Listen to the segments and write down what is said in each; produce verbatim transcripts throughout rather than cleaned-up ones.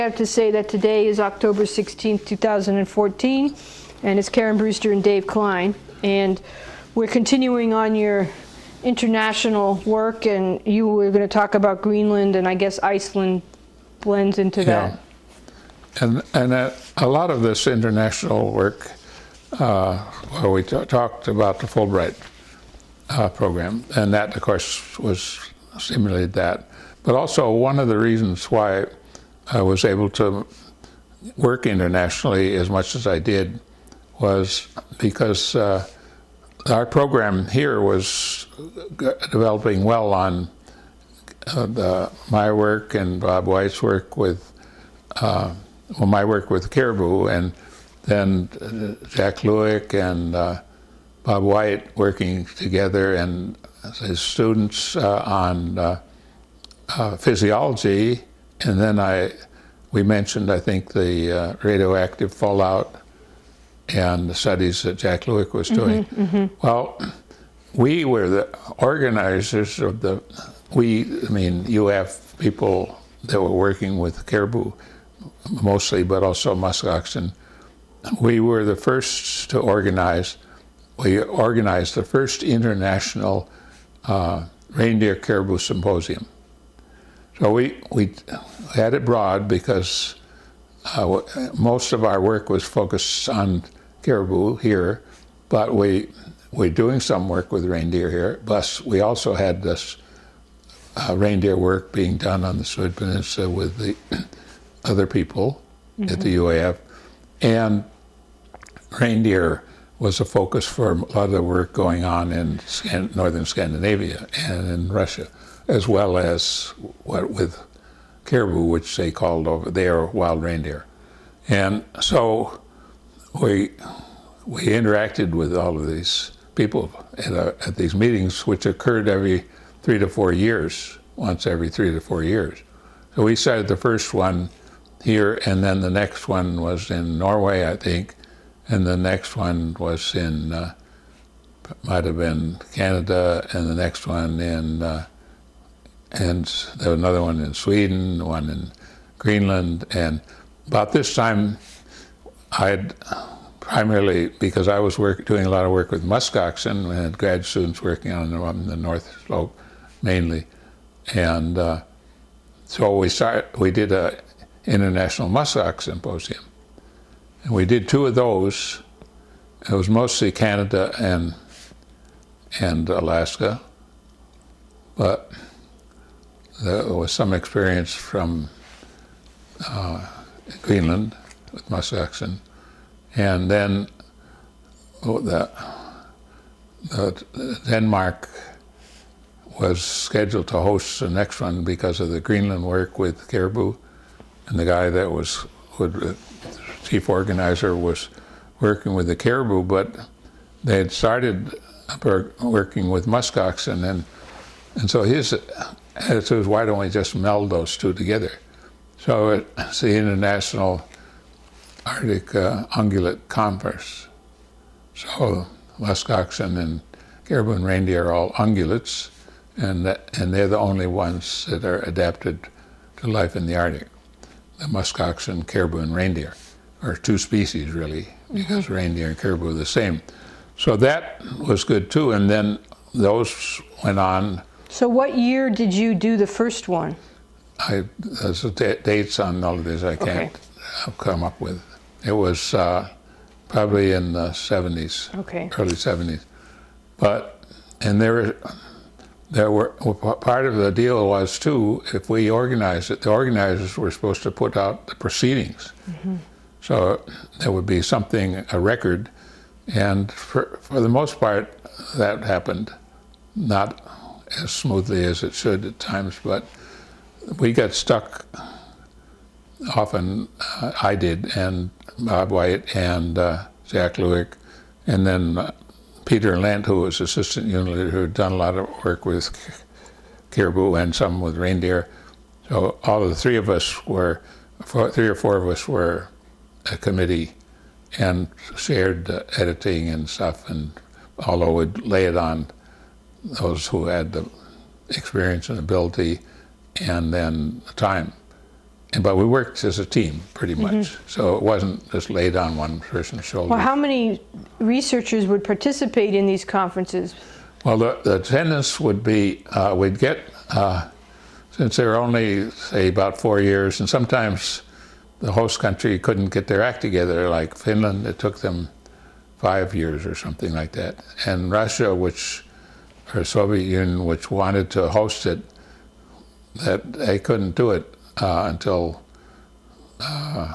I have to say that today is October sixteenth, two thousand fourteen, and it's Karen Brewster and Dave Klein, and we're continuing on your international work, and you were going to talk about Greenland, and I guess Iceland blends into that. Yeah. And, and uh, a lot of this international work, uh, well, we t talked about the Fulbright uh, program, and that, of course, was stimulated that. But also, one of the reasons why I was able to work internationally as much as I did was because uh, our program here was developing well on uh, the, my work and Bob White's work with, uh, well, my work with Caribou, and then uh, Jack Lewick and uh, Bob White working together, and his students uh, on uh, uh, physiology. And then I, we mentioned, I think, the uh, radioactive fallout and the studies that Jack Lewick was doing. Mm-hmm, mm-hmm. Well, we were the organizers of the, we, I mean, you have people that were working with Caribou mostly, but also muskoxen. We were the first to organize, we organized the first international uh, reindeer caribou symposium. So we, we had it broad because uh, most of our work was focused on caribou here, but we, we're doing some work with reindeer here. Plus, we also had this uh, reindeer work being done on the Seward Peninsula with the other people mm-hmm. at the U A F. And reindeer was a focus for a lot of the work going on in Scan- northern Scandinavia and in Russia, as well as what with caribou, which they called over there wild reindeer. And so we we interacted with all of these people at, a, at these meetings, which occurred every three to four years, once every three to four years. So we started the first one here, and then the next one was in Norway, I think, and the next one was in, uh, might have been Canada, and the next one in uh, and there was another one in Sweden, one in Greenland, and about this time, I'd primarily, because I was work, doing a lot of work with muskoxen, we had grad students working on the, on the North Slope mainly, and uh, so we start, we did a international muskox symposium, and we did two of those. It was mostly Canada and and Alaska, but there was some experience from uh, Greenland with muskoxen, and then oh, the, the Denmark was scheduled to host the next one because of the Greenland work with caribou, and the guy that was would, the chief organizer was working with the caribou, but they had started working with muskoxen, and and so his attitude was, why don't we just meld those two together? So it's the International Arctic uh, Ungulate Conference. So muskoxen and caribou and reindeer are all ungulates, and that, and they're the only ones that are adapted to life in the Arctic. The muskoxen, caribou, and reindeer are two species, really, because mm-hmm. reindeer and caribou are the same. So that was good too, and then those went on. So what year did you do the first one? I, there's dates on all of this I can't okay. come up with. It was uh, probably in the seventies, okay. early seventies. But, and there, there were, part of the deal was too, if we organized it, the organizers were supposed to put out the proceedings. Mm-hmm. So there would be something, a record, and for, for the most part that happened, not as smoothly as it should at times, but we got stuck often, uh, I did, and Bob White and uh, Jack Lewick, and then uh, Peter Lent, who was assistant unit leader, who had done a lot of work with caribou and some with reindeer. So all of the three of us were, four, three or four of us were a committee and shared uh, editing and stuff, and although we'd lay it on those who had the experience and ability and then the time. and but we worked as a team pretty much. Mm-hmm. So it wasn't just laid on one person's shoulders. Well, how many researchers would participate in these conferences? Well, the, the attendance would be, uh, we'd get, uh, since they were only, say, about four years, and sometimes the host country couldn't get their act together, like Finland, it took them five years or something like that. And Russia, which, or Soviet Union, which wanted to host it, that they couldn't do it uh, until uh,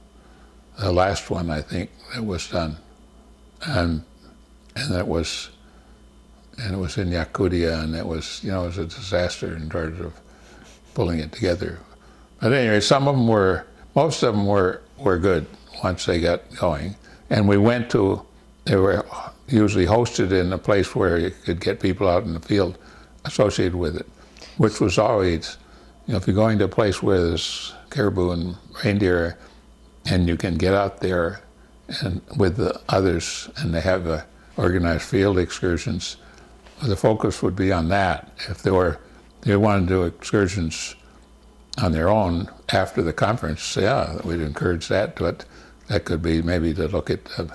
the last one, I think, that was done. And, and that was, and it was in Yakutia, and it was, you know, it was a disaster in terms of pulling it together. But anyway, some of them were, most of them were, were good once they got going. And we went to, they were usually hosted in a place where you could get people out in the field associated with it, which was always, you know, if you're going to a place where there's caribou and reindeer and you can get out there and with the others and they have uh, organized field excursions, the focus would be on that. If they were, they wanted to do excursions on their own after the conference, yeah, we'd encourage that, but that could be maybe to look at uh,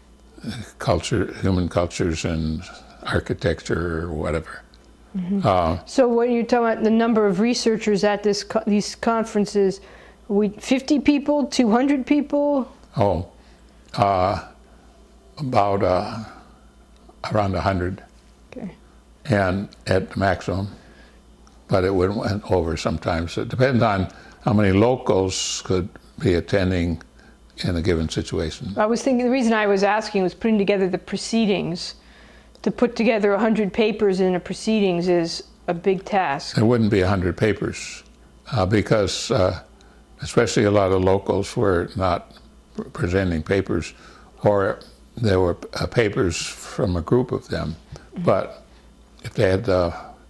culture, human cultures and architecture or whatever. Mm-hmm. uh, so when you're talking about the number of researchers at this co these conferences, we fifty people, two hundred people? Oh, uh, about uh, around one hundred. Okay. And at the maximum, but it went went over sometimes. It depends on how many locals could be attending in a given situation. I was thinking, the reason I was asking was putting together the proceedings. To put together one hundred papers in a proceedings is a big task. There wouldn't be one hundred papers uh, because uh, especially a lot of locals were not presenting papers, or there were uh, papers from a group of them. Mm-hmm. But if they had, uh,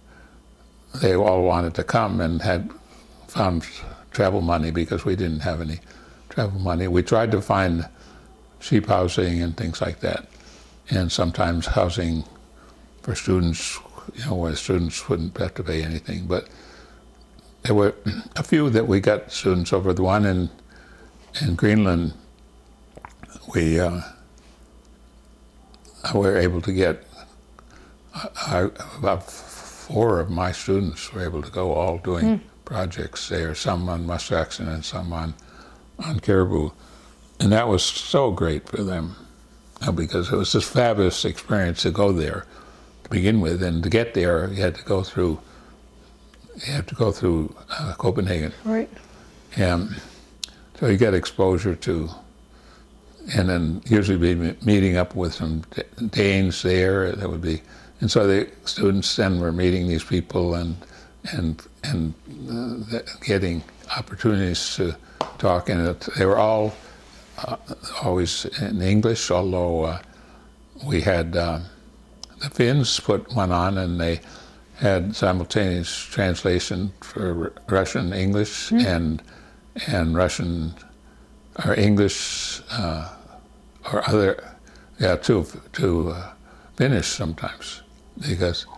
they all wanted to come and had found travel money, because we didn't have any travel money. We tried to find cheap housing and things like that, and sometimes housing for students, you know, where students wouldn't have to pay anything. But there were a few that we got students over. The one in in Greenland, we uh, were able to get uh, about four of my students were able to go, all doing mm. projects there, some on muskoxen and some on on caribou, and that was so great for them uh, because it was this fabulous experience to go there to begin with, and to get there you had to go through you had to go through uh, Copenhagen, right? And so you get exposure to, and then usually be meeting up with some Danes there. That would be, and so the students then were meeting these people and and and uh, getting opportunities to talk, and it, they were all uh, always in English, although uh, we had uh, the Finns put one on, and they had simultaneous translation for Russian English mm. and and Russian or English uh, or other, yeah, to to uh, Finnish sometimes, because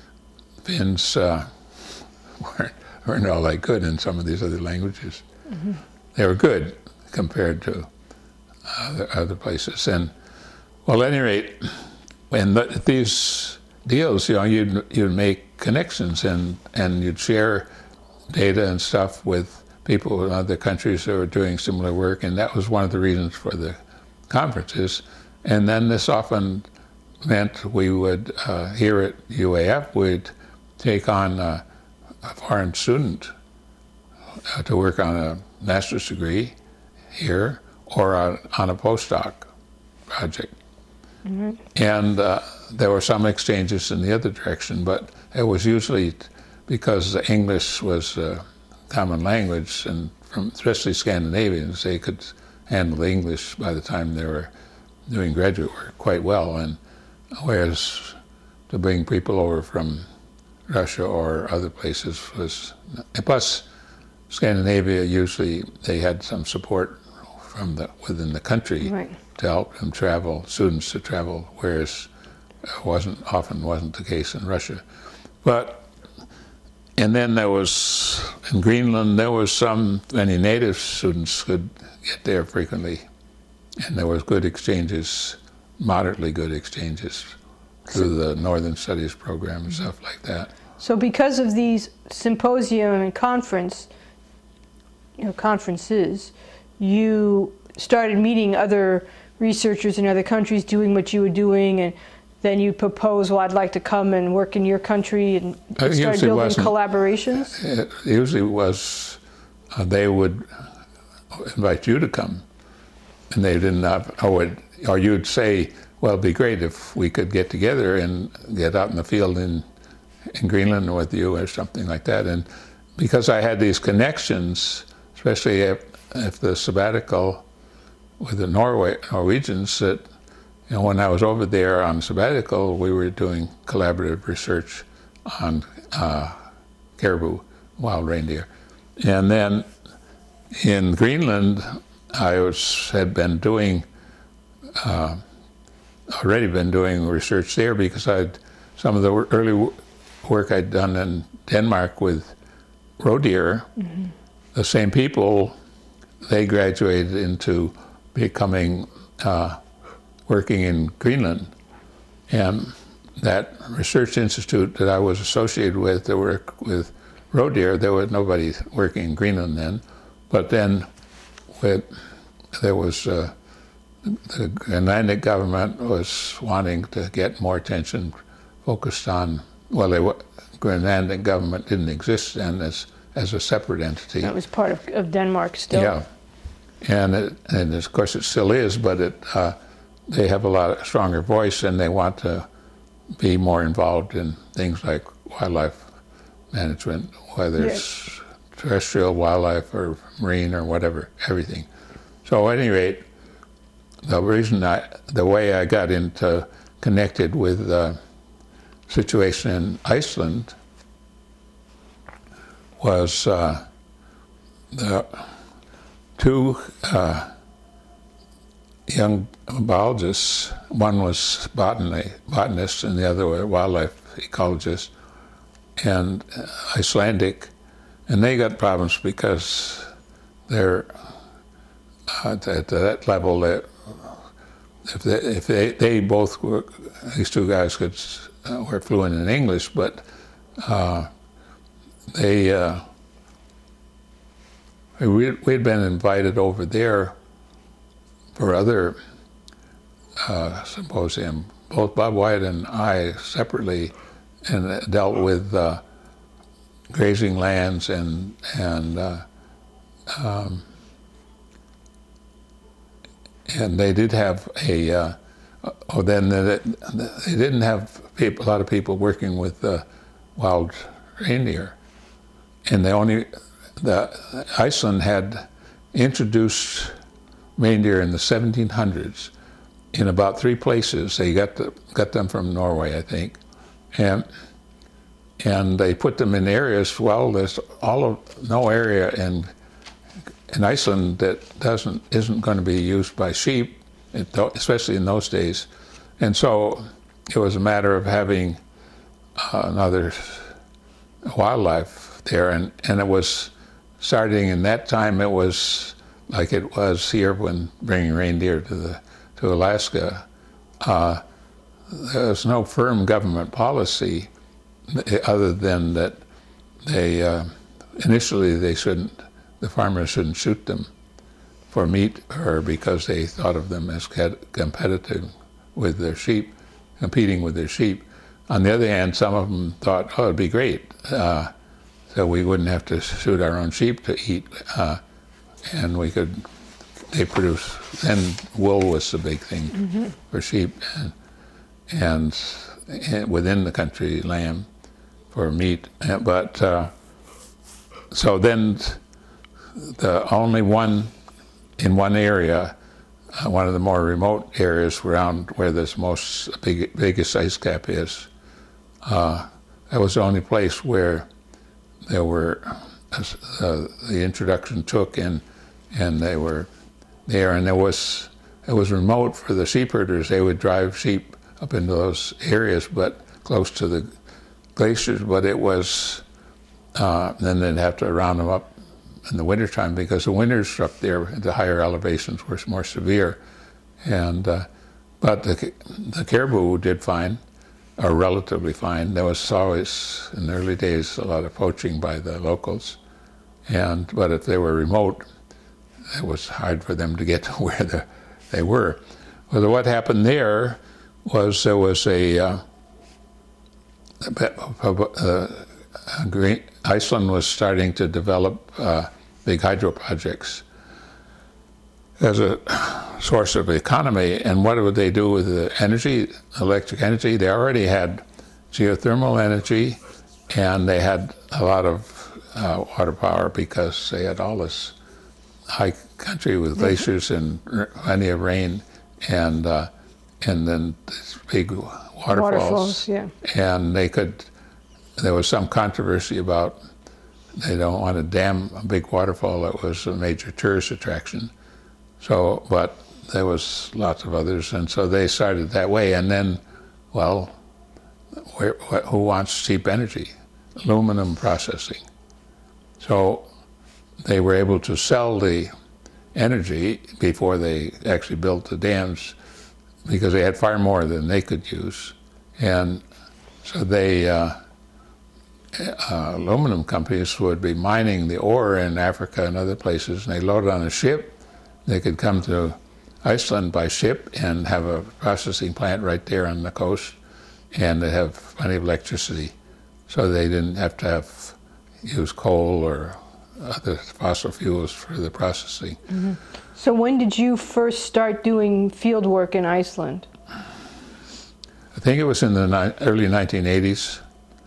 Finns uh, weren't weren't all that good in some of these other languages. Mm-hmm. They were good compared to other, other places. And, well, at any rate, when the, these deals, you know, you'd, you'd make connections and, and you'd share data and stuff with people in other countries that were doing similar work, and that was one of the reasons for the conferences. And then this often meant we would, uh, here at U A F, we'd take on uh, a foreign student uh, to work on a master's degree here or on, on a postdoc project. Mm-hmm. And uh, there were some exchanges in the other direction, but it was usually because English was a common language, and from especially Scandinavians, they could handle English by the time they were doing graduate work quite well. And whereas to bring people over from Russia or other places was, plus Scandinavia, usually they had some support from the within the country, right, to help them travel, students to travel, whereas it wasn't often wasn't the case in Russia. But and then there was, in Greenland, there was some, many native students could get there frequently. And there was good exchanges, moderately good exchanges through the Northern Studies program and stuff like that. So because of these symposium and conference, you know, conferences, you started meeting other researchers in other countries doing what you were doing, and then you propose, well, I'd like to come and work in your country, and It start usually building wasn't- collaborations? It usually was, uh, they would invite you to come, and they didn't have, or, would, or you'd say, well, it'd be great if we could get together and get out in the field in, in Greenland with you or something like that. And because I had these connections, especially if, if the sabbatical with the Norway, Norwegians, that, you know, when I was over there on sabbatical, we were doing collaborative research on uh, caribou, wild reindeer. And then in Greenland, I was had been doing, uh, already been doing research there because I'd, some of the early w- work I'd done in Denmark with roe deer, mm-hmm. the same people, they graduated into becoming, uh, working in Greenland. And that research institute that I was associated with to work with roe deer, there was nobody working in Greenland then, but then with, there was, uh, the Greenlandic government was wanting to get more attention focused on, well, the Greenlandic government didn't exist then as, as a separate entity. That was part of, of Denmark still. Yeah, and it, and of course it still is, but it uh, they have a lot of stronger voice, and they want to be more involved in things like wildlife management, whether Yes. it's terrestrial wildlife or marine or whatever, everything. So at any rate, the reason I, the way I got into connected with the situation in Iceland was uh, the two uh, young biologists, one was botany, botanist and the other were wildlife ecologists, and Icelandic, and they got problems because they're uh, at that level that if they, if they, they both were, these two guys could uh, were fluent in English, but uh, they uh, we we'd been invited over there for other uh, symposium. Both Bob White and I separately and dealt with uh, grazing lands and and uh, um, and they did have a. Uh, oh, then they, they didn't have people, a lot of people working with uh, wild reindeer, and they only the Iceland had introduced reindeer in the seventeen hundreds in about three places. They got the, got them from Norway, I think, and and they put them in areas. Well, there's all of no area in in Iceland that doesn't isn't going to be used by sheep, especially in those days, and so it was a matter of having uh, another wildlife there, and and it was starting in that time. It was like it was here when bringing reindeer to the to Alaska. Uh, there was no firm government policy other than that they uh, initially they shouldn't the farmers shouldn't shoot them for meat or because they thought of them as competitive with their sheep, competing with their sheep. On the other hand, some of them thought, oh, it'd be great, uh, so we wouldn't have to shoot our own sheep to eat, uh, and we could, they produce, then wool was the big thing mm-hmm. for sheep, and, and, and within the country, lamb for meat. But, uh, so then the only one in one area, uh, one of the more remote areas around where this most big, biggest ice cap is, uh, that was the only place where there were uh, the introduction took, and and they were there, and there was it was remote for the sheep herders. They would drive sheep up into those areas, but close to the glaciers. But it was Uh, then they'd have to round them up in the wintertime because the winters up there at the higher elevations were more severe. And uh, but the, the caribou did fine, or relatively fine. There was always, in the early days, a lot of poaching by the locals. And but if they were remote, it was hard for them to get to where the, they were. Well, what happened there was there was a, uh, uh, Green, Iceland was starting to develop uh, big hydro projects as a source of economy. And what would they do with the energy, electric energy? They already had geothermal energy, and they had a lot of uh, water power because they had all this high country with glaciers and plenty of rain, and uh, and then these big waterfalls. Waterfalls, yeah. And they could. There was some controversy about they don't want to dam a big waterfall that was a major tourist attraction. So, but there was lots of others, and so they started that way. And then, well, where, who wants cheap energy? Aluminum processing. So they were able to sell the energy before they actually built the dams because they had far more than they could use. And so they, uh, uh, aluminum companies would be mining the ore in Africa and other places, and they load it on a ship. They could come to Iceland by ship and have a processing plant right there on the coast, and they have plenty of electricity. So they didn't have to have use coal or other fossil fuels for the processing. Mm-hmm. So when did you first start doing field work in Iceland? I think it was in the ni- early nineteen eighties.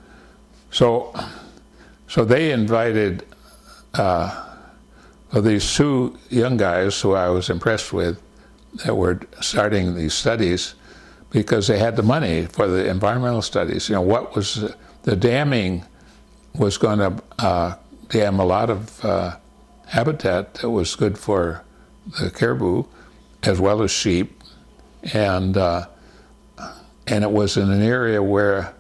So, so they invited uh, well, these two young guys who I was impressed with that were starting these studies because they had the money for the environmental studies. You know, what was uh, the damming was going to uh, dam a lot of uh, habitat that was good for the caribou as well as sheep, and uh, and it was in an area where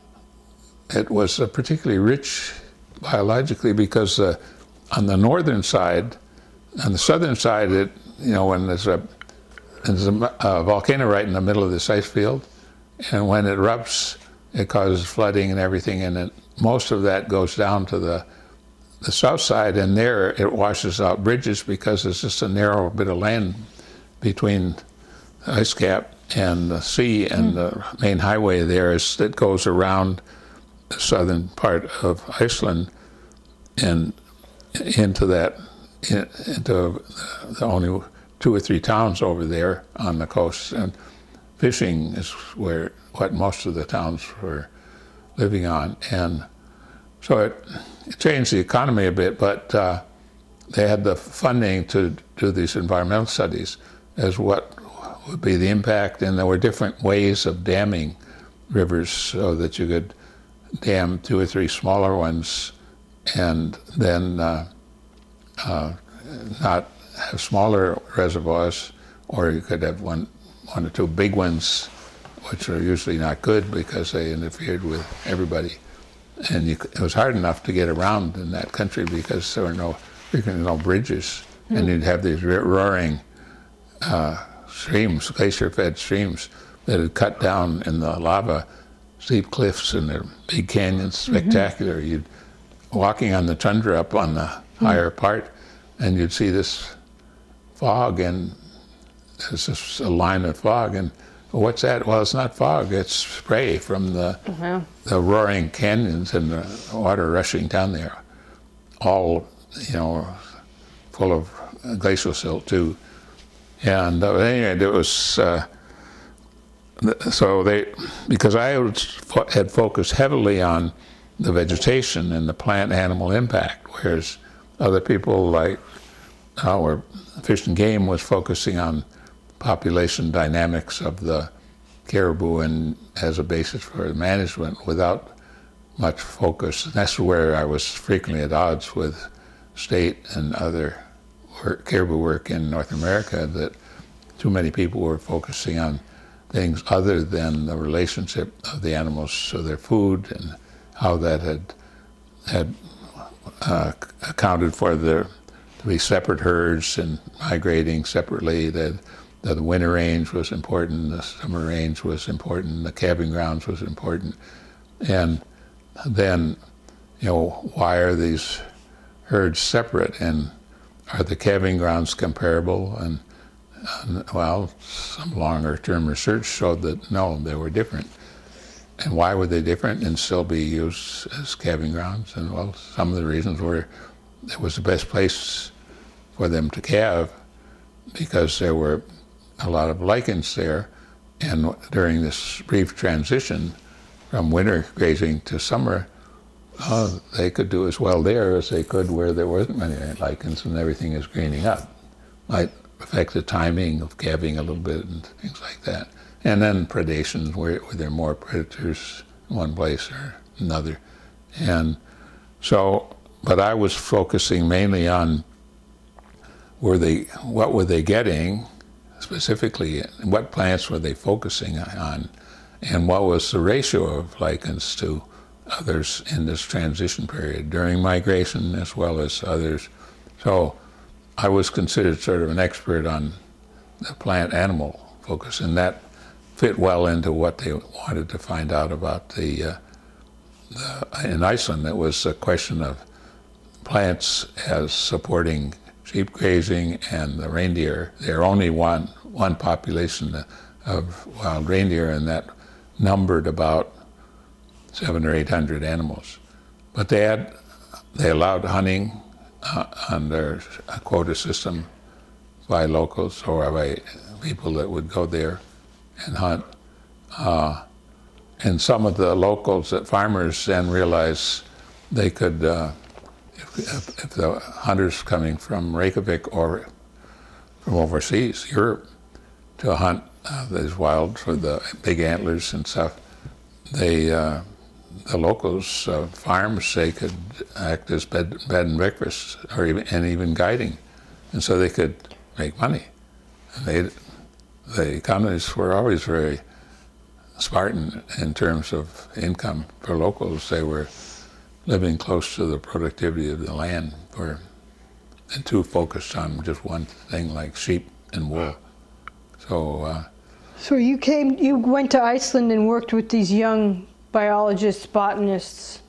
it was uh, particularly rich biologically because uh, on the northern side, on the southern side, it you know when there's a there's a, a volcano right in the middle of this ice field, and when it erupts, it causes flooding and everything, and it, most of that goes down to the the south side, and there it washes out bridges because it's just a narrow bit of land between the ice cap and the sea, and mm. the main highway there is that goes around the southern part of Iceland and into that, into the only two or three towns over there on the coast. And fishing is where what most of the towns were living on. And so it, it changed the economy a bit, but uh, they had the funding to do these environmental studies as what would be the impact, and there were different ways of damming rivers so that you could dam two or three smaller ones and then uh, uh, not have smaller reservoirs, or you could have one, one or two big ones, which are usually not good because they interfered with everybody. And you, it was hard enough to get around in that country because there were no, frequently no bridges, mm. and you'd have these roaring uh, streams, glacier-fed streams that had cut down in the lava, steep cliffs and the big canyons, spectacular. Mm-hmm. You'd walking on the tundra up on the mm-hmm. higher part, and you'd see this fog, and there's just a line of fog, and well, what's that? Well, it's not fog, it's spray from the uh-huh. the roaring canyons and the water rushing down there, all, you know, full of glacial silt too. And uh, anyway, it was, uh, so they, because I was, had focused heavily on the vegetation and the plant-animal impact, whereas other people like our Fish and Game was focusing on population dynamics of the caribou and as a basis for management without much focus. And that's where I was frequently at odds with state and other work, caribou work in North America, that too many people were focusing on things other than the relationship of the animals to their food and how that had had uh, accounted for the to be separate herds and migrating separately. That the, the winter range was important, the summer range was important, the calving grounds was important, and then, you know, why are these herds separate, and are the calving grounds comparable? And, and well, some longer-term research showed that no, they were different. And why were they different and still be used as calving grounds? And well, some of the reasons were it was the best place for them to calve because there were a lot of lichens there, and during this brief transition from winter grazing to summer, uh, they could do as well there as they could where there wasn't many lichens and everything is greening up. Might affect the timing of calving a little bit and things like that. And then predations, where, where there are more predators in one place or another. And so, but I was focusing mainly on were they, what were they getting specifically, what plants were they focusing on, and what was the ratio of lichens to others in this transition period during migration as well as others. So I was considered sort of an expert on the plant-animal focus, and that fit well into what they wanted to find out about the, uh, the in Iceland. It was a question of plants as supporting sheep grazing and the reindeer. There are only one one population of wild reindeer, and that numbered about seven or eight hundred animals. But they had they allowed hunting uh, under a quota system by locals or by people that would go there and hunt. Uh, and some of the locals, that farmers, then realized they could, uh, if, if, if the hunters coming from Reykjavik or from overseas, Europe, to hunt uh, these wild for the big antlers and stuff, they, uh, the locals, uh, farms, they could act as bed, bed and breakfast, or even, and even guiding, and so they could make money. And they, the economies were always very Spartan in terms of income for locals. They were living close to the productivity of the land, were and too focused on just one thing like sheep and wool. So. Uh, so you came, you went to Iceland and worked with these young biologists, botanists,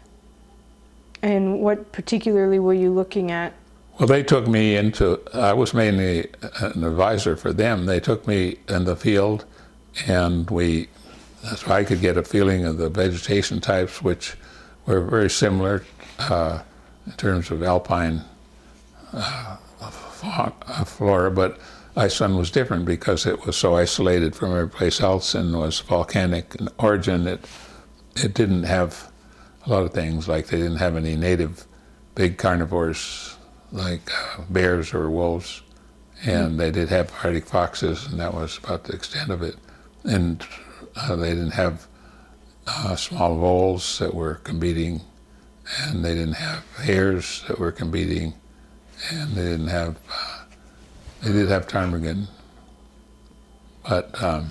and what particularly were you looking at? Well, they took me into, I was mainly an advisor for them. They took me in the field, and we, so I could get a feeling of the vegetation types, which were very similar uh, in terms of alpine uh, flora, but Iceland was different because it was so isolated from every place else and was volcanic in origin. It, it didn't have a lot of things, like they didn't have any native big carnivores like uh, bears or wolves, and they did have Arctic foxes, and that was about the extent of it. And uh, they didn't have uh, small voles that were competing, and they didn't have hares that were competing, and they didn't have, uh, they did have ptarmigan, but um,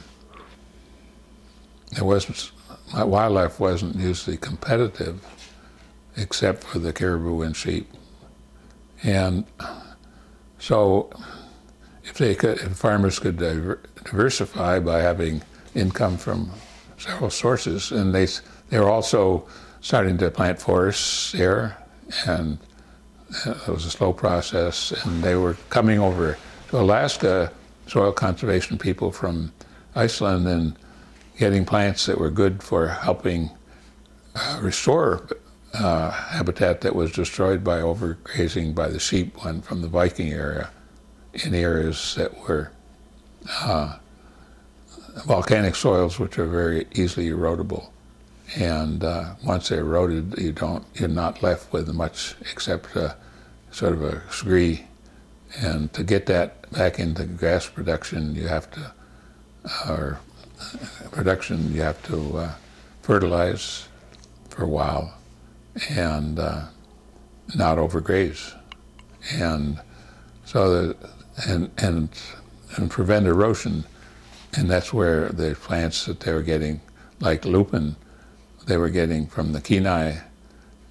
it wasn't, wildlife wasn't usually competitive except for the caribou and sheep. And so if they could, if farmers could diver, diversify by having income from several sources, and they they were also starting to plant forests there, and it was a slow process, and they were coming over to Alaska, soil conservation people from Iceland, and getting plants that were good for helping uh, restore Uh, habitat that was destroyed by overgrazing by the sheep when from the Viking area in areas that were uh, volcanic soils, which are very easily erodible. And uh, once they're eroded, you don't, you're not left with much except uh, sort of a scree. And to get that back into grass production, you have to, uh, or production, you have to uh, fertilize for a while and uh, not overgraze, and so the and and and prevent erosion, and that's where the plants that they were getting, like lupin, they were getting from the Kenai,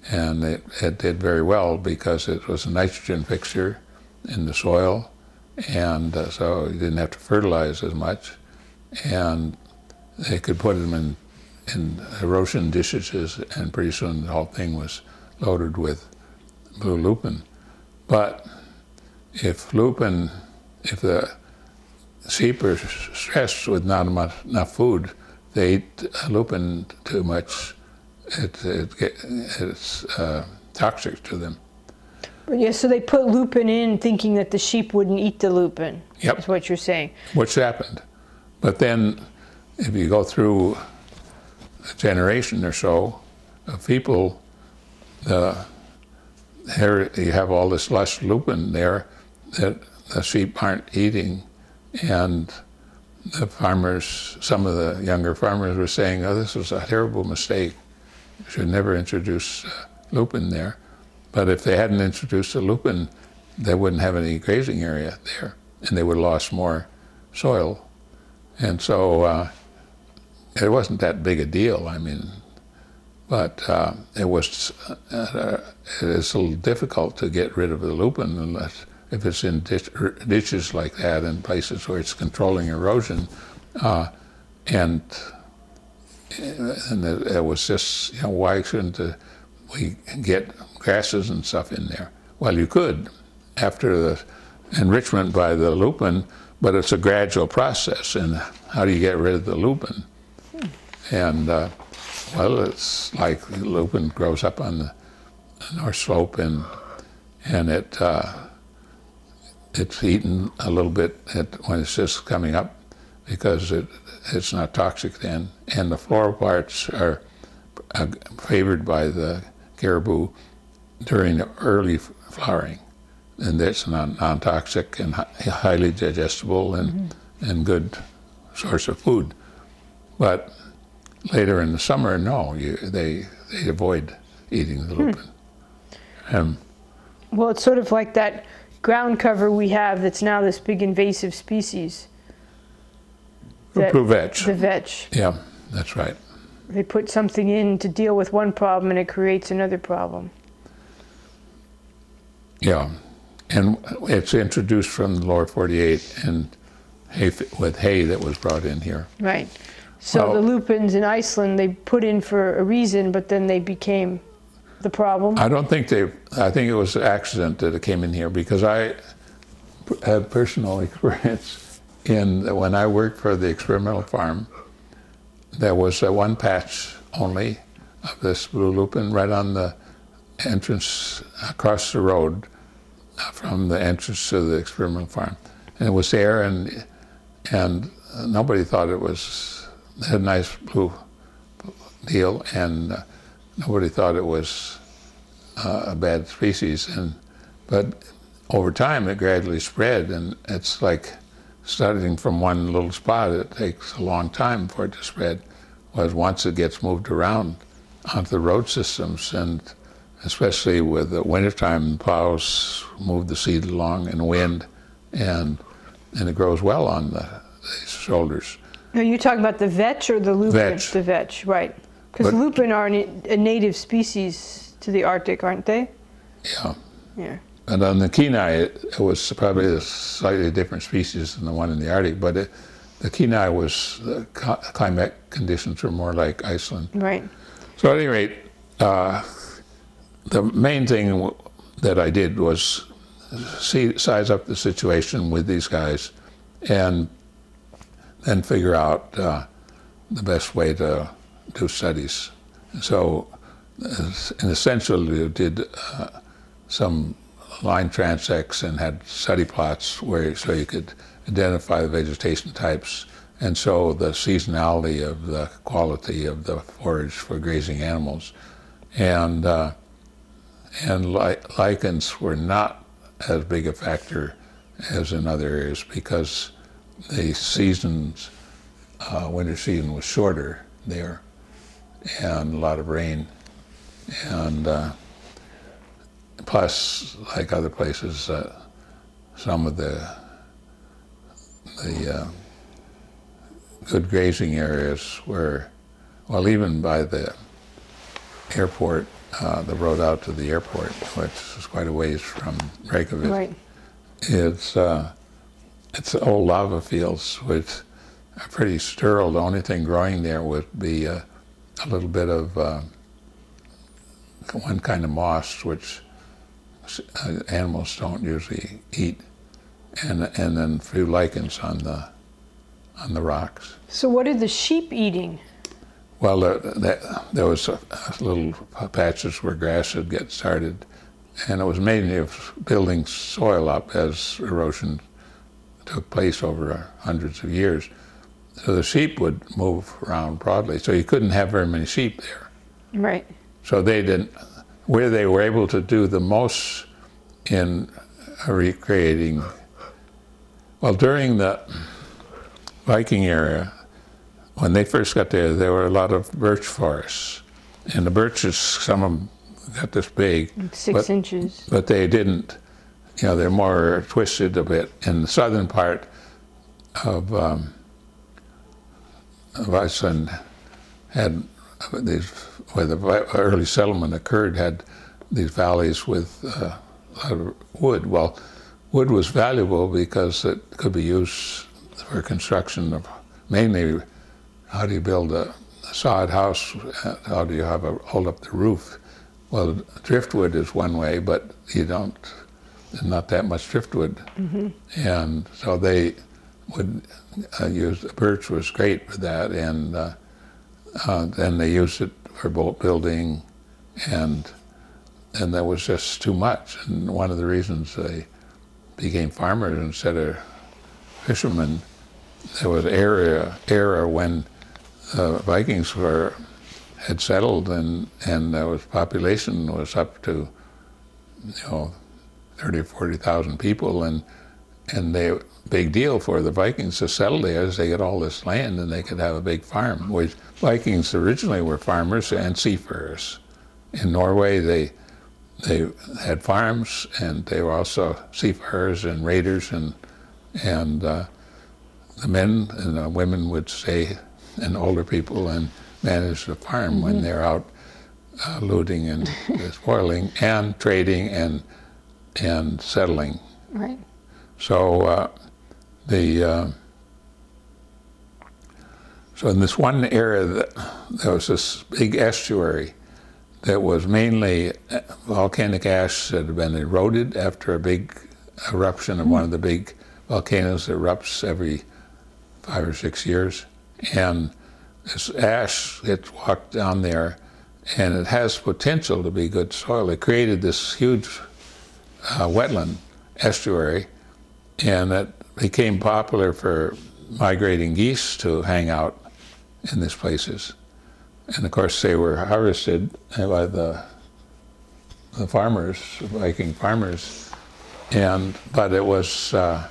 and it, it did very well because it was a nitrogen fixture in the soil, and uh, so you didn't have to fertilize as much, and they could put them in, in erosion dishes, and pretty soon the whole thing was loaded with blue lupin. But if lupin, if the sheep are stressed with not enough, enough food, they eat lupin too much, it, it, it's uh, toxic to them. Yeah, so they put lupin in thinking that the sheep wouldn't eat the lupin. Yep. That's what you're saying. Which happened. But then if you go through a generation or so of people, the, here you have all this lush lupin there that the sheep aren't eating, and the farmers, some of the younger farmers were saying, oh, this was a terrible mistake. You should never introduce uh, lupin there. But if they hadn't introduced the lupin, they wouldn't have any grazing area there, and they would have lost more soil. And so uh, it wasn't that big a deal, I mean, but uh, it was, uh, it's a little difficult to get rid of the lupin unless, if it's in ditch, ditches like that, in places where it's controlling erosion, uh, and and it, it was just, you know, why shouldn't the, we get grasses and stuff in there? Well, you could after the enrichment by the lupin, but it's a gradual process. And how do you get rid of the lupin? Hmm. And uh, well, it's like lupin grows up on the north slope, and and it uh, it's eaten a little bit at, when it's just coming up, because it it's not toxic then, and the floral parts are uh, favored by the caribou during the early flowering, and that's non, non-toxic and hi- highly digestible and mm-hmm. and good source of food. But later in the summer, no, you, they they avoid eating the lupin. Hmm. Um, well, it's sort of like that ground cover we have that's now this big invasive species. That, blue vetch. The vetch. Yeah, that's right. They put something in to deal with one problem, and it creates another problem. Yeah, and it's introduced from the lower forty-eight and hay, with hay that was brought in here. Right. So well, the lupins in Iceland, they put in for a reason, but then they became the problem? I don't think they, I think it was an accident that it came in here, because I had personal experience in, when I worked for the experimental farm, there was a one patch only of this blue lupin right on the entrance across the road from the entrance to the experimental farm. And it was there, and and nobody thought it was, it had a nice blue deal, and uh, nobody thought it was uh, a bad species. And but over time it gradually spread, and it's like starting from one little spot, it takes a long time for it to spread. Whereas once it gets moved around onto the road systems, and especially with the wintertime, plows move the seed along in wind, and and it grows well on the, the shoulders. Are you talking about the vetch or the lupin? Vetch. The vetch, right. Because lupin are a native species to the Arctic, aren't they? Yeah. Yeah. And on the Kenai, it, it was probably a slightly different species than the one in the Arctic, but it, the Kenai was, the climate conditions were more like Iceland. Right. So at any rate, uh, the main thing that I did was see, size up the situation with these guys, and then figure out uh, the best way to do studies. So, in essentially, we did uh, some line transects and had study plots where so you could identify the vegetation types and show the seasonality of the quality of the forage for grazing animals. And uh, and li- lichens were not as big a factor as in other areas, because the seasons, uh, winter season was shorter there, and a lot of rain, and uh, plus, like other places, uh, some of the the uh, good grazing areas were, well, even by the airport, uh, the road out to the airport, which is quite a ways from Reykjavik. Right. It's uh, it's old lava fields, which are pretty sterile. The only thing growing there would be uh, a little bit of uh, one kind of moss, which uh, animals don't usually eat, and and then a few lichens on the on the rocks. So what are the sheep eating? Well, there, there, there was a, a little patches where grass would get started, and it was mainly of building soil up as erosion took place over hundreds of years. So the sheep would move around broadly, so you couldn't have very many sheep there. Right. So they didn't, where they were able to do the most in recreating, well, during the Viking era, when they first got there, there were a lot of birch forests. And the birches, some of them got this big. Six but, inches. But they didn't, you know, they're more twisted a bit. In the southern part of, um, of Iceland had these, where the early settlement occurred, had these valleys with uh, a lot of wood. Well, wood was valuable because it could be used for construction of mainly how do you build a, a sod house, how do you have a hold up the roof. Well, driftwood is one way, but you don't, there's not that much driftwood. Mm-hmm. And so they would uh, use, birch was great for that, and uh, uh, then they used it for boat building, and and that was just too much. And one of the reasons they became farmers instead of fishermen, there was area era when the Vikings were had settled, and and there was population was up to, you know, thirty or forty thousand people, and and they big deal for the Vikings to settle there as they get all this land and they could have a big farm. Which Vikings originally were farmers and seafarers. In Norway, they they had farms, and they were also seafarers and raiders, and and uh, the men and the women would stay, and older people, and manage the farm mm-hmm. when they're out uh, looting and spoiling and trading and and settling. Right. So uh, the uh, so in this one area, that, there was this big estuary that was mainly volcanic ash that had been eroded after a big eruption of mm. one of the big volcanoes that erupts every five or six years. And this ash, it walked down there, and it has potential to be good soil. It created this huge uh, wetland estuary, and it became popular for migrating geese to hang out in these places. And of course, they were harvested by the the farmers, Viking farmers, and but it was uh,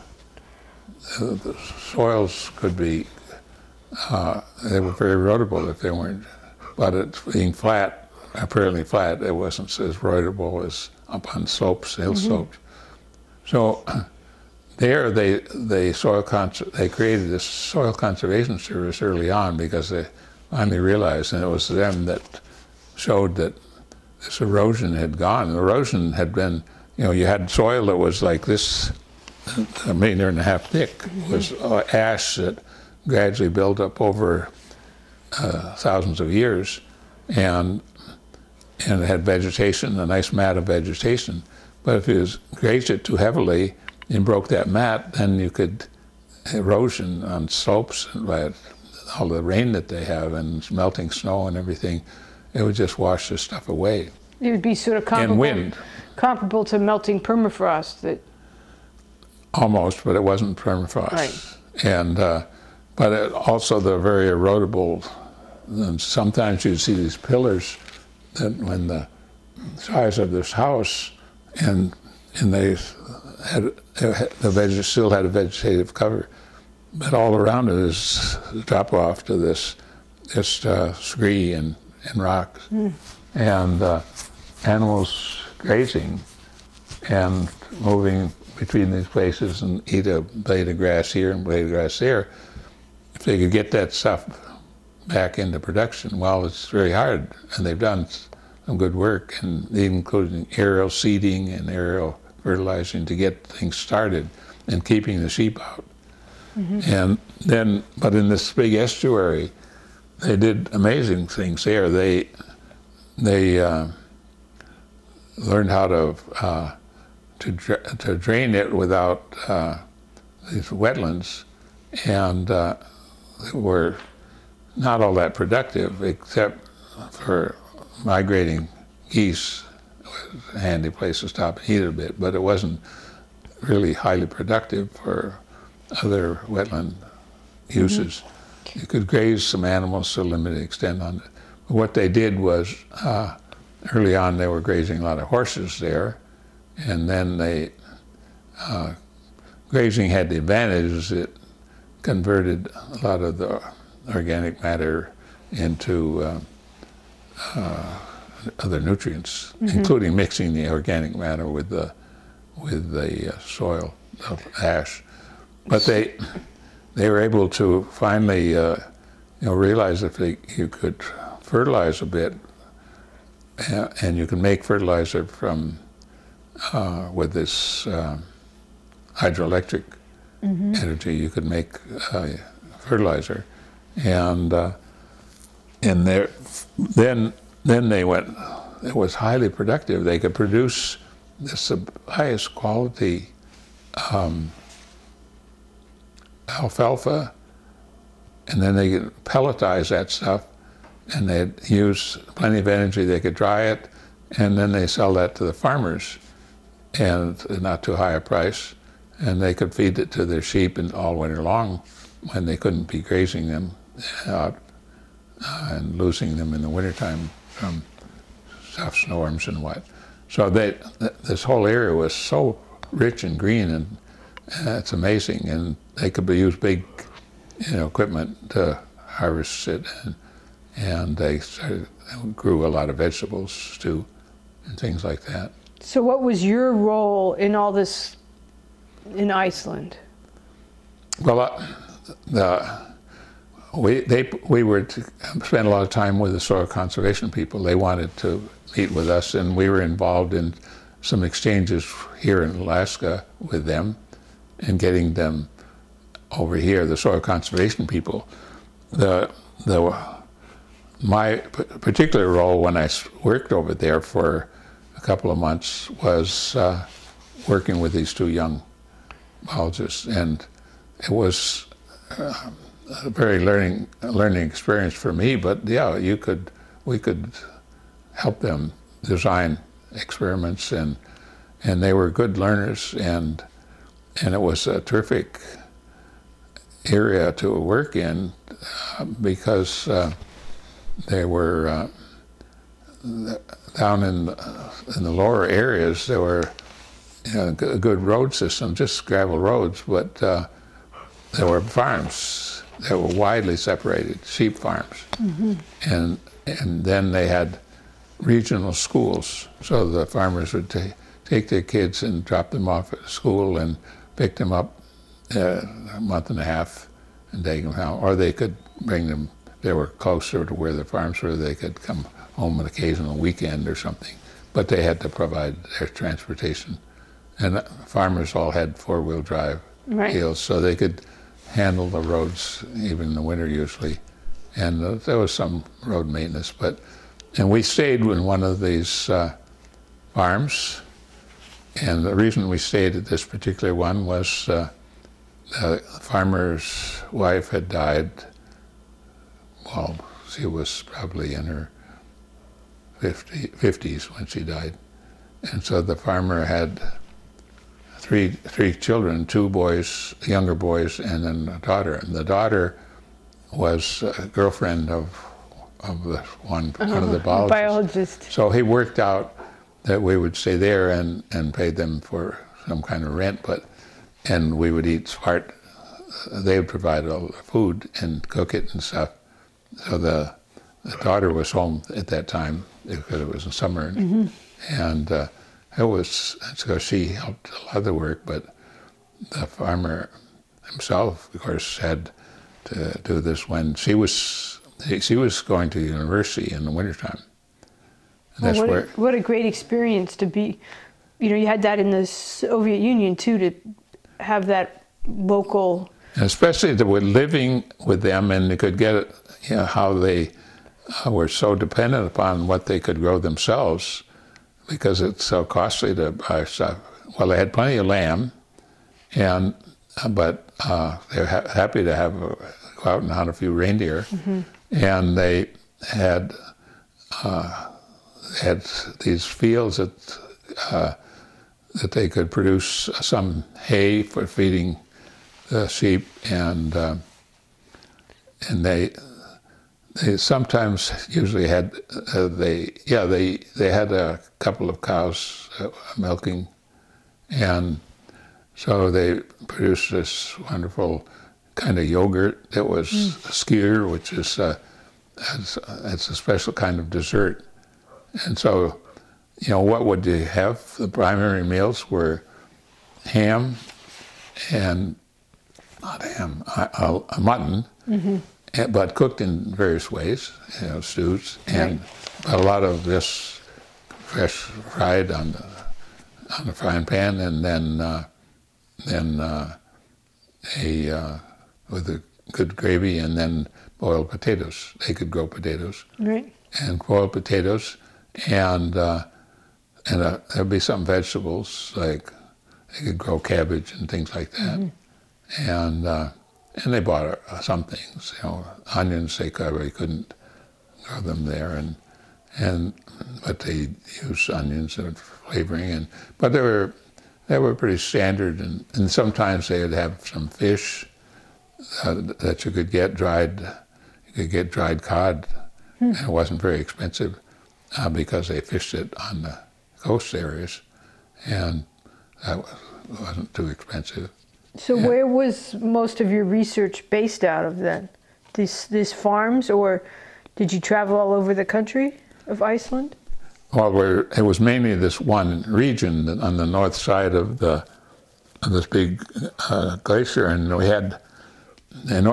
the soils could be uh, they were very erodible if they weren't. But it being flat, apparently flat, it wasn't as erodible as up on slopes, hill mm-hmm. slopes. So there, they they soil cons- they created this soil conservation service early on because they finally realized, and it was them that showed that this erosion had gone. The erosion had been, you know, you had soil that was like this, a meter and a half thick, mm-hmm. was ash that gradually built up over uh, thousands of years, and and it had vegetation, a nice mat of vegetation. But if you grazed it too heavily and broke that mat, then you could erosion on slopes by all the rain that they have and melting snow and everything, it would just wash this stuff away. It would be sort of comparable, and wind. comparable to melting permafrost. That almost, but it wasn't permafrost. Right. And uh, but it, also the very erodible. And sometimes you see these pillars that when the size of this house, and and they had the veg still had a vegetative cover, but all around it is drop off to this just uh, scree and, and rocks, mm. and uh, animals grazing and moving between these places and eat a blade of grass here and blade of grass there. If they could get that stuff back into production, well, it's very hard, and they've done some good work, and including aerial seeding and aerial fertilizing to get things started and keeping the sheep out. Mm-hmm. And then, but in this big estuary, they did amazing things there. They they uh, learned how to uh, to dra- to drain it without uh, these wetlands, and uh, they were not all that productive, except for migrating geese. It was a handy place to stop and eat a bit, but it wasn't really highly productive for other wetland uses. Mm-hmm. You could graze some animals to a limited extent on it. But what they did was, uh, early on they were grazing a lot of horses there, and then they, uh, grazing had the advantage it converted a lot of the organic matter into uh, uh, other nutrients, mm-hmm. including mixing the organic matter with the with the uh, soil of ash. But they they were able to finally uh, you know realize if they, you could fertilize a bit, and, and you can make fertilizer from uh, with this uh, hydroelectric mm-hmm. energy. You could make uh, fertilizer, and uh, and there then then they went. It was highly productive. They could produce this uh, highest quality um, alfalfa, and then they could pelletize that stuff, and they'd use plenty of energy. They could dry it, and then they sell that to the farmers, and not too high a price, and they could feed it to their sheep and all winter long when they couldn't be grazing them out uh, and losing them in the wintertime from soft storms and what. So they, th- this whole area was so rich and green, and uh, it's amazing. And they could be use big, you know, equipment to harvest it, and, and they started, grew a lot of vegetables too, and things like that. So, what was your role in all this in Iceland? Well, uh, the we they we were to spend a lot of time with the soil conservation people. They wanted to meet with us, and we were involved in some exchanges here in Alaska with them, and getting them over here, the soil conservation people. The the my particular role when I worked over there for a couple of months was uh, working with these two young biologists, and it was uh, a very learning learning experience for me. But yeah, you could we could help them design experiments, and and they were good learners, and and it was a terrific area to work in uh, because uh, they were uh, down in in the lower areas. There were you know, a good road system, just gravel roads, but uh, there were farms that were widely separated, sheep farms, mm-hmm. and and then they had regional schools, so the farmers would ta- take their kids and drop them off at school and pick them up uh, a month and a half and take them home, or they could bring them. They were closer to where the farms were. They could come home an occasional weekend or something, but they had to provide their transportation. And farmers all had four-wheel drive right. wheels, so they could handle the roads even in the winter usually. And uh, there was some road maintenance, but and we stayed in one of these uh, farms. And the reason we stayed at this particular one was uh, the farmer's wife had died. Well, she was probably in her fifty, fifties when she died. And so the farmer had three three children, two boys, younger boys, and then a daughter. And the daughter was a girlfriend of of the one, uh-huh. one of the biologists. Biologist. So he worked out that we would stay there and, and pay them for some kind of rent, but and we would eat part. They would provide all the food and cook it and stuff. So the, the daughter was home at that time because it was in summer, mm-hmm. and uh, it was so she helped a lot of the work. But the farmer himself, of course, had to do this when she was she was going to university in the wintertime. And that's Well, what, where, a, what a great experience to be, you know, you had that in the Soviet Union too, to have that local. and especially that we're living with them, and you could get it, you know, how they uh, were so dependent upon what they could grow themselves, because it's so costly to buy stuff. Well, they had plenty of land, and uh, but uh, they're ha- happy to have a, go out and hunt a few reindeer, mm-hmm. and they had uh, had these fields that uh, that they could produce some hay for feeding the sheep, and uh, and they they sometimes usually had uh, they yeah they they had a couple of cows uh, milking, and so they produced this wonderful kind of yogurt that was mm. skyr, which is uh, it's, it's a special kind of dessert. And so, you know, what would you have? The primary meals were ham and not ham, uh, uh, mutton, mm-hmm. and, but cooked in various ways, you know, stews, and right. a lot of this fresh fried on the on the frying pan, and then uh, then uh, a uh, with a good gravy, and then boiled potatoes. They could grow potatoes, right? And boiled potatoes, and uh, and uh, there'd be some vegetables like they could grow cabbage and things like that, mm-hmm. and uh, and they bought uh, some things, you know, onions. They probably couldn't grow them there, and and but they used onions and flavoring, and but they were they were pretty standard, and, and sometimes they would have some fish uh, that you could get dried. You could get dried cod, hmm. and it wasn't very expensive uh, because they fished it on the coast areas, and that was, wasn't too expensive. So and, where was most of your research based out of then? These these farms, or did you travel all over the country of Iceland? Well, we're, it was mainly this one region on the north side of the of this big uh, glacier, and we had, and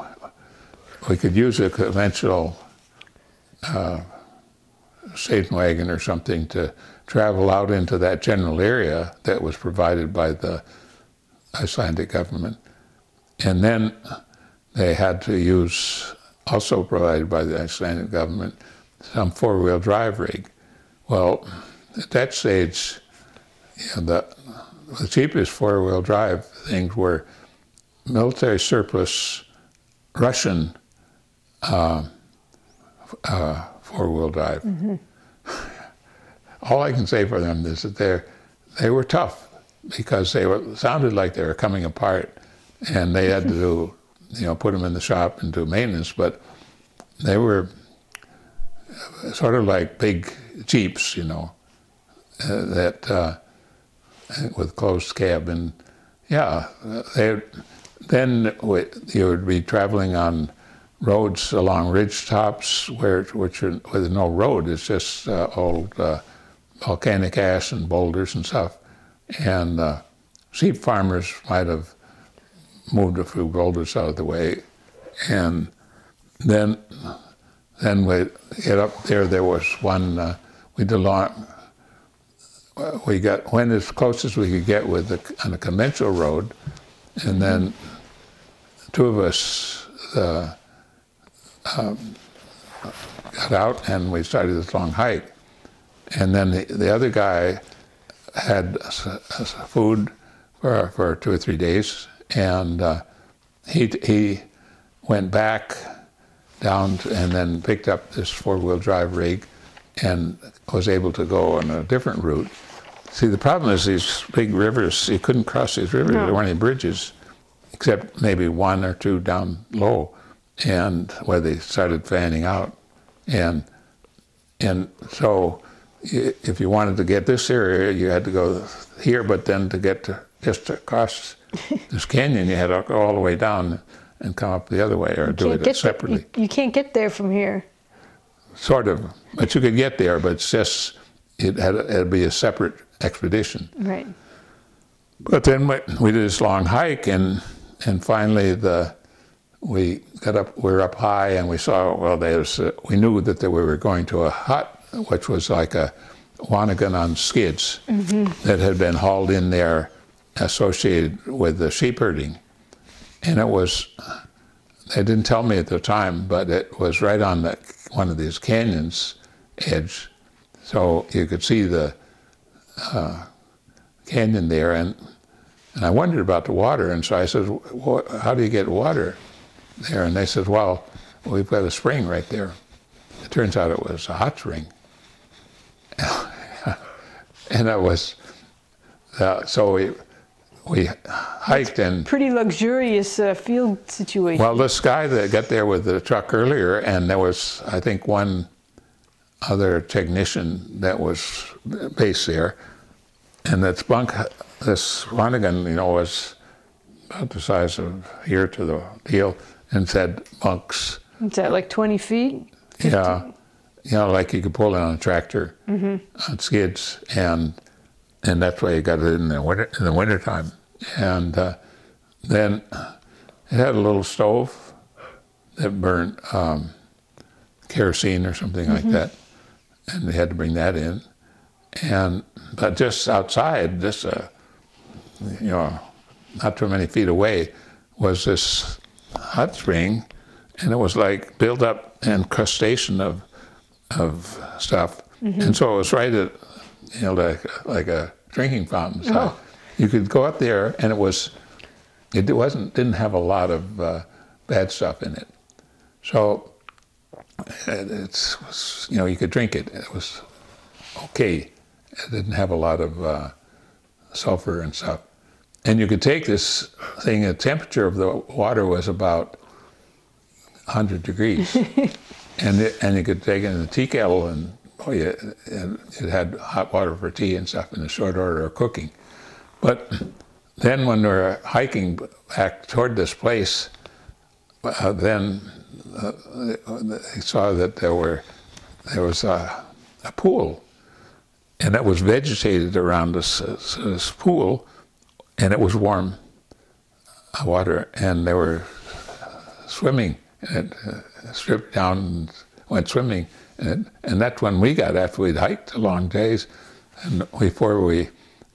we could use a conventional uh, station wagon or something to travel out into that general area that was provided by the Icelandic government, and then they had to use, also provided by the Icelandic government, some four-wheel drive rig. Well, at that stage, you know, the, the cheapest four-wheel drive things were military surplus Russian uh, uh, four-wheel drive. Mm-hmm. All I can say for them is that they they were tough because they were sounded like they were coming apart, and they had to do, you know, put them in the shop and do maintenance, but they were sort of like big Jeeps, you know, uh, that uh, with closed cab, and yeah, they then we, you would be traveling on roads along ridge tops where which are with no road. It's just uh, old uh, volcanic ash and boulders and stuff, and uh, sheep farmers might have moved a few boulders out of the way, and then then we get up there. There was one. Uh, we did long. We got went as close as we could get with the, on a conventional road, and then two of us uh, um, got out and we started this long hike. And then the, the other guy had food for for two or three days, and uh, he he went back down to, and then picked up this four-wheel drive rig and was able to go on a different route. See, the problem is these big rivers, you couldn't cross these rivers. No. There weren't any bridges, except maybe one or two down low, and where they started fanning out. And and so if you wanted to get this area, you had to go here, but then to get to just across this canyon, you had to go all the way down and come up the other way, or do it separately. The, you, you can't get there from here. Sort of, but you could get there, but it's just, it had to be a separate expedition. Right. But then we, we did this long hike, and and finally the we got up, we were up high, and we saw, well, there's, uh, we knew that there, we were going to a hut which was like a Wanagon on skids that had been hauled in there associated with the sheep herding. And it was, they didn't tell me at the time, but it was right on the, one of these canyons edge. So you could see the uh, canyon there. And, and I wondered about the water. And so I said, well, how do you get water there? And they said, well, we've got a spring right there. It turns out it was a hot spring. And it was, uh, so we, we hiked and... Pretty luxurious uh, field situation. Well, this guy that got there with the truck earlier, and there was, I think, one other technician that was based there, and that bunk, this Wanagon, you know, was about the size of here to the deal, and said bunks. Is that like twenty feet? Yeah, you know, like you could pull it on a tractor mm-hmm. on skids, and and that's why you got it in the winter in the wintertime. And uh, then it had a little stove that burned um, kerosene or something mm-hmm. like that, and they had to bring that in. And but just outside, just uh, you know, not too many feet away, was this hot spring, and it was like built up incrustation of of stuff, mm-hmm. and so it was right at, you know, like like a drinking fountain. So oh. you could go up there, and it was, it wasn't didn't have a lot of uh, bad stuff in it, so it, it's you know you could drink it. It was okay. It didn't have a lot of uh, sulfur and stuff, and you could take this thing. The temperature of the water was about one hundred degrees. And it, and you could take it in a tea kettle, and oh yeah, and it had hot water for tea and stuff in the short order of cooking. But then when we were hiking back toward this place, uh, then uh, they saw that there were there was a, a pool, and it was vegetated around this, this, this pool, and it was warm water, and they were swimming. And it uh, stripped down and went swimming. And, and that's when we got, after we'd hiked long days, and before we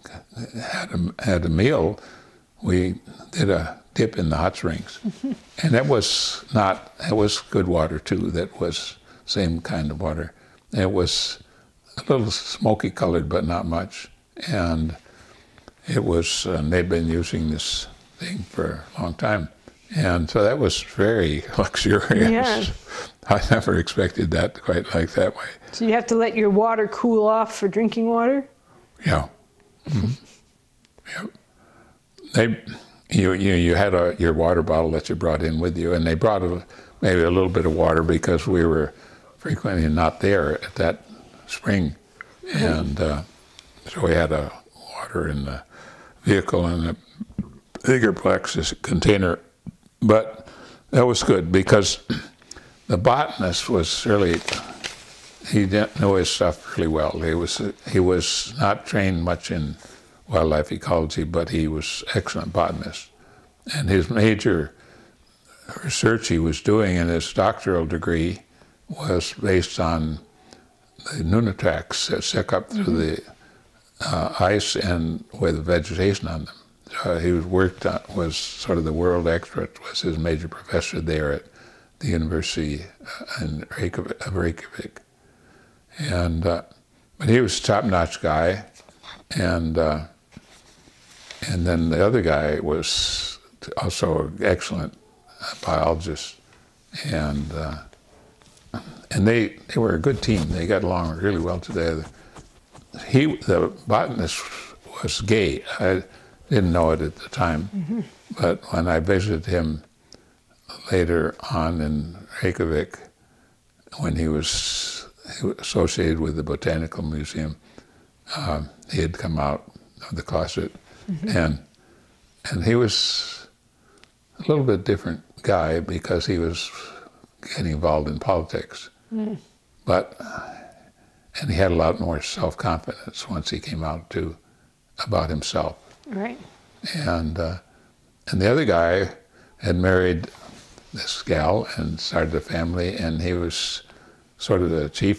had a, had a meal, we did a dip in the hot springs. Mm-hmm. And that was not, it was good water too. That was same kind of water. It was a little smoky colored, but not much. And it was, uh, they'd been using this thing for a long time. And so that was very luxurious. Yeah. I never expected that quite like that way. So you have to let your water cool off for drinking water? Yeah. Mm-hmm. Yep. They, you, you, you had a, your water bottle that you brought in with you, and they brought a, maybe a little bit of water because we were frequently not there at that spring. Mm-hmm. And uh, so we had a water in the vehicle and a bigger Plexus container. But that was good because the botanist was really, he didn't know his stuff really well. He was he was not trained much in wildlife ecology, but he was an excellent botanist. And his major research he was doing in his doctoral degree was based on the nunataks that stick up through mm-hmm. the uh, ice and with vegetation on them. Uh, he was worked on, was sort of the world expert, was his major professor there at the University in Reykjavik. Of Reykjavik. And, uh, but he was a top-notch guy, and uh, and then the other guy was also an excellent biologist, and uh, and they they were a good team. They got along really well together. He, the botanist, was gay. I, Didn't know it at the time, mm-hmm. but when I visited him later on in Reykjavik, when he was, he was associated with the Botanical Museum, um, he had come out of the closet, mm-hmm. and and he was a little bit different guy because he was getting involved in politics, mm. but and he had a lot more self-confidence once he came out too about himself. Right. And uh, and the other guy had married this gal and started a family, and he was sort of the chief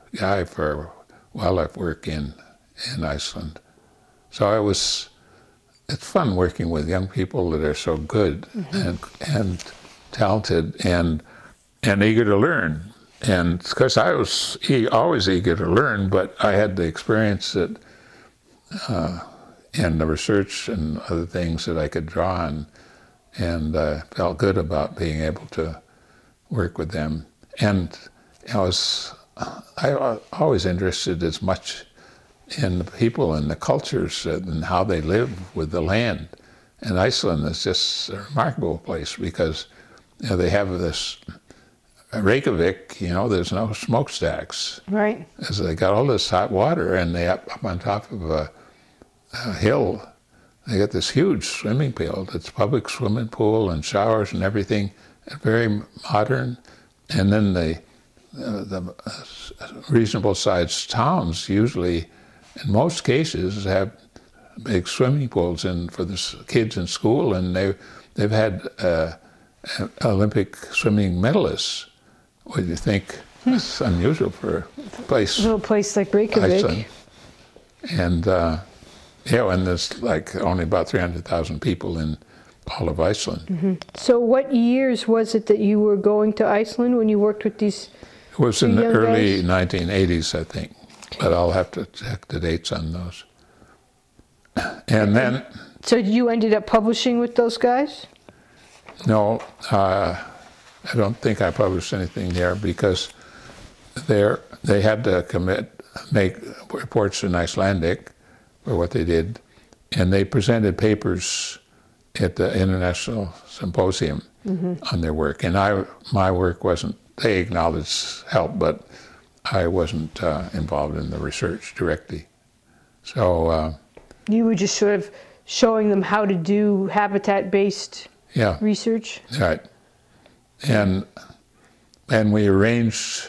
guy for wildlife work in in Iceland. So it was it's fun working with young people that are so good mm-hmm. and and talented and and eager to learn. And because I was e- always eager to learn, but I had the experience that uh, and the research and other things that I could draw on, and uh, felt good about being able to work with them. And I was I was always interested as much in the people and the cultures and how they live with the land. And Iceland is just a remarkable place because you know, they have this Reykjavik, you know, there's no smokestacks. Right. So they got all this hot water, and they up, up on top of a, a hill, they got this huge swimming pool. It's a public swimming pool and showers and everything, very modern. And then the, uh, the reasonable-sized towns usually, in most cases, have big swimming pools in for the kids in school, and they they've had uh, Olympic swimming medalists. What do you think? It's unusual for a place, a little place like Reykjavik. Iceland. And uh, yeah, and there's like only about three hundred thousand people in all of Iceland. Mm-hmm. So, what years was it that you were going to Iceland when you worked with these? It was in the early guys? nineteen eighties, I think, but I'll have to check the dates on those. And then. So you ended up publishing with those guys? No. Uh, I don't think I published anything there because there they had to commit, make reports in Icelandic for what they did, and they presented papers at the International Symposium mm-hmm. on their work. And I, my work wasn't, they acknowledged help, but I wasn't uh, involved in the research directly. So uh, you were just sort of showing them how to do habitat-based yeah, research? Right. And and we arranged,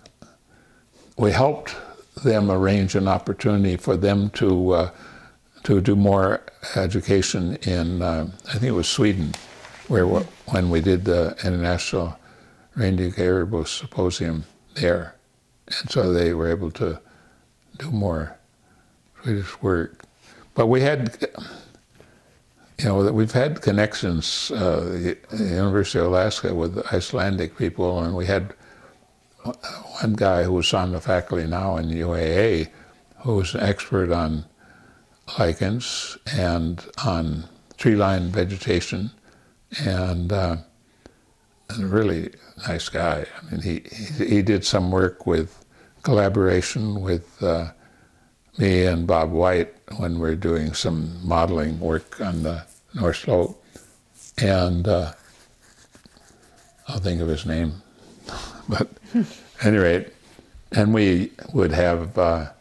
we helped them arrange an opportunity for them to uh, to do more education in, uh, I think it was Sweden, where when we did the International Reindeer Caribou Symposium there. And so they were able to do more Swedish work. But we had, you know, we've had connections, uh, the University of Alaska with Icelandic people, and we had one guy who was on the faculty now in U A A who was an expert on lichens and on tree-lined vegetation, and uh, a really nice guy. I mean, he, he, he did some work with collaboration with uh, me and Bob White when we we're doing some modeling work on the North Slope, and uh, I'll think of his name, but at any rate, and we would have, uh,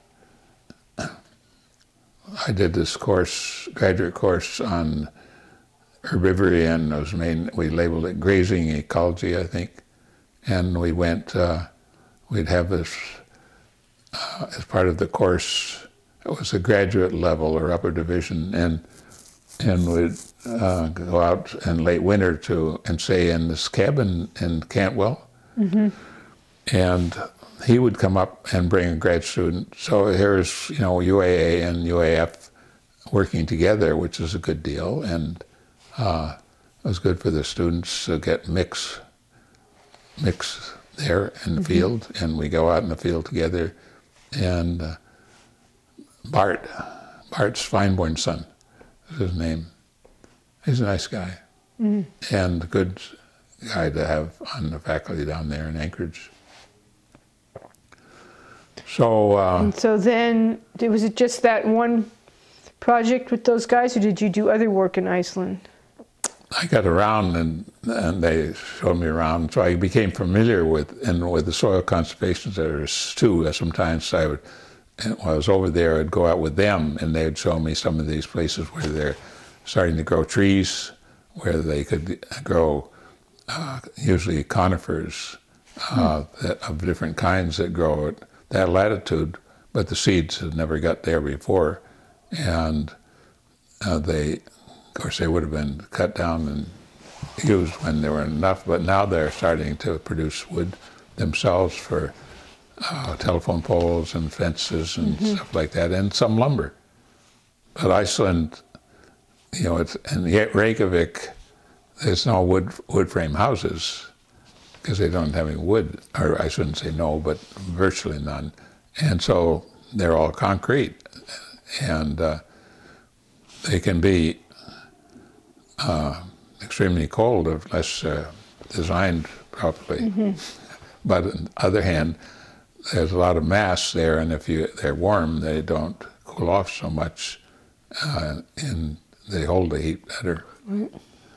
I did this course, graduate course on herbivory, and it was main, we labeled it grazing ecology, I think, and we went, uh, we'd have this, uh, as part of the course, it was a graduate level or upper division, and and we'd uh, go out in late winter to and stay in this cabin in Cantwell, mm-hmm. and he would come up and bring a grad student. So here's, you know, U A A and U A F working together, which is a good deal, and uh, it was good for the students to get mix, mix there in the mm-hmm. field, and we go out in the field together, and uh, Bart, Bart's Feinborn son is his name. He's a nice guy, mm-hmm. and a good guy to have on the faculty down there in Anchorage. So, uh, and so then, was it just that one project with those guys, or did you do other work in Iceland? I got around, and and they showed me around, so I became familiar with and with the soil conservation centers too. Sometimes I would, when I was over there, I'd go out with them, and they would show me some of these places where they're starting to grow trees, where they could grow uh, usually conifers uh, hmm. that, of different kinds that grow at that latitude, but the seeds had never got there before, and uh, they, of course, they would have been cut down and used when there were enough, but now they're starting to produce wood themselves for uh, telephone poles and fences and mm-hmm. stuff like that, and some lumber. But Iceland, you know, it's, in Reykjavik, there's no wood wood frame houses because they don't have any wood, or I shouldn't say no, but virtually none. And so they're all concrete, and uh, they can be uh, extremely cold unless uh, designed properly. Mm-hmm. But on the other hand, there's a lot of mass there, and if you they're warm, they don't cool off so much, uh, and they hold the heat better. Mm-hmm.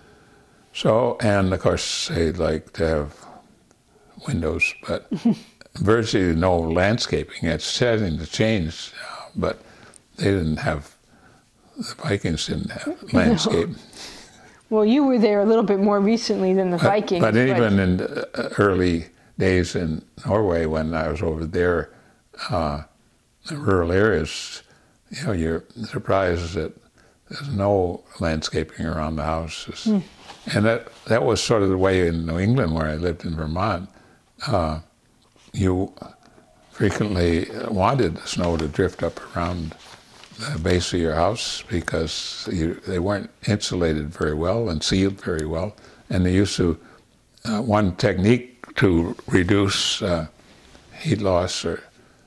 So, and of course, they like to have windows, but virtually no landscaping. It's starting to change now, but they didn't have, the Vikings didn't have landscape. No. Well, you were there a little bit more recently than the but, Vikings. But even in the early days in Norway, when I was over there, uh, the rural areas, you know, you're surprised that there's no landscaping around the houses. Mm. And that, that was sort of the way in New England, where I lived in Vermont. Uh, you frequently wanted the snow to drift up around the base of your house because you, they weren't insulated very well and sealed very well. And they used to, uh, one technique to reduce uh, heat loss or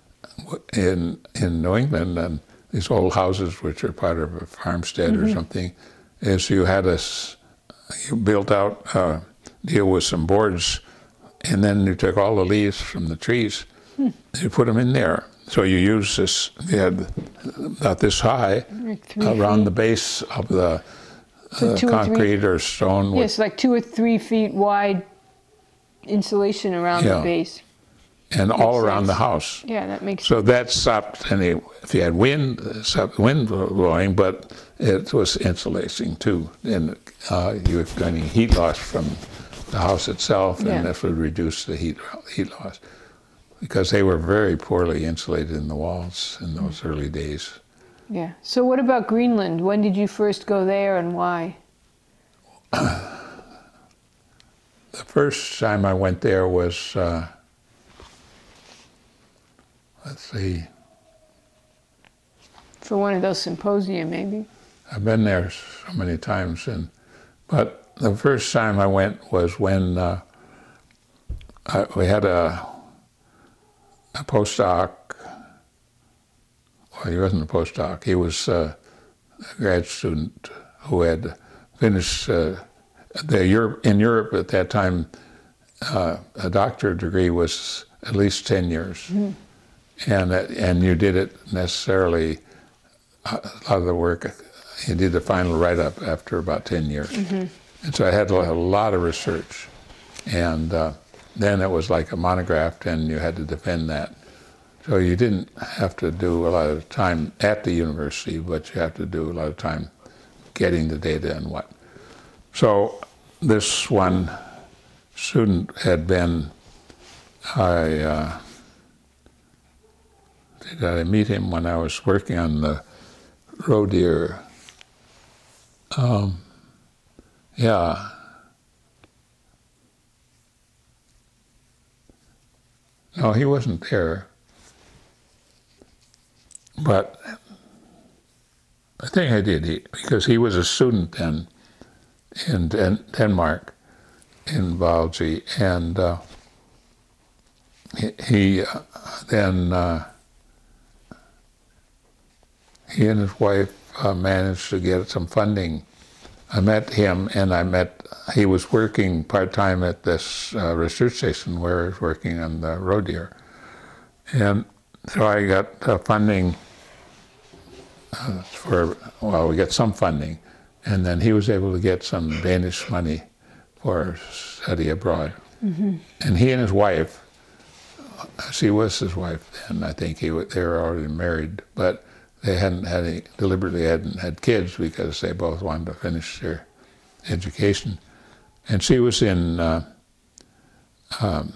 in, in New England, and these old houses which are part of a farmstead mm-hmm. or something, is you had a, you built out a deal with some boards, and then you took all the leaves from the trees, hmm. you put them in there. So you use this, you had about this high like around feet. The base of the so uh, concrete or, or stone. Yes, yeah, like two or three feet wide insulation around yeah. the base. And makes all around sense. The house. Yeah, that makes so sense. So that stopped any, if you had wind, stopped wind blowing, but it was insulating too. And uh, you were getting heat loss from the house itself, and yeah. this would reduce the heat heat loss. Because they were very poorly insulated in the walls in those mm. early days. Yeah. So what about Greenland? When did you first go there and why? The first time I went there was, uh, let's see. For one of those symposia, maybe? I've been there so many times, and but the first time I went was when uh, I, we had a a postdoc. Well, he wasn't a postdoc. He was uh, a grad student who had finished uh, the Europe in Europe at that time. Uh, a doctorate degree was at least ten years, mm-hmm. and that, and you did it necessarily. A lot of the work, you did the final write-up after about ten years, mm-hmm. and so I had a lot of research, and. Uh, Then it was like a monograph, and you had to defend that. So you didn't have to do a lot of time at the university, but you have to do a lot of time getting the data and what. So this one student had been, I, uh, did I meet him when I was working on the roe deer? Um, yeah. No, he wasn't there, but I think I did, he, because he was a student then in Den- Denmark in biology, and uh, he, he uh, then, uh, he and his wife uh, managed to get some funding. I met him, and I met, he was working part-time at this uh, research station where I was working on the roe deer. And so I got uh, funding uh, for, well, we got some funding, and then he was able to get some Danish money for study abroad. Mm-hmm. And he and his wife, she was his wife then, I think he they were already married, but they hadn't had any, deliberately hadn't had kids because they both wanted to finish their education. And she was in uh, um,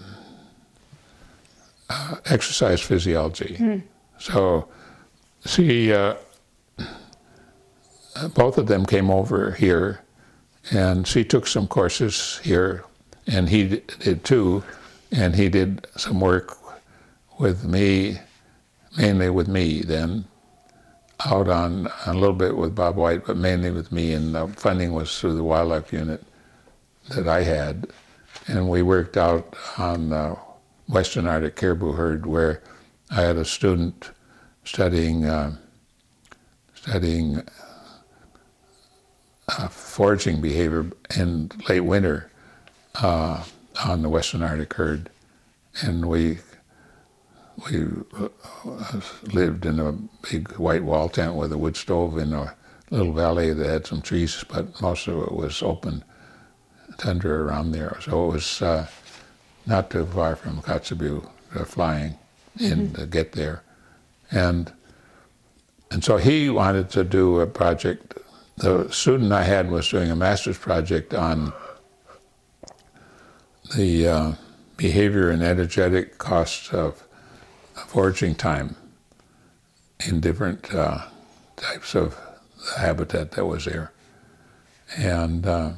uh, exercise physiology. Mm. So she, uh, both of them came over here, and she took some courses here, and he did too, and he did some work with me, mainly with me then, out on a little bit with Bob White, but mainly with me, and the funding was through the wildlife unit that I had. And we worked out on the Western Arctic caribou herd, where I had a student studying uh, studying uh, foraging behavior in late winter uh, on the Western Arctic herd, and we we uh, lived in a big white wall tent with a wood stove in a little valley that had some trees, but most of it was open tundra around there. So it was uh, not too far from Kotzebue, uh, flying in mm-hmm. to get there. And and so he wanted to do a project. The student I had was doing a master's project on the uh, behavior and energetic costs of foraging time in different uh, types of habitat that was there. And uh,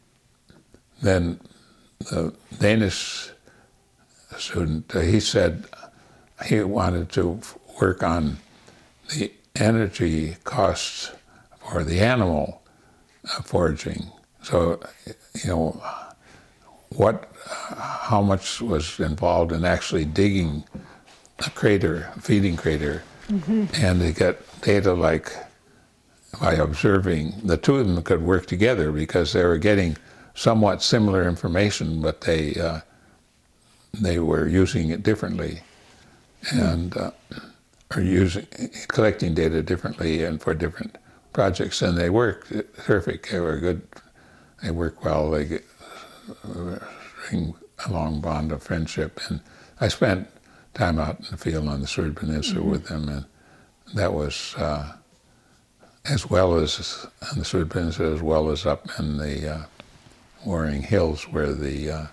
then the Danish student, uh, he said he wanted to work on the energy costs for the animal uh, foraging. So, you know, what, uh, how much was involved in actually digging a crater, a feeding crater, mm-hmm. and to get data like by observing, the two of them could work together because they were getting somewhat similar information, but they uh, they were using it differently, and uh, or using collecting data differently and for different projects. And they worked terrific. They were good. They work well. They get, uh, bring a long bond of friendship. And I spent time out in the field on the Seward Peninsula mm-hmm. with them, and that was uh, as well as on the Seward Peninsula, as well as up in the uh, Waring Hills, where the uh,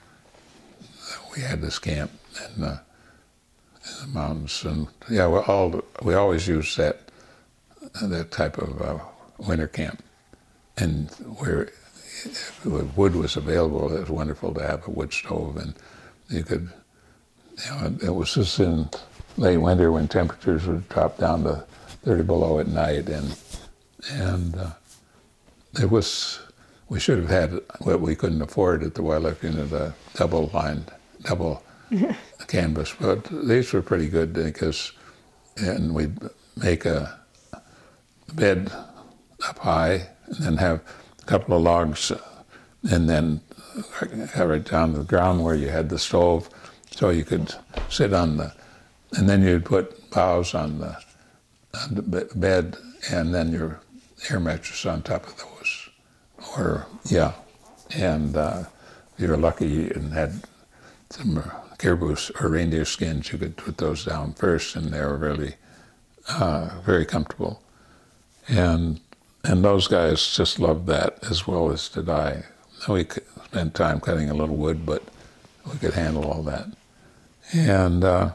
we had this camp in the, in the mountains, and yeah, we all we always used that that type of uh, winter camp, and where if wood was available, it was wonderful to have a wood stove, and you could, you know, it was just in late winter when temperatures would drop down to thirty below at night, and and uh, it was. We should have had what we couldn't afford at the wildlife unit, a double lined, double canvas. But these were pretty good because, and we'd make a bed up high and then have a couple of logs and then have it down to the ground where you had the stove so you could sit on the, and then you'd put boughs on the, on the bed and then your air mattress on top of those. Or, yeah, and uh, if you were lucky and had some caribou or reindeer skins, you could put those down first, and they were really uh, very comfortable. And and those guys just loved that as well as did I. We spent time cutting a little wood, but we could handle all that. And, uh,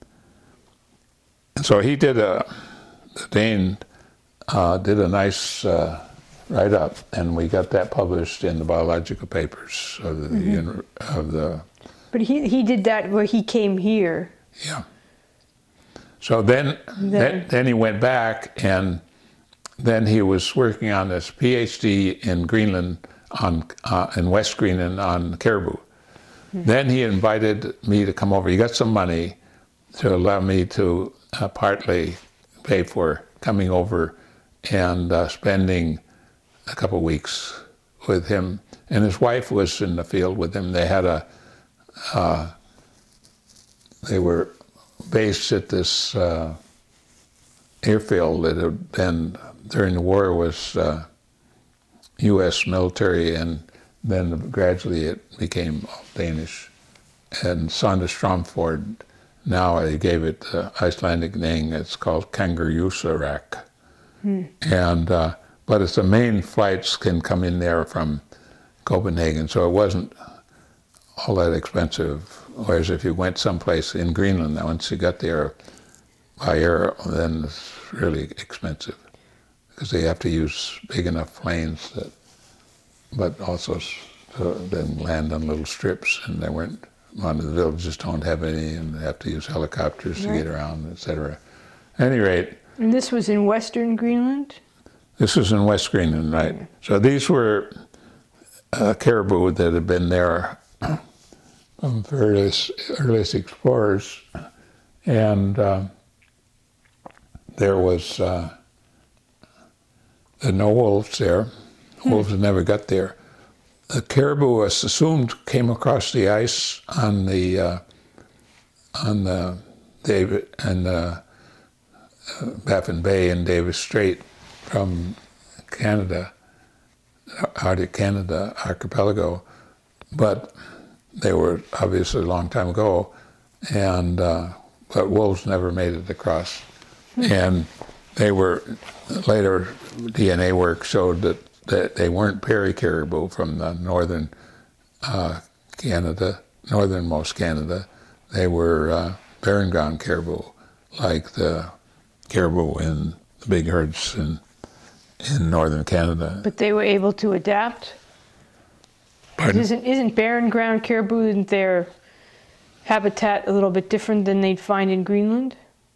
and so he did a, the Dane uh, did a nice uh, write-up, and we got that published in the biological papers of the, mm-hmm. of the... But he he did that where he came here. Yeah. So then, then, then, then he went back, and then he was working on this PhD in Greenland, on uh, in West Greenland on caribou. Mm-hmm. Then he invited me to come over. He got some money to allow me to uh, partly pay for coming over and uh, spending a couple of weeks with him. And his wife was in the field with him. They had a, uh, they were based at this uh, airfield that had been, during the war, was uh, U S military, and then gradually it became all Danish. And Sonderstromfjord, now they gave it the Icelandic name. It's called Kangerlussuaq. Hmm. And uh, but it's the main flights can come in there from Copenhagen, so it wasn't all that expensive. Whereas if you went someplace in Greenland, now once you got there by air, then it's really expensive because they have to use big enough planes that, but also to then land on little strips, and they weren't a lot of the villages don't have any and they have to use helicopters to Right. get around, et cetera. At any rate, And this was in Western Greenland? this was in West Greenland, right? So these were uh, caribou that had been there from various earliest explorers, and uh, there was uh, there were no wolves there. Wolves never got there. The caribou was assumed came across the ice on the uh, on the David and uh, Baffin Bay and Davis Strait from Canada, Arctic Canada archipelago, but they were obviously a long time ago, and uh, but wolves never made it across, and they were later D N A work showed that, that they weren't prairie caribou from the northern uh, Canada, northernmost Canada. They were uh, barren ground caribou, like the caribou in the big herds in in northern Canada. But they were able to adapt? Pardon? Isn't, isn't barren ground caribou, isn't their habitat a little bit different than they'd find in Greenland?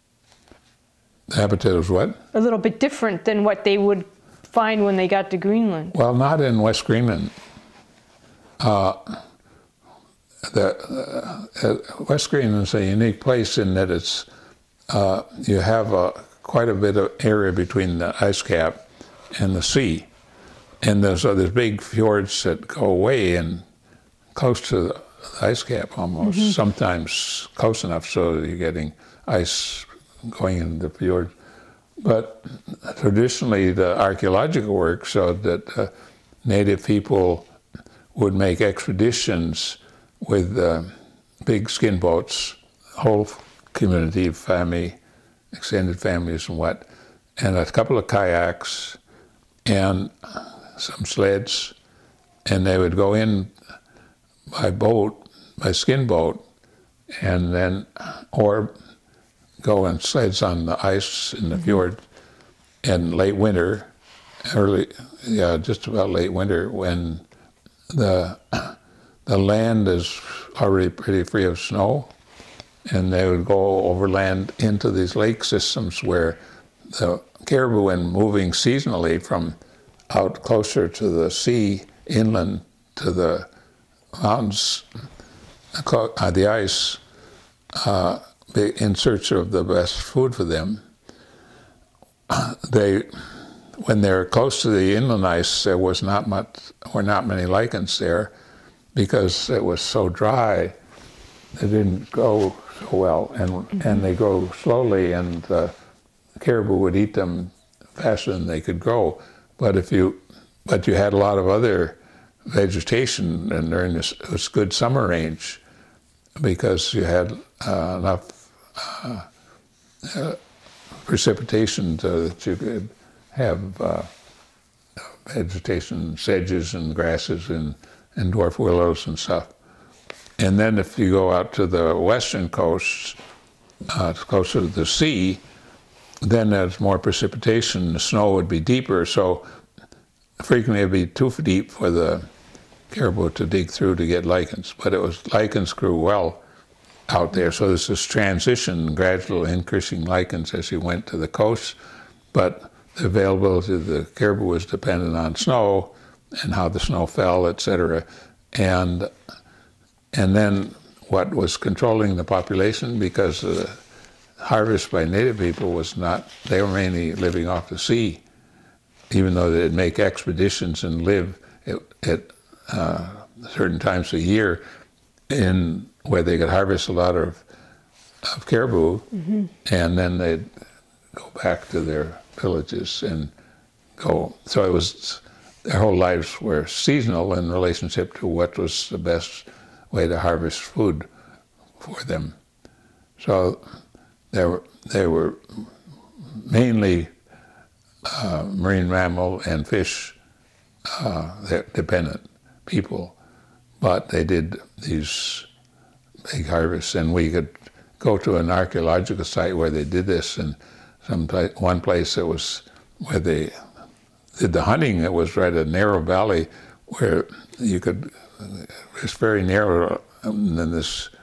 The habitat was what? A little bit different than what they would find when they got to Greenland. Well, not in West Greenland. Uh, the uh, uh, West Greenland is a unique place in that it's uh, you have a, quite a bit of area between the ice cap and the sea, and there's so there's big fjords that go away and close to the ice cap almost. Mm-hmm. Sometimes close enough so that you're getting ice going into the fjord. But traditionally, the archaeological work showed that uh, native people would make expeditions with uh, big skin boats, whole community, family, extended families and what, and a couple of kayaks and some sleds, and they would go in by boat, by skin boat, and then, or go on sleds on the ice in the fjord in late winter, early, yeah, just about late winter, when the the land is already pretty free of snow, and they would go overland into these lake systems where the caribou, in moving seasonally from out closer to the sea, inland to the mountains, uh, the ice, uh, in search of the best food for them. They, when they're close to the inland ice, there was not much, were not many lichens there, because it was so dry. They didn't grow so well, and mm-hmm. and they grow slowly, and the caribou would eat them faster than they could grow. But if you, but you had a lot of other vegetation, and they're in this, this good summer range, because you had uh, enough uh, uh, precipitation to, that you could have uh, vegetation, sedges and grasses and, and dwarf willows and stuff. And then if you go out to the western coast, uh, closer to the sea, then there's more precipitation. The snow would be deeper, so frequently it'd be too deep for the caribou to dig through to get lichens. But it was lichens grew well out there, so there's this transition, gradual increasing lichens as you went to the coast. But the availability of the caribou was dependent on snow and how the snow fell, et cetera. And and then what was controlling the population, because the harvest by native people was not, they were mainly living off the sea, even though they'd make expeditions and live at, at uh, certain times a year in where they could harvest a lot of, of caribou, mm-hmm. and then they'd go back to their villages and go. So it was, their whole lives were seasonal in relationship to what was the best way to harvest food for them. So they were, they were mainly uh, marine mammal and fish uh, dependent people, but they did these big harvests, and we could go to an archaeological site where they did this, and some place, one place that was where they did the hunting, it was right a narrow valley where you could, it's very narrow, and then this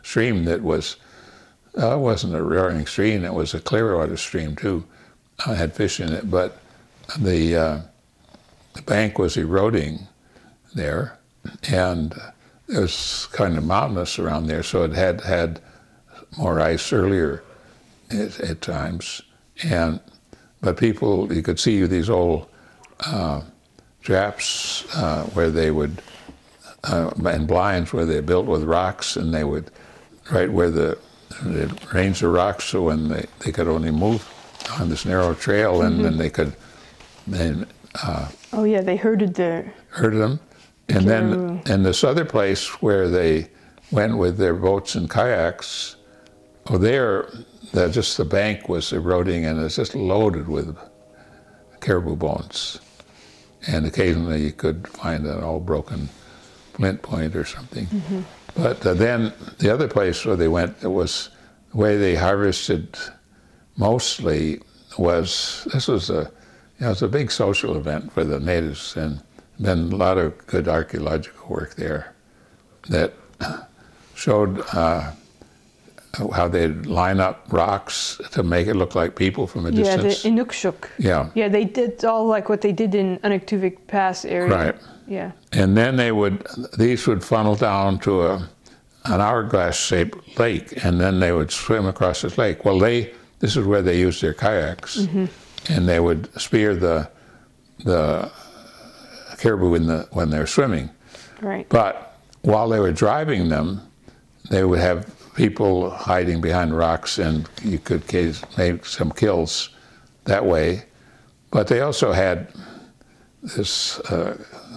stream that was, uh, it wasn't a roaring stream, it was a clear water stream too. I had fish in it, but the, uh, the bank was eroding there, and it was kind of mountainous around there, so it had had more ice earlier at, at times. And but people, you could see these old uh, traps uh, where they would, uh, and blinds where they built with rocks, and they would, right where the, the range of rocks, so when they, they could only move on this narrow trail, and mm-hmm. then they could then uh, oh yeah, they herded the herd them. And then in this other place where they went with their boats and kayaks, oh, there, the, just the bank was eroding, and it's just loaded with caribou bones. And occasionally you could find an old broken flint point or something. Mm-hmm. But uh, then the other place where they went, it was the way they harvested mostly was, this was a, you know, it was a big social event for the natives, and been a lot of good archaeological work there that showed uh, how they'd line up rocks to make it look like people from a distance. Yeah, the Inukshuk. Yeah. Yeah, they did all like what they did in Anaktuvik Pass area. Right. Yeah. And then they would, these would funnel down to a, an hourglass-shaped lake, and then they would swim across this lake. Well, they, this is where they used their kayaks, mm-hmm. and they would spear the the caribou in the, when they're swimming. Right. But while they were driving them, they would have people hiding behind rocks, and you could case, make some kills that way. But they also had this uh,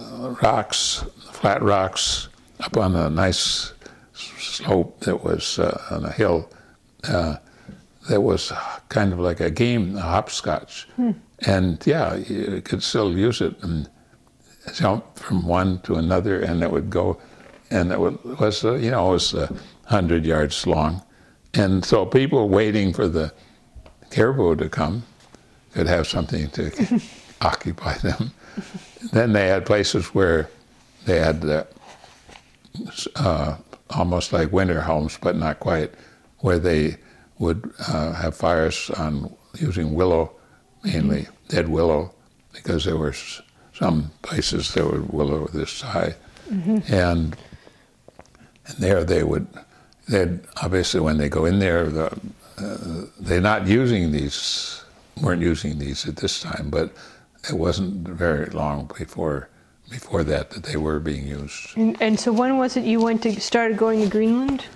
rocks, flat rocks, up on a nice slope that was uh, on a hill uh, that was kind of like a game, a hopscotch. Hmm. And yeah, you could still use it and jump from one to another, and it would go, and it would, was, uh, you know, it was a hundred yards long. And so people waiting for the caribou to come could have something to occupy them. Then they had places where they had uh, uh, almost like winter homes, but not quite, where they would uh, have fires on using willow, mainly mm-hmm. dead willow, because there were some places that were willow this high. Mm-hmm. And, and there they would, they'd obviously when they go in there, the, uh, they're not using these, weren't using these at this time, but it wasn't very long before before that that they were being used. And, and so when was it you went to started going to Greenland?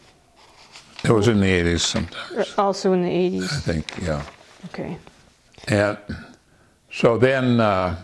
It was in the eighties sometimes. Also in the eighties? I think, yeah. Okay. And so then, uh,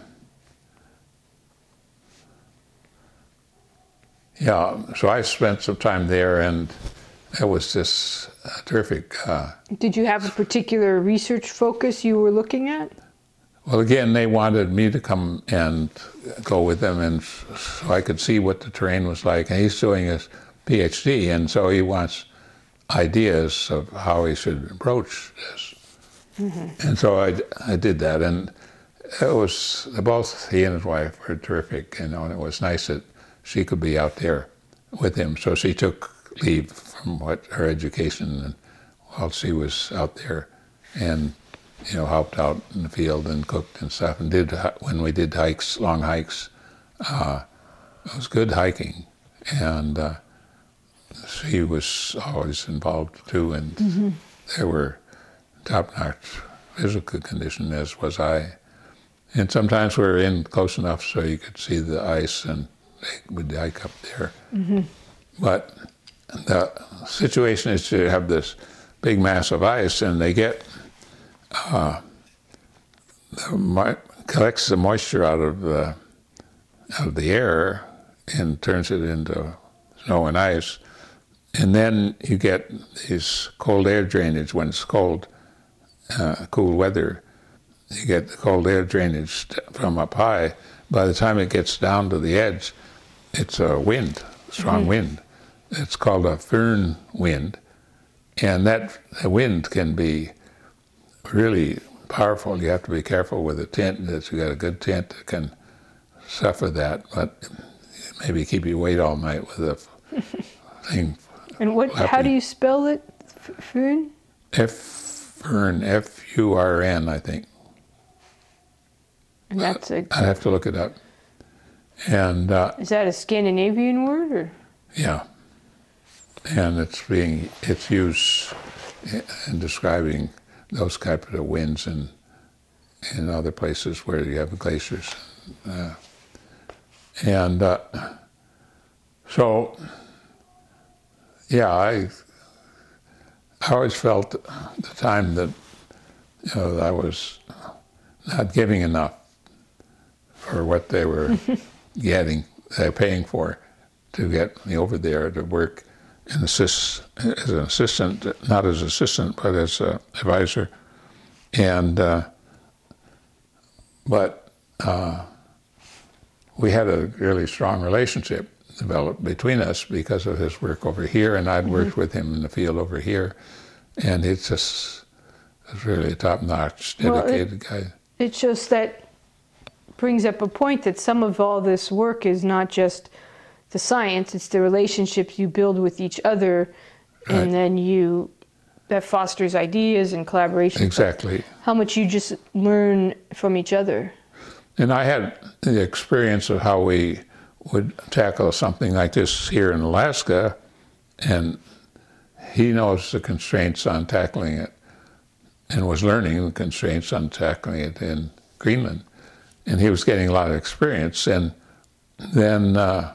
yeah, so I spent some time there, and it was just uh, terrific. Uh, Did you have a particular research focus you were looking at? Well, again, they wanted me to come and go with them, and so I could see what the terrain was like. And he's doing his PhD, and so he wants ideas of how he should approach this. Mm-hmm. And so I, I did that, and it was, both he and his wife were terrific, you know, and it was nice that she could be out there with him. So she took leave from what her education, and while she was out there, and you know, helped out in the field and cooked and stuff, and did, when we did hikes, long hikes, uh, it was good hiking, and uh, she was always involved too, and mm-hmm. they were top-notch physical condition, as was I. And sometimes we were in close enough so you could see the ice, and we'd hike up there. Mm-hmm. But the situation is to have this big mass of ice, and they get Uh, the, collects the moisture out of the out of the air and turns it into snow and ice, and then you get these cold air drainage when it's cold, uh, cool weather. You get the cold air drainage from up high. By the time it gets down to the edge, it's a wind, strong mm-hmm. wind. It's called a foehn wind, and that the wind can be really powerful. You have to be careful with a tent, that you got a good tent that can suffer that, but maybe keep you awake all night with a thing And what? How Lappy. do you spell it? F- Furn? F Furn, F U R N, I think. And that's a. I'd have to look it up. And uh, Is that a Scandinavian word or? yeah, and it's being it's used in describing those type of winds in in other places where you have glaciers, uh, and uh, so yeah, I I always felt at the time that you know that I was not giving enough for what they were getting, they're paying for to get me over there to work and assist as an assistant, not as assistant, but as an advisor. And, uh, but uh, we had a really strong relationship developed between us because of his work over here, and I'd worked with him in the field over here. And it's just, it's really a top-notch, dedicated Well, it, guy. It's just that brings up a point that some of all this work is not just the science, it's the relationships you build with each other, and Right. then you, that fosters ideas and collaboration. Exactly. How much you just learn from each other. And I had the experience of how we would tackle something like this here in Alaska, and he knows the constraints on tackling it and was learning the constraints on tackling it in Greenland. And he was getting a lot of experience. And then, uh,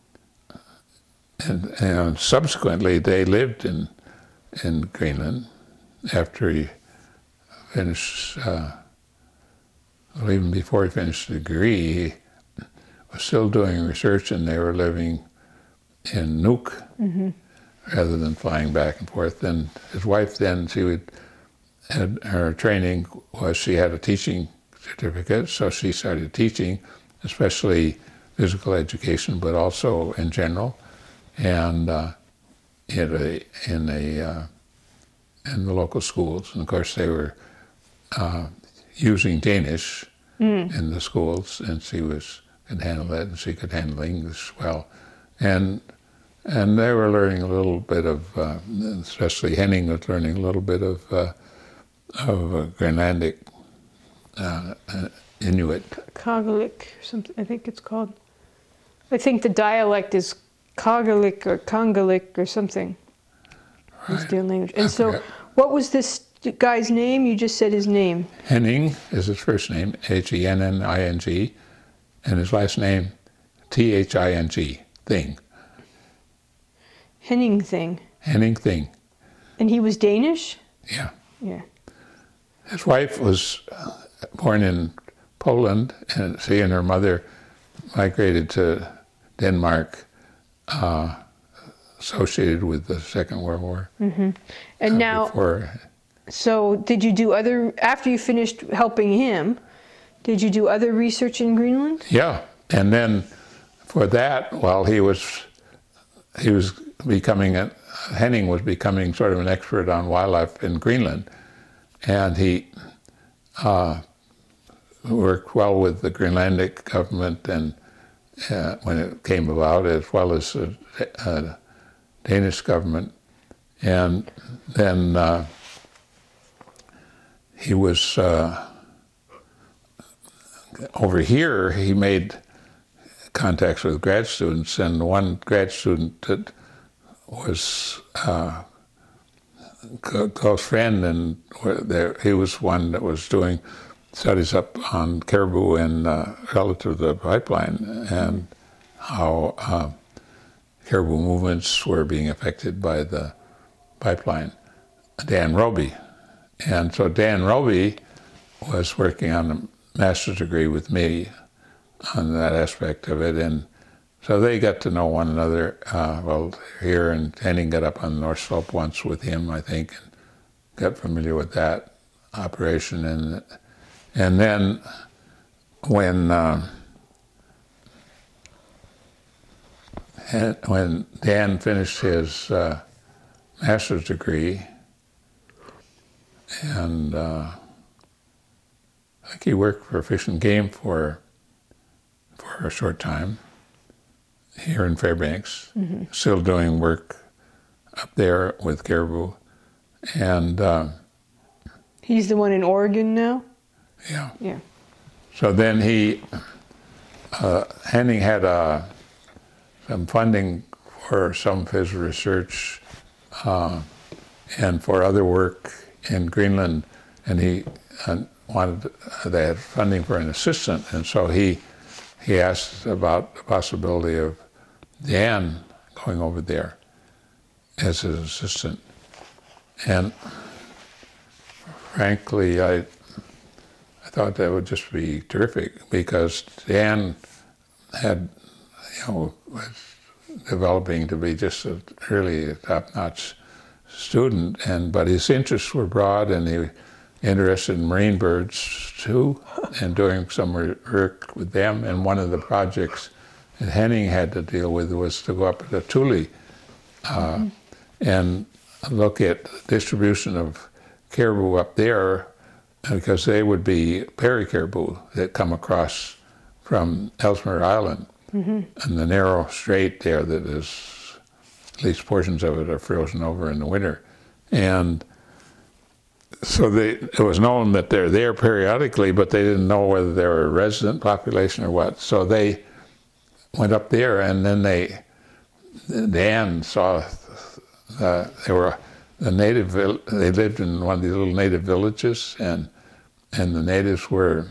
and, and subsequently, they lived in in Greenland after he finished, uh, well, even before he finished the degree, he was still doing research, and they were living in Nuuk Mm-hmm. rather than flying back and forth. And his wife then, she would, had her training was she had a teaching certificate, so she started teaching, especially physical education, but also in general, and uh, in a in a uh, in the local schools. And of course, they were uh, using Danish Mm. in the schools, and she was could handle that, and she could handle English well, and and they were learning a little bit of, uh, especially Henning was learning a little bit of uh, of uh, Greenlandic. Uh, uh, Inuit. Kagalik, or something, I think it's called. I think the dialect is Kagalik or Kangalik or something. It's their language. And I so, forget. what was this guy's name? You just said his name. Henning is his first name, H E N N I N G, and his last name, T H I N G, Thing. Henning thing. Henning Thing, And he was Danish? yeah. Yeah. His wife was uh, born in Poland, and she and her mother migrated to Denmark, uh, associated with the Second World War. Mm-hmm. And uh, now, Before, so did you do other, after you finished helping him, did you do other research in Greenland? yeah, and then for that, while he was he was becoming a, Henning was becoming sort of an expert on wildlife in Greenland, and he uh, worked well with the Greenlandic government and uh, when it came about, as well as the uh, Danish government, and then uh, he was uh, over here. He made contacts with grad students, and one grad student that was uh, a close friend, and there, he was one that was doing studies up on caribou and uh, relative to the pipeline and how uh, caribou movements were being affected by the pipeline, Dan Roby. And so Dan Roby was working on a master's degree with me on that aspect of it, and so they got to know one another uh, well here, and Henning got up on the North Slope once with him, I think, and got familiar with that operation. And and then when uh, when Dan finished his uh, master's degree, and uh, I think he worked for Fish and Game for for a short time here in Fairbanks, mm-hmm. still doing work up there with caribou, and uh, He's the one in Oregon now? yeah. Yeah. So then he, uh, Henning had uh, some funding for some of his research uh, and for other work in Greenland, and he uh, wanted, uh, they had funding for an assistant, and so he he asked about the possibility of Dan going over there as his assistant. And frankly, I I thought that would just be terrific, because Dan had, you know, was developing to be just a really top-notch student, and but his interests were broad, and he was interested in marine birds too, and doing some work with them. And one of the projects that Henning had to deal with was to go up to Thule uh, mm-hmm. and look at distribution of caribou up there, because they would be prairie caribou that come across from Ellesmere Island, mm-hmm. and the narrow strait there that is, at least portions of it are frozen over in the winter. And so they, it was known that they're there periodically, but they didn't know whether they were a resident population or what. So they went up there, and then they, Dan saw uh, they were the native. They lived in one of these little native villages, and and the natives were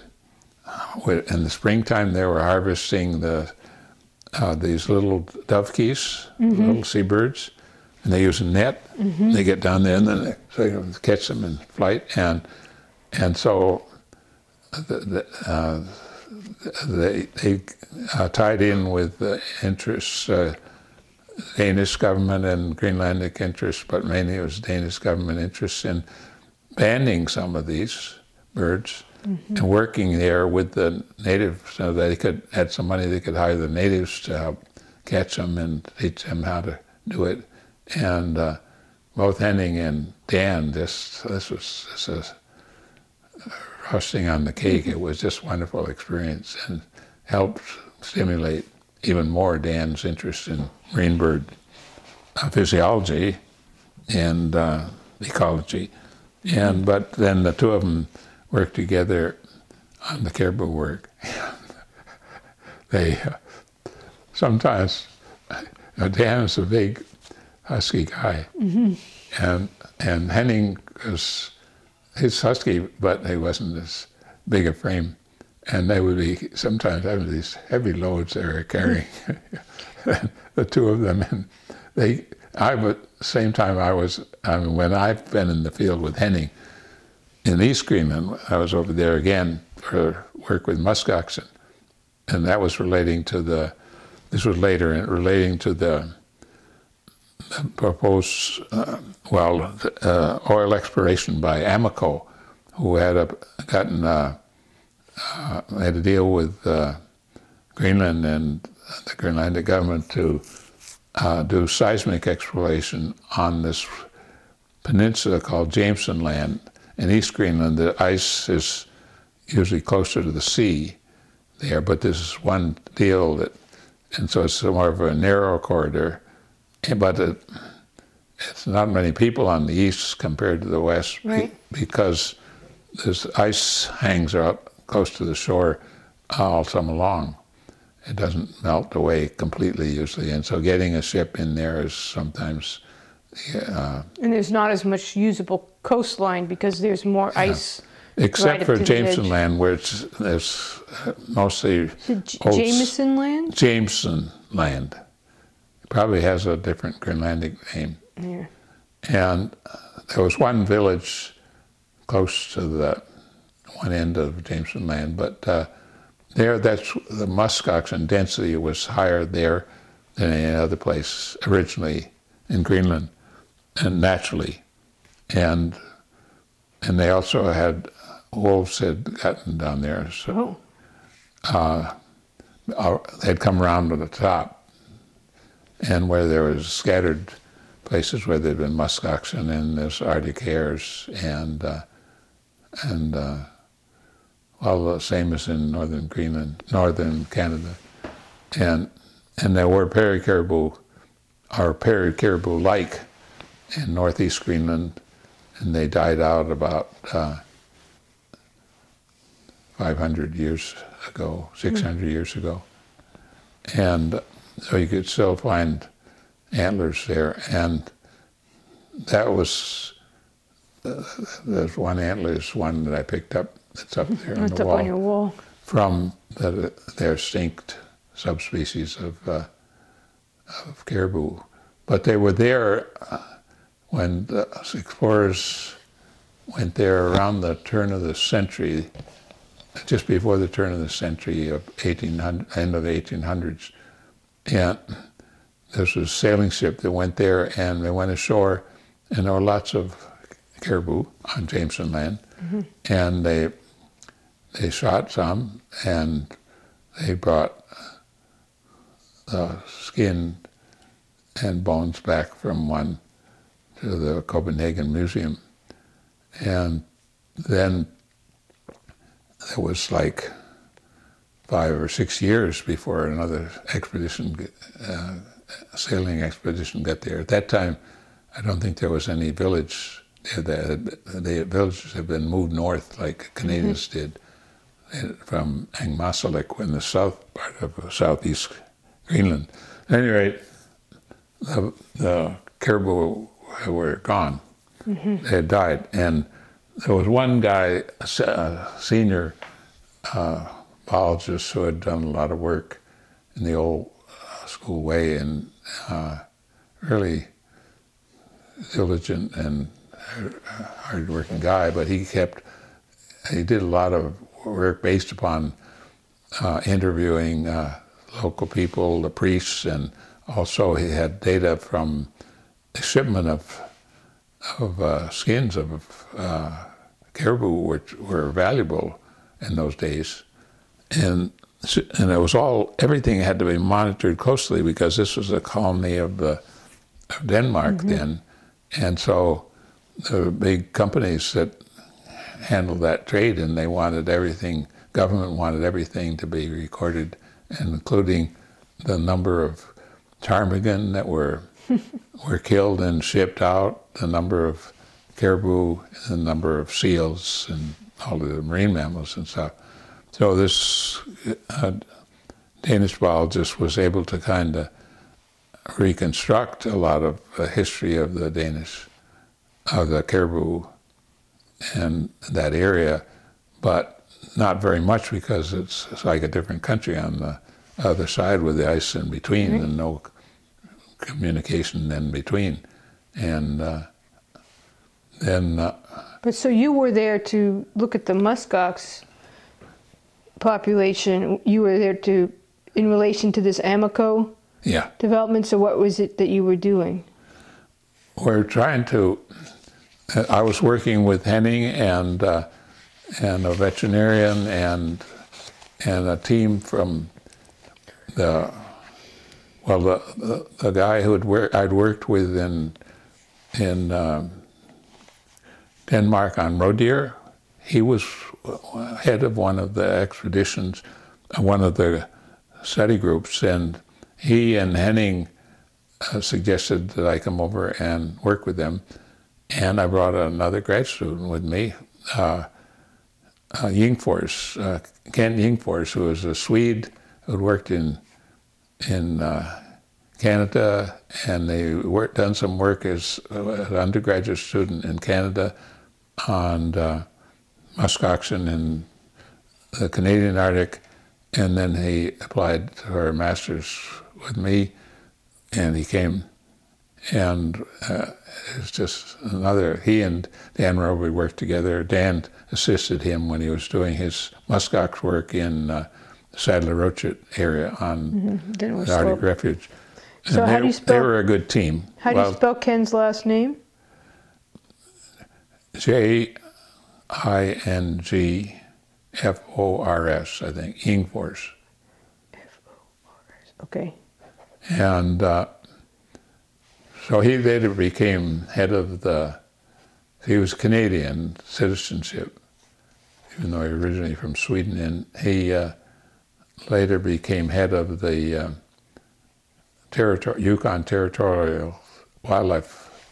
in the springtime they were harvesting the uh, these little dovekies, mm-hmm. little seabirds, and they use a net. Mm-hmm. They get down there, and then they, so they can catch them in flight, and and so the, the, uh, they they uh, tied in with the interests. Uh, Danish government and Greenlandic interests, but mainly it was Danish government interests in banning some of these birds, mm-hmm. and working there with the natives so that they could had some money. They could hire the natives to help catch them and teach them how to do it. And uh, both Henning and Dan, this this was this was frosting on the cake. It was just a wonderful experience, and helped stimulate even more Dan's interest in marine bird uh, physiology and uh, ecology. And but then the two of them worked together on the caribou work. they uh, sometimes you know, Dan is a big husky guy, mm-hmm. and and Henning was he's husky, but he wasn't as big a frame. And they would be sometimes having these heavy loads they were carrying, the two of them. And they, I, at the same time I was, I mean, when I've been in the field with Henning in East Greenland, I was over there again for work with muskoxen. And that was relating to the, this was later, relating to the, the proposed, uh, well, uh, oil exploration by Amoco, who had a, gotten, uh, Uh, had to deal with uh, Greenland and the Greenlandic government to uh, do seismic exploration on this peninsula called Jameson Land. In East Greenland, the ice is usually closer to the sea there, but this is one deal that, and so it's more of a narrow corridor, but it, it's not many people on the east compared to the west, right. because this ice hangs out close to the shore all summer long. It doesn't melt away completely usually, and so getting a ship in there is sometimes. Uh, and there's not as much usable coastline because there's more ice. Yeah. Except right for up to Jameson the Land, where it's, it's mostly J- Jameson Land. Jameson Land. It probably has a different Greenlandic name. Yeah. And there was one village close to the one end of Jameson Land, but uh, there, that's the muskoxen density was higher there than any other place originally in Greenland, and naturally, and and they also had wolves had gotten down there, so oh. uh, they'd come around to the top, and where there was scattered places where there'd been muskoxen and there's Arctic hares and uh, and uh, well, the same as in northern Greenland, northern Canada, and and there were prairie caribou, or prairie caribou-like in northeast Greenland, and they died out about uh, five hundred years ago, six hundred mm. years ago. And so you could still find antlers there. And that was, uh, there's one antler is one that I picked up that's up there on that's the up wall. on your wall. From the, their extinct subspecies of, uh, of caribou. But they were there uh, when the explorers went there around the turn of the century, just before the turn of the century of eighteen hundred, end of the eighteen hundreds. And this was a sailing ship that went there, and they went ashore, and there were lots of caribou on Jameson Land, mm-hmm. and they they shot some, and they brought the skin and bones back from one to the Copenhagen Museum. And then it was like five or six years before another expedition, uh, sailing expedition got there. At that time, I don't think there was any village there. The, the villages had been moved north like Canadians mm-hmm. did from Angmasilik in the south part of southeast Greenland. At any rate, the, the caribou were gone. Mm-hmm. They had died. And there was one guy, a senior uh, biologist who had done a lot of work in the old uh, school way, and uh, really diligent and hard-working guy, but he kept, he did a lot of work based upon uh, interviewing uh, local people, the priests, and also he had data from the shipment of of uh, skins of uh, caribou, which were valuable in those days, and and it was all everything had to be monitored closely because this was a colony of the of Denmark mm-hmm. then, and so there were big companies that handled that trade, and they wanted everything. Government wanted everything to be recorded, and including the number of ptarmigan that were were killed and shipped out, the number of caribou, the number of seals, and all the marine mammals and stuff. So this uh, Danish biologist was able to kind of reconstruct a lot of the history of the Danish, of the caribou and that area, but not very much because it's, it's like a different country on the other side with the ice in between mm-hmm. and no communication in between. And uh, then... Uh, but so you were there to look at the muskox population. You were there to, in relation to this Amoco yeah. development, so what was it that you were doing? We're trying to... I was working with Henning and uh, and a veterinarian and and a team from the well the the, the guy who had work, I'd worked with in in um, Denmark on roe deer. He was head of one of the expeditions, one of the study groups, and he and Henning uh, suggested that I come over and work with them. And I brought another grad student with me, uh, uh, Yingfors, uh, Kent Yingfors, who was a Swede who had worked in in uh, Canada, and they worked done some work as an undergraduate student in Canada on uh, muskoxen in the Canadian Arctic, and then he applied for a master's with me, and he came. And uh, it's just another, he and Dan Roby worked together. Dan assisted him when he was doing his muskox work in uh, the Sadler-Rochet area on mm-hmm. the Arctic Refuge. And so they, how do you spell, they were a good team. How do well, you spell Ken's last name? J I N G F O R S, I think, Yingfors. F O R S, okay. And uh, so he later became head of the, he was Canadian citizenship, even though he was originally from Sweden, and he uh, later became head of the uh, territor- Yukon Territorial Wildlife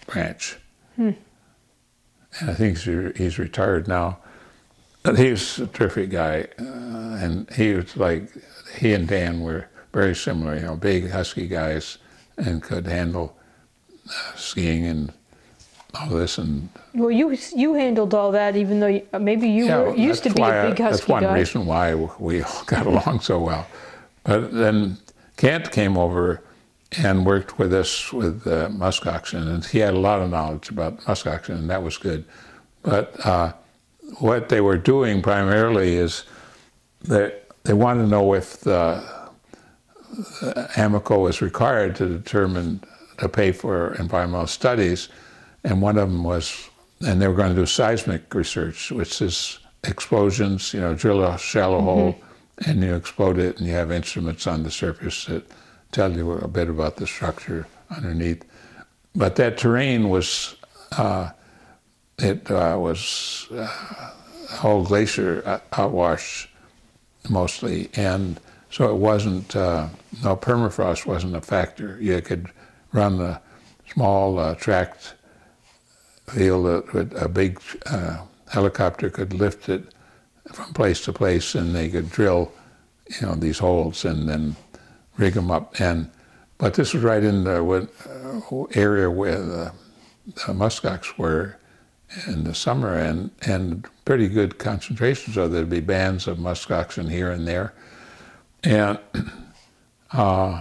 branch. Hmm. And I think he's, he's retired now. But he's a terrific guy, uh, and he was like, he and Dan were very similar, you know, big, husky guys, and could handle uh, skiing and all this. And well, you you handled all that, even though you, maybe you yeah, were, used to be a big, husky guy. That's one guy. reason why we all got along so well. But then Kent came over and worked with us with uh, muskoxen, and he had a lot of knowledge about muskoxen, and that was good. But uh, what they were doing primarily is that they wanted to know if the, the AMICO was required to determine, to pay for environmental studies, and one of them was, and they were going to do seismic research, which is explosions, you know, drill a shallow mm-hmm. hole, and you explode it, and you have instruments on the surface that tell you a bit about the structure underneath. But that terrain was, uh, it uh, was uh, whole glacier outwash mostly, and so it wasn't, uh, no, permafrost wasn't a factor. You could run a small uh, tracked field with a big uh, helicopter could lift it from place to place, and they could drill, you know, these holes and then rig them up. And but this was right in the uh, area where the, the muskox were in the summer, and and pretty good concentrations. So there'd be bands of muskoxen here and there, and uh,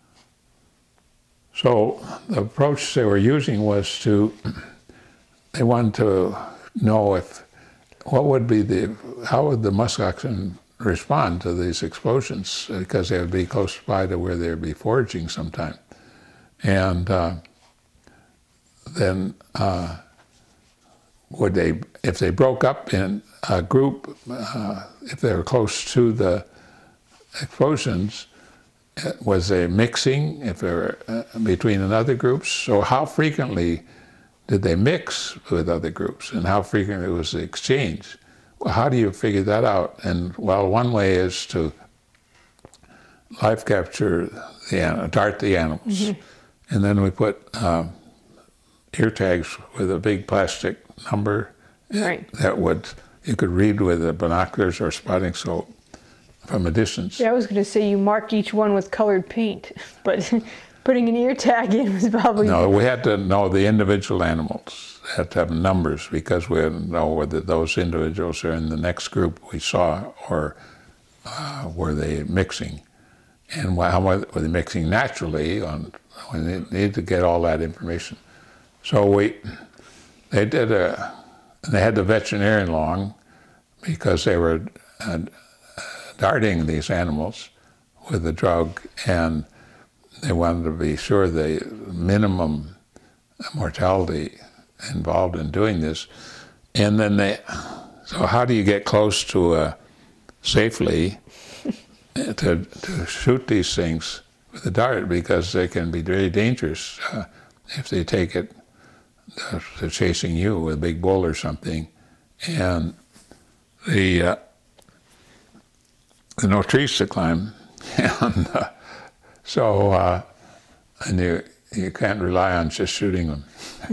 so the approach they were using was to, they wanted to know if, what would be the, how would the muskoxen respond to these explosions, because they would be close by to where they'd be foraging sometime. And uh, then uh, would they, if they broke up in a group, uh, if they were close to the explosions, was there mixing if they were uh, between another groups? So how frequently did they mix with other groups, and how frequently was the exchange? Well, how do you figure that out? And well, one way is to live capture the dart the animals, mm-hmm. and then we put um, ear tags with a big plastic number right. that would you could read with the binoculars or spotting scope from a distance. Yeah, I was going to say you mark each one with colored paint, but putting an ear tag in was probably... No, we had to know the individual animals, had to have numbers, because we had to know whether those individuals are in the next group we saw, or uh, were they mixing, and how were they mixing naturally. On, we needed to get all that information. So we, they did a, they had the veterinarian along, because they were uh, darting these animals with a drug, and they wanted to be sure the minimum mortality involved in doing this. And then they, so how do you get close to uh, safely to, to shoot these things with a dart, because they can be very dangerous uh, if they take it, uh, they're chasing you with a big bull or something. And the, uh, there are no trees to climb, and uh, so uh, and you you can't rely on just shooting them.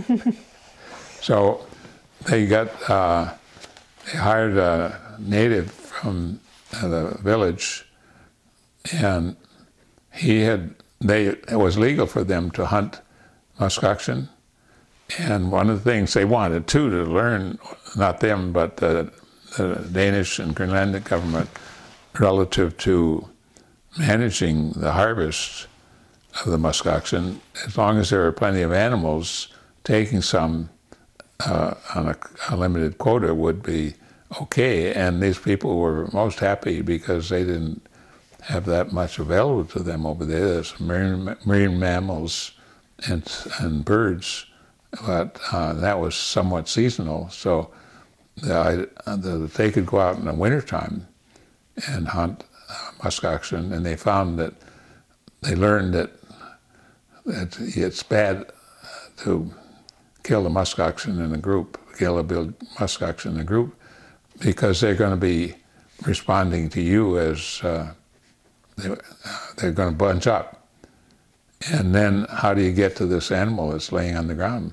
So they got uh, they hired a native from uh, the village, and he had they it was legal for them to hunt muskoxen, and one of the things they wanted too to learn, not them but the, the Danish and Greenlandic government, relative to managing the harvest of the muskoxen, as long as there were plenty of animals, taking some uh, on a, a limited quota would be okay. And these people were most happy because they didn't have that much available to them over there. There's marine, marine mammals and, and birds, but uh, that was somewhat seasonal. So the, the, they could go out in the wintertime and hunt uh, muskoxen, and they found that they learned that, that it's bad to kill the muskoxen in a group, kill a big muskoxen in a group, because they're going to be responding to you as uh, they, uh, they're going to bunch up. And then how do you get to this animal that's laying on the ground?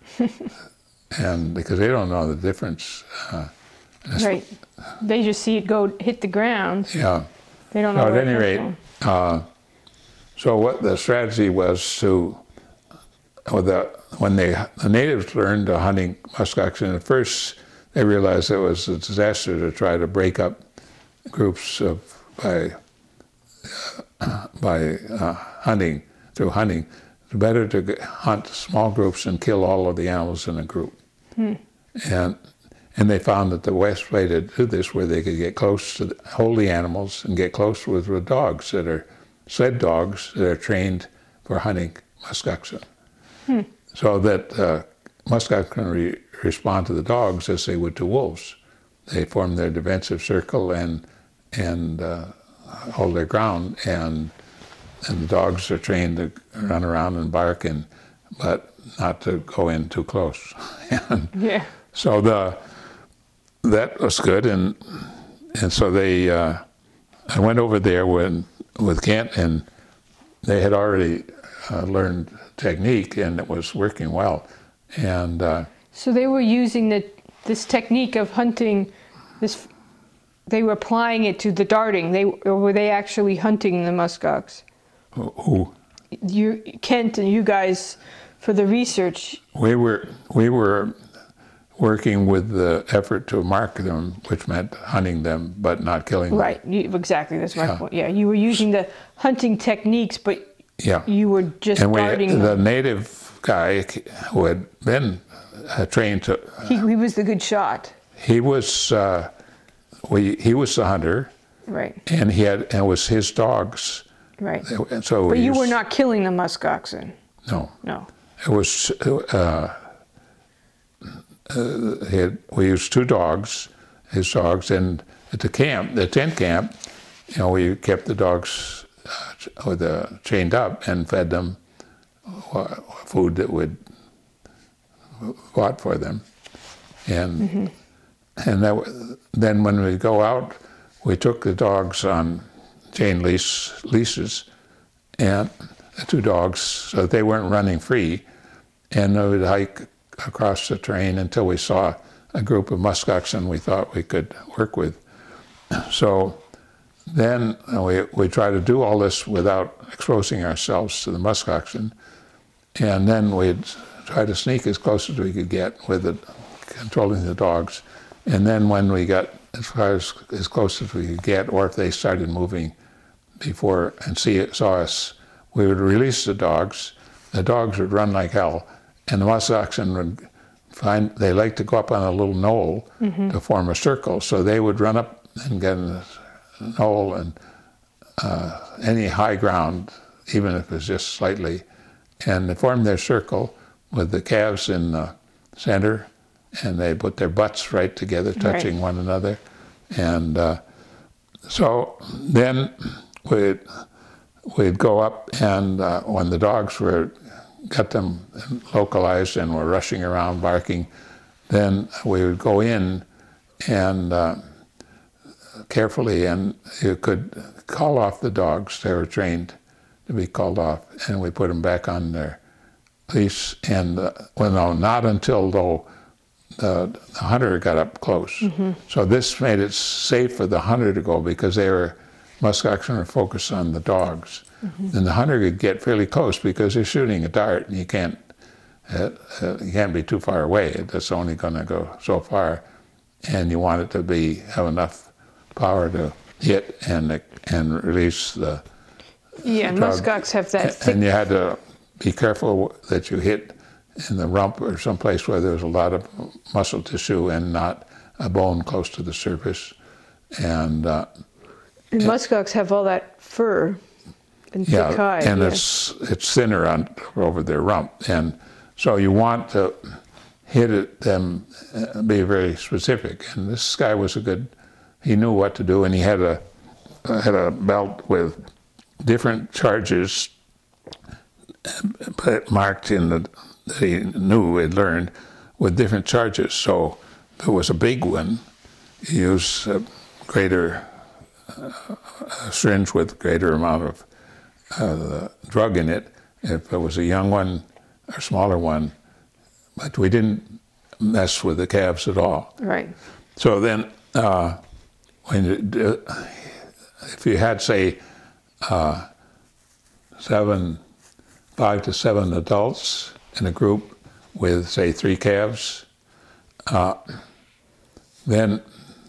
and because they don't know the difference. Uh, Right. They just see it go hit the ground. yeah. They don't know. So at where it any comes rate, from. uh, so what the strategy was to, or the, when they, the natives learned uh, hunting muskoxen, at first they realized it was a disaster to try to break up groups of, by, uh, by uh, hunting, through hunting. It's better to g- hunt small groups and kill all of the animals in a group. Hmm. And And they found that the best way to do this, where they could get close to the, hold the animals and get close with, with dogs that are sled dogs that are trained for hunting muskoxen. Hmm. So that uh, muskoxen re- respond to the dogs as they would to wolves. They form their defensive circle and and uh, hold their ground, and and the dogs are trained to run around and bark, and but not to go in too close. and Yeah. So the that was good, and and so they, uh, I went over there when with Kent, and they had already uh, learned technique, and it was working well. And uh, So they were using the this technique of hunting. This they were applying it to the darting. They or were they actually hunting the muskox? who You, Kent, and you guys, for the research. we were we were working with the effort to mark them, which meant hunting them but not killing them. Right. You, exactly. That's my Yeah. point. Yeah. You were using the hunting techniques, but Yeah. you were just And we, darting the them. native guy who had been uh, trained to, He, he was the good shot. he was, uh, we, he was the hunter, Right. and he had, and it was his dogs. Right. And so But we you used- were not killing the muskoxen. No, No. it was. Uh, uh, he had, we used two dogs, his dogs, and at the camp, the tent camp, you know, we kept the dogs uh, with uh, chained up and fed them uh, food that would bought for them, and Mm-hmm. and that wa- then when we go out, we took the dogs on chain leash leashes, and the two dogs, so they weren't running free, and they would hike across the terrain until we saw a group of muskoxen we thought we could work with. So then we we try to do all this without exposing ourselves to the muskoxen, and then we'd try to sneak as close as we could get with it, controlling the dogs. And then when we got as far as, as close as we could get, or if they started moving before and see saw us, we would release the dogs. The dogs would run like hell, and the muskoxen would find they like to go up on a little knoll to form a circle. So they would run up and get in a knoll and uh, any high ground, even if it was just slightly, and they formed their circle with the calves in the center, and they put their butts right together, touching Right. one another. And uh, so then we'd, we'd go up, and uh, when the dogs were, got them localized and were rushing around barking, then we would go in and uh, carefully, and you could call off the dogs. They were trained to be called off, and we put them back on their leash. And uh, well, no, not until though the, the hunter got up close. Mm-hmm. So this made it safe for the hunter to go, because they were muskoxen were focused on the dogs, Mm-hmm. and the hunter could get fairly close because they're shooting a dart, and you can't uh, uh, you can't be too far away. It's only going to go so far, and you want it to be have enough power to hit and and release the Yeah, and dog. muskox have that thick. And you had to be careful that you hit in the rump or someplace where there was a lot of muscle tissue and not a bone close to the surface. And uh, And muskox have all that fur and thick yeah, hide. and yeah. it's it's thinner on over their rump, and so you want to hit it them uh, be very specific. And this guy was a good. He knew what to do, and he had a had a belt with different charges uh, marked in the that he knew had learned with different charges. So if it was a big one, you use a greater uh, a syringe with greater amount of uh, the drug in it. If it was a young one or smaller one, but we didn't mess with the calves at all. Right. So then, uh, when you, uh, if you had, say, uh, seven, five to seven adults in a group with, say, three calves, uh, then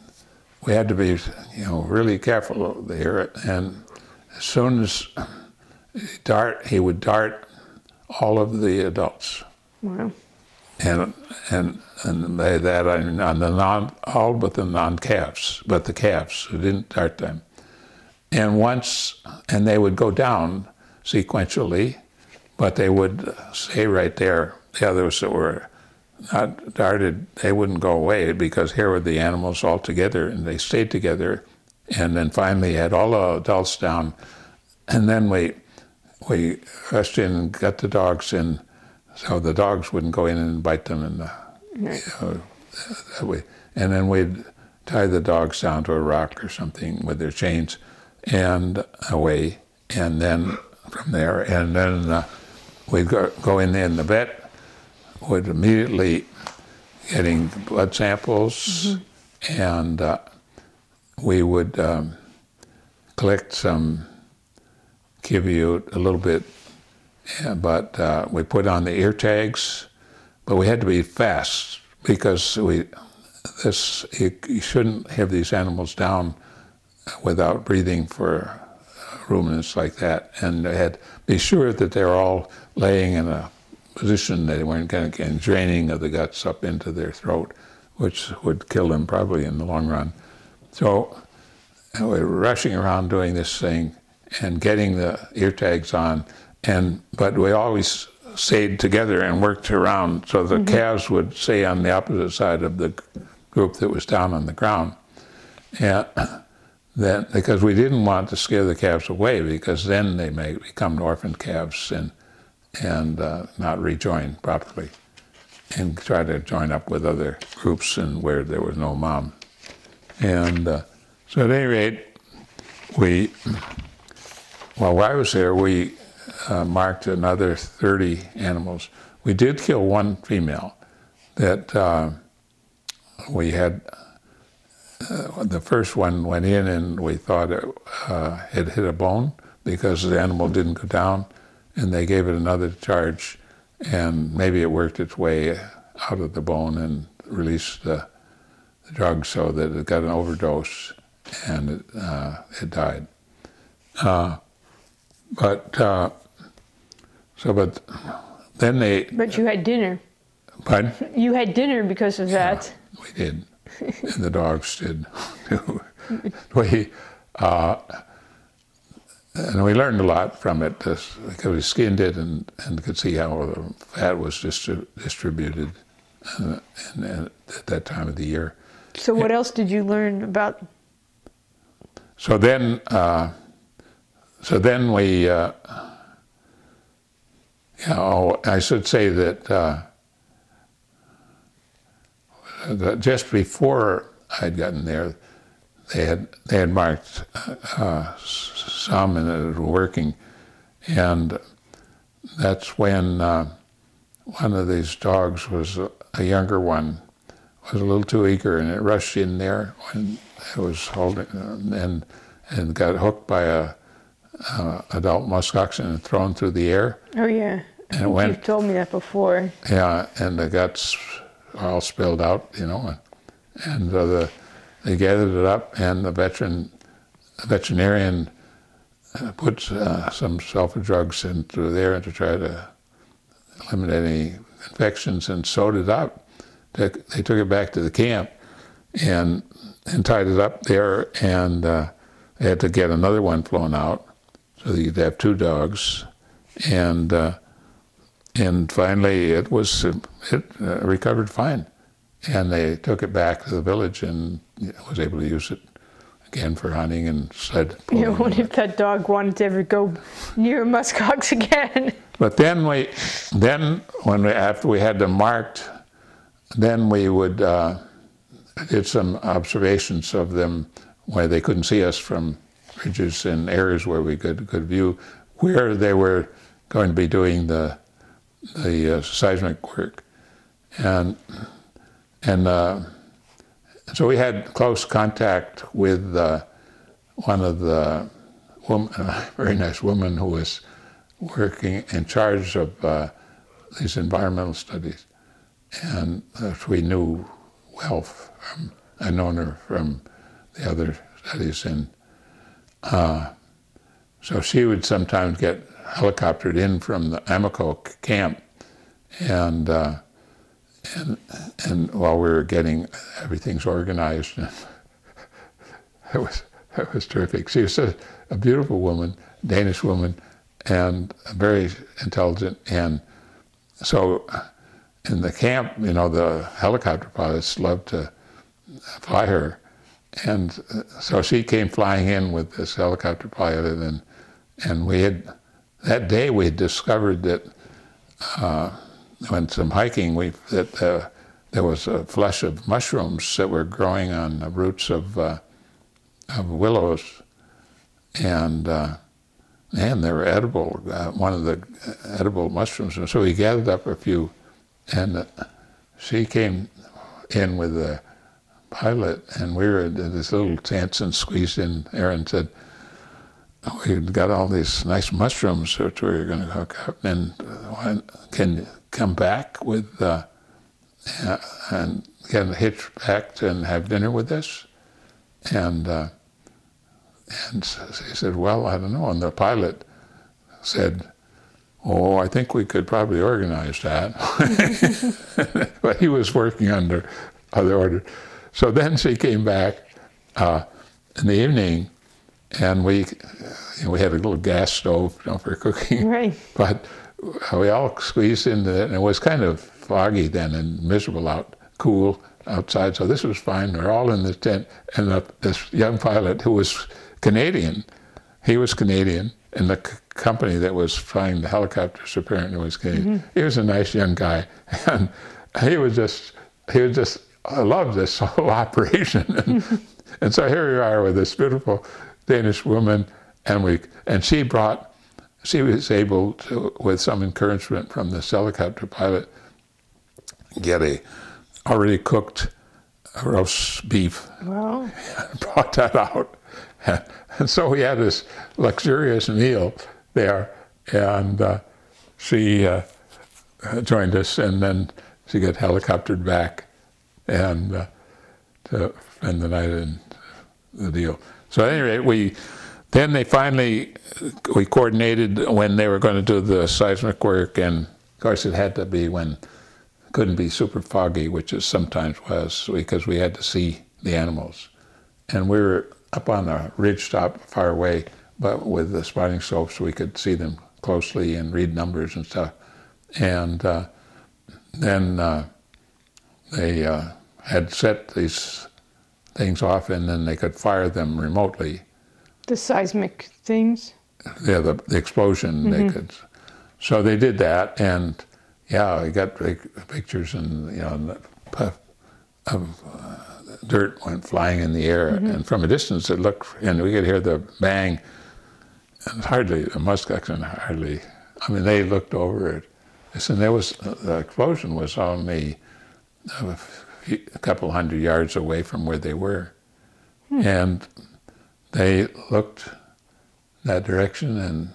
we had to be, you know, really careful there. And as soon as he dart, he would dart all of the adults. Wow. And and and they, that on the non all but the non calves, but the calves, who didn't dart them. And once, and they would go down sequentially, but they would stay right there. The others that were not darted, they wouldn't go away, because here were the animals all together, and they stayed together. And then finally had all the adults down, and then we we rushed in and got the dogs in, so the dogs wouldn't go in and bite them, and Right. you know, that way. And then we'd tie the dogs down to a rock or something with their chains, and away. And then from there, and then uh, we'd go, go in there, and the vet would immediately getting blood samples, mm-hmm. and uh, we would um, collect some Kivute a little bit, yeah, but uh, we put on the ear tags, but we had to be fast, because we this you, you shouldn't have these animals down without breathing for ruminants like that, and they had to be sure that they're all laying in a position that they weren't going to get draining of the guts up into their throat, which would kill them probably in the long run. So we were rushing around doing this thing and getting the ear tags on, and but we always stayed together and worked around, so the mm-hmm. calves would stay on the opposite side of the group that was down on the ground. And then, because we didn't want to scare the calves away, because then they may become orphan calves and and uh, not rejoin properly, and try to join up with other groups and where there was no mom. And uh, so at any rate, we, while I was there, we uh, marked another thirty animals. We did kill one female that uh, we had, uh, the first one went in and we thought it uh, had hit a bone, because the animal didn't go down, and they gave it another charge, and maybe it worked its way out of the bone and released the, the drug, so that it got an overdose and it, uh, it died. Uh, but uh, so, but then they. But you had dinner. Pardon? You had dinner because of that. Yeah, we did, and the dogs did too. we. Uh, And we learned a lot from it, because we skinned it and, and could see how the fat was distri- distributed uh, in, in, at that time of the year. So what else did you learn about? So then, uh, so then we, uh, you know, I should say that, uh, that just before I'd gotten there, They had they had marked uh, some, and it was working, and that's when uh, one of these dogs was a, a younger one, was a little too eager, and it rushed in there when it was holding, uh, and and got hooked by a uh, adult muskoxen and thrown through the air. Oh yeah, I and think it went, you've told me that before. Yeah, and the guts all spilled out, you know, and, and uh, the. They gathered it up, and the veteran, the veterinarian uh, put uh, some sulfur drugs into there to try to eliminate any infections, and sewed it up. They, they took it back to the camp and and tied it up there, and uh, they had to get another one flown out, so that you'd have two dogs, and uh, and finally it was it uh, recovered fine. And they took it back to the village, and was able to use it again for hunting and sled pulling. You know, what if that dog wanted to ever go near muskox again? But then we, then when we, after we had them marked, then we would uh, did some observations of them where they couldn't see us from ridges and areas where we could could view where they were going to be doing the the uh, seismic work. and and uh, so we had close contact with uh, one of the woman, a very nice woman who was working in charge of uh, these environmental studies, and that we knew well. From, I'd known her from the other studies, and uh, so she would sometimes get helicoptered in from the Amoco camp, and uh, and and while we were getting everything's organized, and it was it was terrific. She was a, a beautiful woman, Danish woman, and very intelligent. And so, in the camp, you know, the helicopter pilots loved to fly her, and so she came flying in with this helicopter pilot, and and we had that day we had discovered that uh, when some hiking we that uh, there was a flush of mushrooms that were growing on the roots of uh, of willows, and uh, man, they were edible. Uh, one of the edible mushrooms, and so we gathered up a few, and uh, she came in with the pilot, and we were in this little tent and squeezed in there and said, we've got all these nice mushrooms which we were going to cook up, and uh, can you come back with, uh, uh, and get hitchbacked and have dinner with us? And uh, and she said, well, I don't know. And the pilot said, oh, I think we could probably organize that. But he was working under other orders. So then she came back uh, in the evening, and we you know, we had a little gas stove, you know, for cooking. Right. But we all squeezed into it, and it was kind of foggy then and miserable out, cool outside. So this was fine. We're all in the tent, and the, this young pilot who was Canadian, he was Canadian, and the c- company that was flying the helicopters apparently was Canadian. Mm-hmm. He was a nice young guy, and he was just he was just. I love this whole operation. And, and so here we are with this beautiful Danish woman, and we and she brought, she was able to, with some encouragement from this helicopter pilot, get a already cooked roast beef. Wow. And brought that out. And, and so we had this luxurious meal there, and uh, she uh, joined us, and then she got helicoptered back and uh, to spend the night in the deal. So at any rate, we then they finally we coordinated when they were going to do the seismic work, and of course it had to be when it couldn't be super foggy, which it sometimes was, because we had to see the animals, and we were up on a ridge top far away, but with the spotting scopes we could see them closely and read numbers and stuff, and uh, then. Uh, They uh, had set these things off, and then they could fire them remotely. The seismic things? Yeah, the, the explosion. Mm-hmm. They could. So they did that, and yeah, we got big pictures, and you know, the puff of uh, dirt went flying in the air, mm-hmm. and from a distance it looked, and we could hear the bang. And hardly the muskoxen hardly. I mean, they looked over it, and there was the explosion was only a, few, a couple hundred yards away from where they were. Hmm. And they looked that direction, and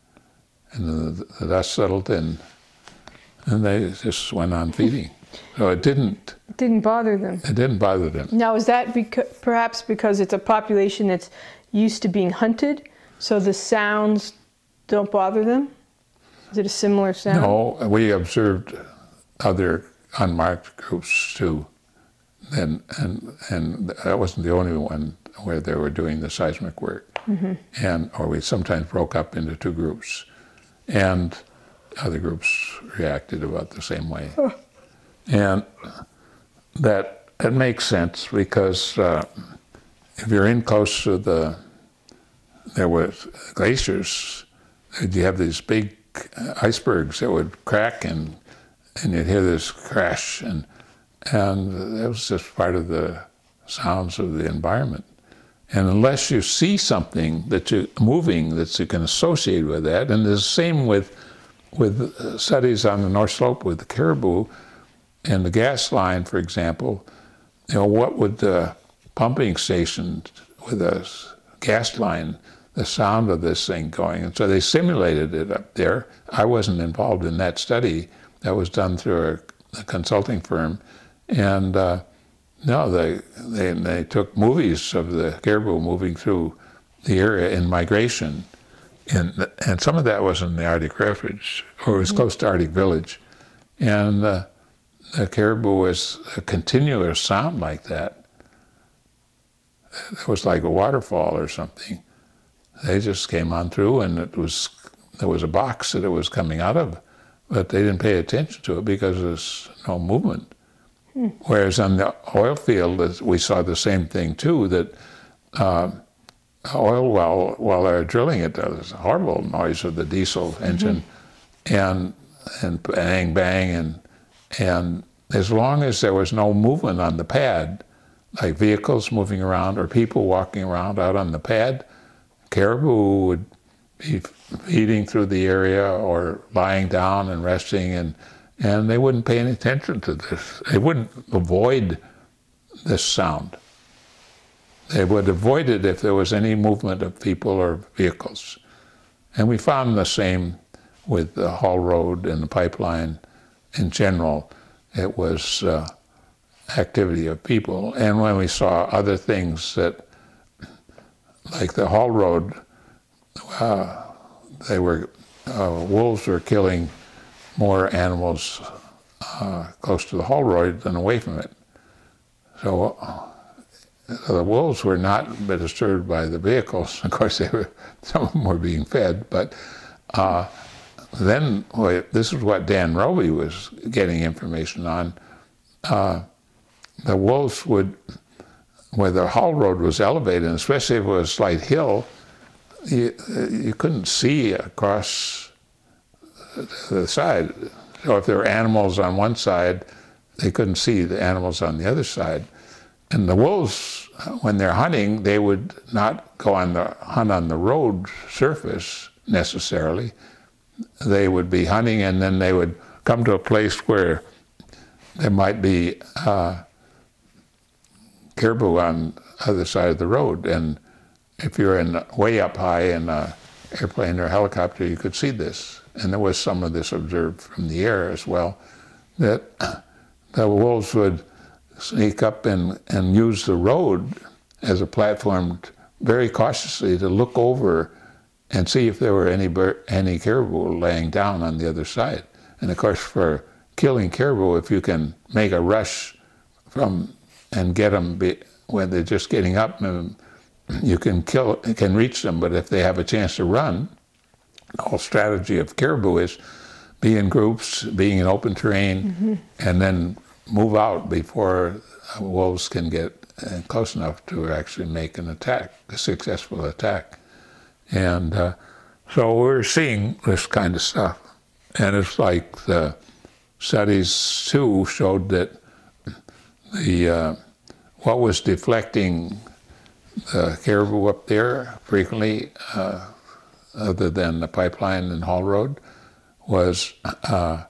and the, the dust settled in, and they just went on feeding. So it didn't... It didn't bother them. It didn't bother them. Now, is that beca- perhaps because it's a population that's used to being hunted, so the sounds don't bother them? Is it a similar sound? No, we observed other unmarked groups too, and and and that wasn't the only one where they were doing the seismic work, mm-hmm. and or we sometimes broke up into two groups, and other groups reacted about the same way, oh. and that it makes sense because uh, if you're in close to the there were glaciers, you have these big icebergs that would crack, and and you'd hear this crash, and and that was just part of the sounds of the environment. And unless you see something that you moving that you can associate with that, and the same with with studies on the North Slope with the caribou, And the gas line, for example, you know, what would the pumping station with a gas line, the sound of this thing going? And so they simulated it up there. I wasn't involved in that study. That was done through a, a consulting firm. And uh, no, they, they, they took movies of the caribou moving through the area in migration. And, and some of that was in the Arctic Refuge, or it was close to Arctic Village. And uh, the caribou was a continuous sound like that. It was like a waterfall or something. They just came on through, and it was there was a box that it was coming out of, but they didn't pay attention to it because there's no movement. Hmm. Whereas on the oil field, we saw the same thing too, that uh, oil well while they're drilling it, there was a horrible noise of the diesel engine, mm-hmm. and and bang bang, and and as long as there was no movement on the pad, like vehicles moving around or people walking around out on the pad, caribou would be feeding through the area or lying down and resting, and and they wouldn't pay any attention to this. They wouldn't avoid this sound. They would avoid it if there was any movement of people or vehicles. And we found the same with the haul road and the pipeline in general. It was uh, activity of people. And when we saw other things that, like the haul road, uh, they were, uh, wolves were killing more animals uh, close to the haul road than away from it. So uh, the wolves were not disturbed by the vehicles. Of course, they were, some of them were being fed, but uh, then, well, this is what Dan Roby was getting information on. Uh, the wolves would, where the haul road was elevated, and especially if it was a slight hill, you, you couldn't see across the side. So if there were animals on one side, they couldn't see the animals on the other side. And the wolves, when they're hunting, they would not go on the hunt on the road surface necessarily. They would be hunting, and then they would come to a place where there might be uh, caribou on the other side of the road. And if you're in way up high in an airplane or helicopter, you could see this. And there was some of this observed from the air as well, that the wolves would sneak up and, and use the road as a platform very cautiously to look over and see if there were any bir- any caribou laying down on the other side. And of course, for killing caribou, if you can make a rush from and get them be, when they're just getting up, you can kill, can reach them. But if they have a chance to run, the whole strategy of caribou is be in groups, being in open terrain, mm-hmm. and then move out before wolves can get close enough to actually make an attack, a successful attack. And uh, so we're seeing this kind of stuff. And it's like the studies too showed that the uh, what was deflecting the caribou up there frequently, uh, other than the pipeline and haul road, was uh,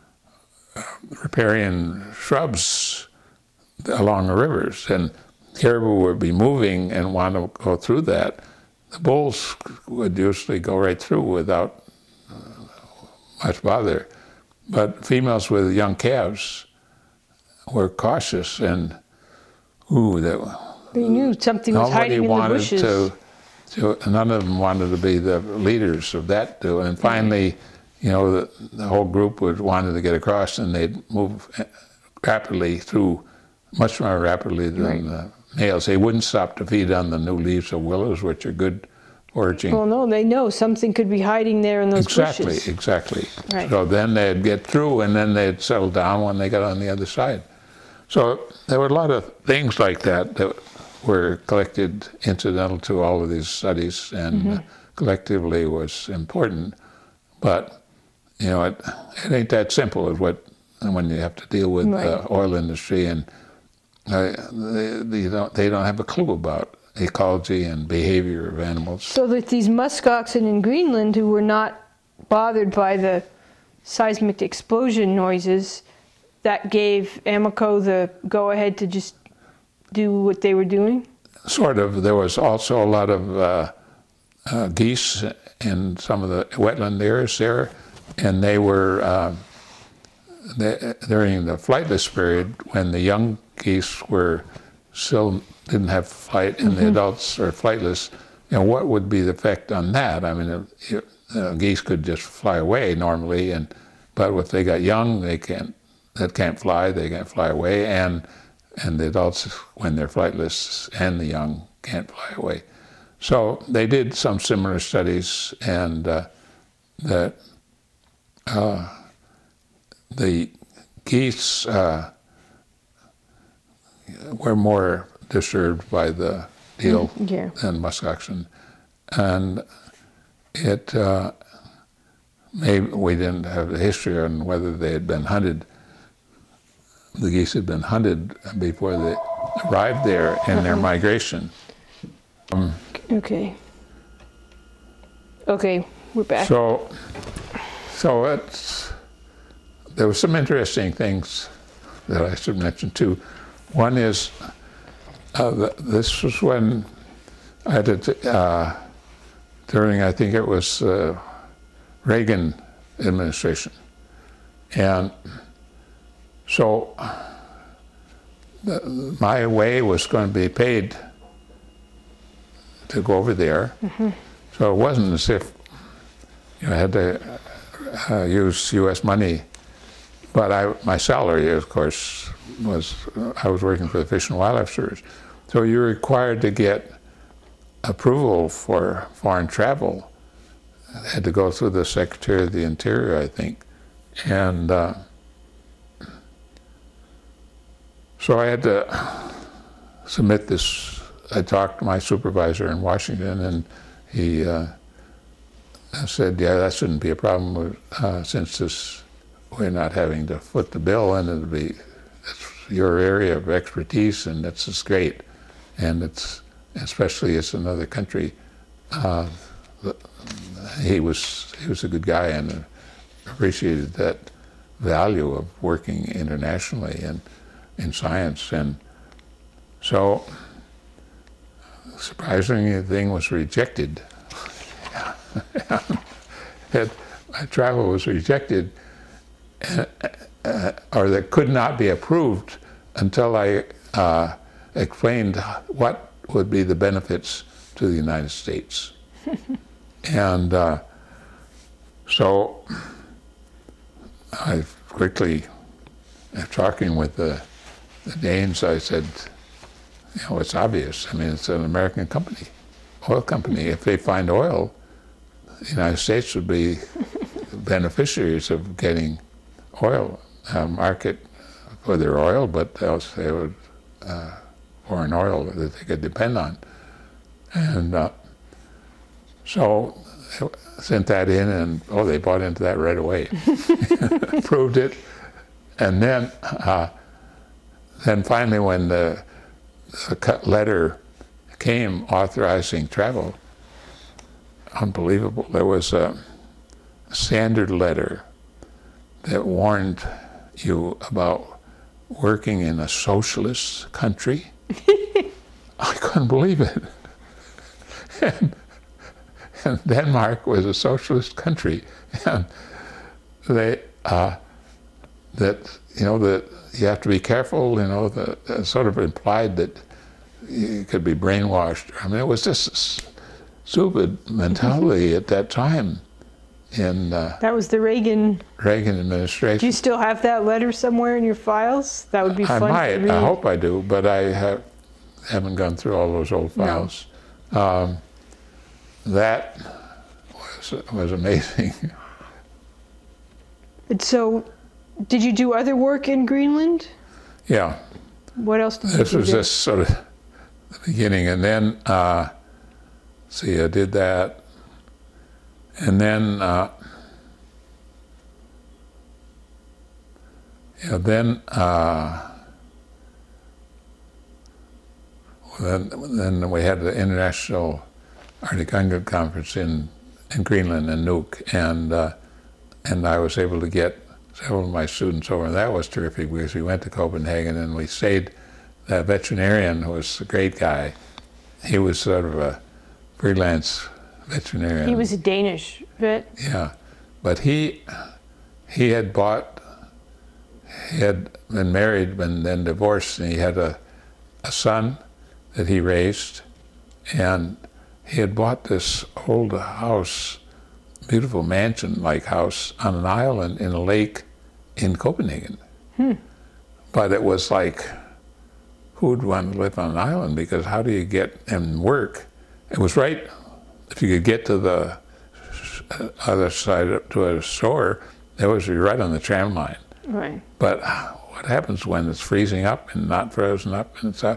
riparian shrubs along the rivers. And caribou would be moving and want to go through that. The bulls would usually go right through without uh, much bother. But females with young calves were cautious, and ooh, that, they knew something was hiding in the bushes. To, to, none of them wanted to be the leaders of that. Too. And finally, you know, the, the whole group would wanted to get across, and they'd move rapidly through, much more rapidly than right. the males. They wouldn't stop to feed on the new leaves of willows, which are good foraging. Well, no, they know something could be hiding there in those exactly, bushes. Exactly, exactly. Right. So then they'd get through, and then they'd settle down when they got on the other side. So there were a lot of things like that that were collected incidental to all of these studies, and mm-hmm. uh, collectively was important. But you know, it, it ain't that simple as what when you have to deal with the right. uh, oil industry, and uh, they, they don't they don't have a clue about ecology and behavior of animals. So that these musk oxen in Greenland, who were not bothered by the seismic explosion noises, that gave Amoco the go-ahead to just do what they were doing? Sort of. There was also a lot of uh, uh, geese in some of the wetland areas there, and they were, uh, they, during the flightless period, when the young geese were still didn't have flight and mm-hmm. the adults are flightless, you know, what would be the effect on that? I mean, uh, uh, geese could just fly away normally, and but if they got young, they can't, that can't fly, they can't fly away, and and the adults, when they're flightless, and the young can't fly away. So they did some similar studies, and uh, that uh, the geese uh, were more disturbed by the deal mm, yeah. than muskoxen, and it uh, maybe we didn't have the history on whether they had been hunted. The geese had been hunted before they arrived there in uh-huh. their migration. Um, okay. Okay, we're back. So, so it's, there were some interesting things that I should mention too. One is, uh, the, this was when I had to, uh, during, I think it was uh, Reagan administration. And so the, my way was going to be paid to go over there. Mm-hmm. So it wasn't as if you know, I had to uh, use U S money. But I, my salary, of course, was, I was working for the Fish and Wildlife Service. So you're required to get approval for foreign travel. I had to go through the Secretary of the Interior, I think. And uh, so I had to submit this. I talked to my supervisor in Washington, and he uh, said, yeah, that shouldn't be a problem uh, since this, we're not having to foot the bill, and it'll be, it's your area of expertise, and that's just great. And it's, especially it's another country. Uh, he was he was a good guy and appreciated that value of working internationally and in science. And so, surprisingly, the thing was rejected. It, my travel was rejected, uh, uh, or that could not be approved until I uh, explained what would be the benefits to the United States. And uh, so I quickly, after talking with the, the Danes, I said, you know, it's obvious. I mean, it's an American company, oil company. If they find oil, the United States would be beneficiaries of getting oil, uh, market for their oil, but else they would, uh, foreign oil that they could depend on. And uh, so I sent that in, and oh, they bought into that right away. Approved it. And then, uh, then finally when the, the letter came authorizing travel, unbelievable. There was a standard letter that warned you about working in a socialist country. I couldn't believe it. And, and Denmark was a socialist country, and they uh, that you know that you have to be careful. You know, the, the sort of implied that you could be brainwashed. I mean, it was just a stupid mentality at that time. In uh, that was the Reagan Reagan administration. Do you still have that letter somewhere in your files? That would be fun. I might. To read. I hope I do, but I have, haven't gone through all those old files. No. Um, that was was amazing. And so, did you do other work in Greenland? Yeah. What else did you this do? This was there? just sort of the beginning, and then uh, see, I did that, and then uh, yeah, then uh, then then we had the international Arctic Hunger Conference in in Greenland and Nuuk, and uh, and I was able to get several of my students over, and that was terrific because we went to Copenhagen and we stayed. The veterinarian was a great guy. He was sort of a freelance veterinarian. He was a Danish vet? Yeah, but he he had bought, he had been married and then divorced, and he had a, a son that he raised, and he had bought this old house, beautiful mansion-like house on an island in a lake in Copenhagen. Hmm. But it was like, who would want to live on an island? Because how do you get and work? It was right, if you could get to the other side to a store, it was right on the tram line. Right. But what happens when it's freezing up and not frozen up and stuff?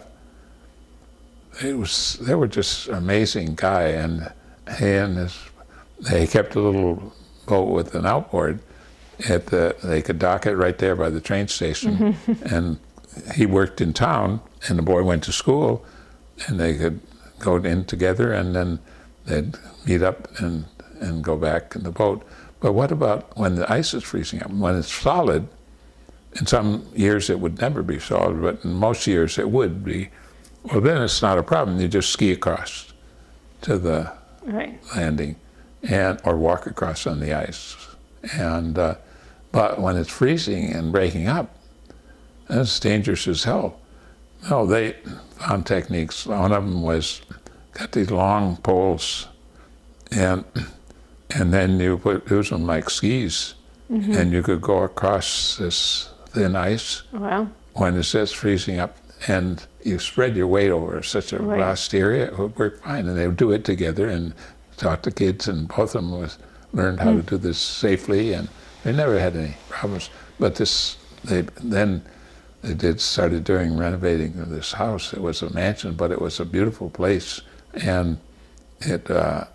It was, they were just an amazing guy, and he and his, they kept a little boat with an outboard. At the, they could dock it right there by the train station, mm-hmm. and he worked in town, and the boy went to school, and they could go in together, and then they'd meet up and, and go back in the boat. But what about when the ice is freezing up? When it's solid, in some years it would never be solid, but in most years it would be. Well, then it's not a problem. You just ski across to the right. landing, and or walk across on the ice. And uh, but when it's freezing and breaking up, that's dangerous as hell. No, they found techniques. One of them was got these long poles, and and then you put use them like skis, mm-hmm. and you could go across this thin ice wow. when it's just freezing up, and you spread your weight over such a right. vast area. It would work fine, and they would do it together and taught the kids, and both of them was learned how mm. to do this safely, and they never had any problems. But this, they then they did started doing renovating of this house. It was a mansion, but it was a beautiful place, and it uh,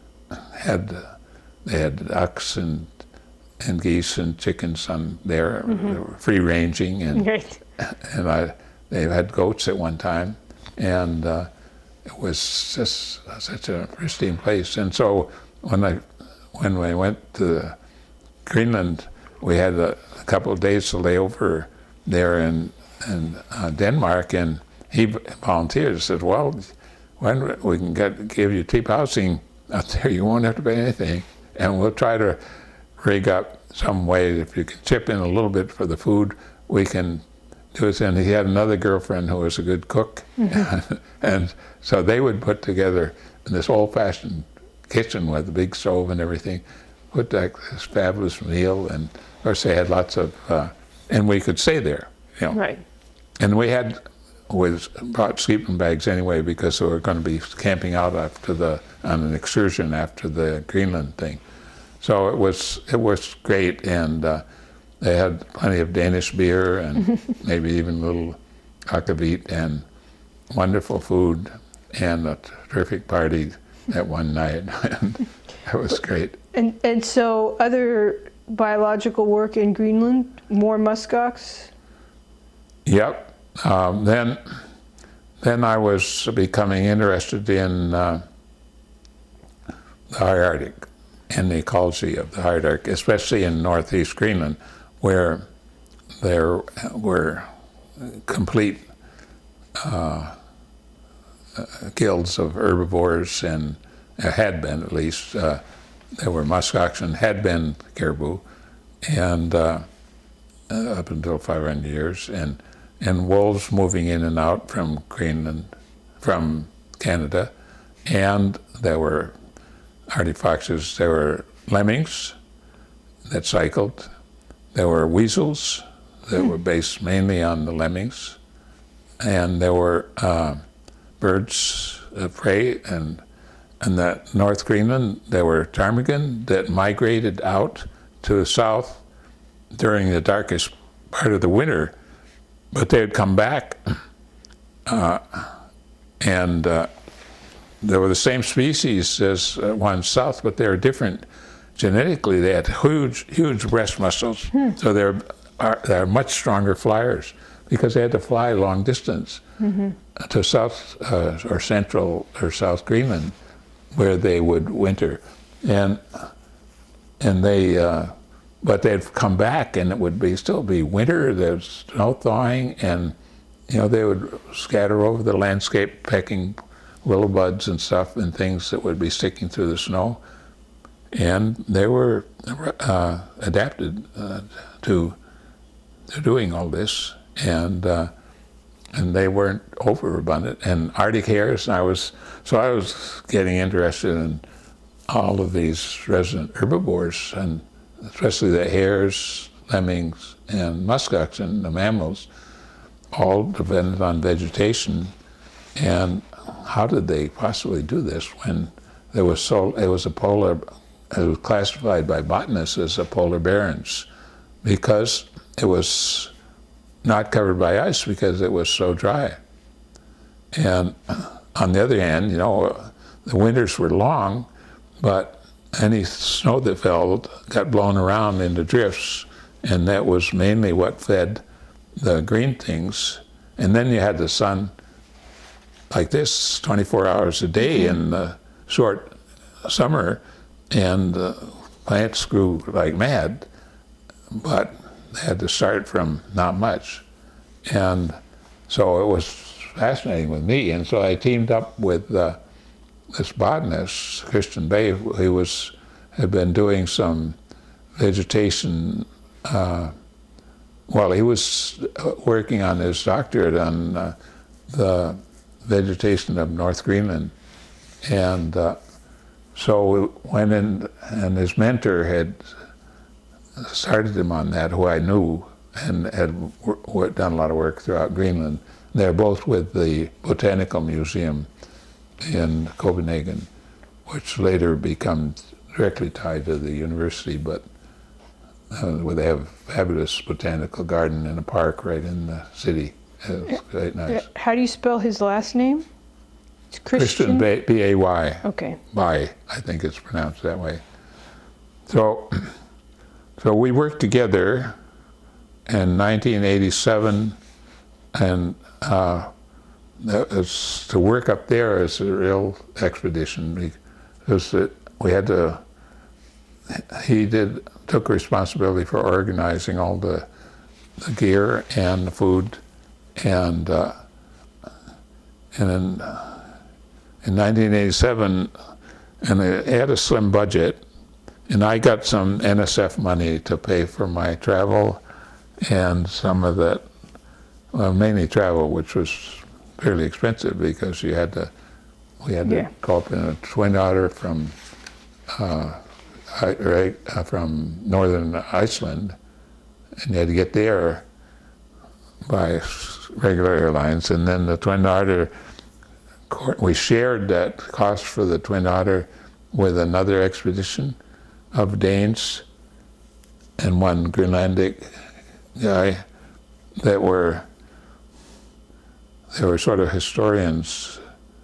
had they had ducks and and geese and chickens on there, mm-hmm. free ranging, and Great. and I they had goats at one time, and uh, it was just such a pristine place. And so when I when we went to Greenland, we had a, a couple of days to lay over there in in uh, Denmark, and he volunteered. Said, "Well, when we can get give you cheap housing out there, you won't have to pay anything, and we'll try to rig up some way. If you can chip in a little bit for the food, we can do it." And he had another girlfriend who was a good cook, mm-hmm. and so they would put together in this old-fashioned kitchen with a big stove and everything, put like this fabulous meal, and of course they had lots of, uh, and we could stay there, you know. Right. And we had, we brought sleeping bags anyway because we were going to be camping out after the, on an excursion after the Greenland thing. So it was, it was great, and uh, they had plenty of Danish beer and maybe even a little akavit and wonderful food and a terrific party that one night, and that was great. And and so other biological work in Greenland, more muskox? Yep. Um, then, then I was becoming interested in uh, the high Arctic and the ecology of the high Arctic, especially in northeast Greenland, where there were complete uh, Uh, guilds of herbivores, and uh, had been at least. Uh, there were muskox and had been caribou, and uh, uh, up until five hundred years, and and wolves moving in and out from Greenland, from Canada, and there were hardy foxes. There were lemmings that cycled. There were weasels that mm. were based mainly on the lemmings, and there were Uh, birds of prey, and and that North Greenland, there were ptarmigan that migrated out to the south during the darkest part of the winter, but they'd come back, uh, and uh, they were the same species as uh, ones south, but they were different genetically. They had huge, huge breast muscles, hmm. so they're are, they're much stronger flyers because they had to fly long distance. Mm-hmm. To South uh, or Central or South Greenland, where they would winter, and and they uh, but they'd come back and it would be still be winter, there's snow thawing, and you know, they would scatter over the landscape pecking little buds and stuff and things that would be sticking through the snow. And they were uh, adapted uh, to, to doing all this, and uh, and they weren't overabundant. And Arctic hares, and I was so I was getting interested in all of these resident herbivores, and especially the hares, lemmings, and muskoxen, the mammals, all dependent on vegetation. And how did they possibly do this when there was so it was a polar it was classified by botanists as a polar barrens, because it was not covered by ice because it was so dry. And on the other hand, you know, the winters were long, but any snow that fell got blown around into drifts, and that was mainly what fed the green things. And then you had the sun like this twenty-four hours a day in the short summer, and the plants grew like mad, but they had to start from not much. And so it was fascinating with me, and so I teamed up with uh, this botanist, Christian Bay, who was had been doing some vegetation. Uh, well, he was working on his doctorate on uh, the vegetation of North Greenland, and uh, so we went in, and his mentor had started him on that, who I knew and had w- done a lot of work throughout Greenland. They're both with the Botanical Museum in Copenhagen, which later becomes directly tied to the university, but uh, where they have a fabulous botanical garden and a park right in the city. It's quite nice. How do you spell his last name? It's Christian, Christian? B A Y. Okay. By, I think it's pronounced that way. So, so we worked together in nineteen eighty-seven, and uh, that was, to work up there is a real expedition, because that we had to. He did took responsibility for organizing all the, the gear and the food, and uh, and in in nineteen eighty-seven, and they had a slim budget, and I got some N S F money to pay for my travel, and some of that, well, mainly travel, which was fairly expensive because you had to, we had to Yeah. go up in a Twin Otter from, uh, I- right, uh, from northern Iceland, and you had to get there by s- regular airlines, and then the Twin Otter, co- we shared that cost for the Twin Otter with another expedition of Danes and one Greenlandic guy that were, they were sort of historians.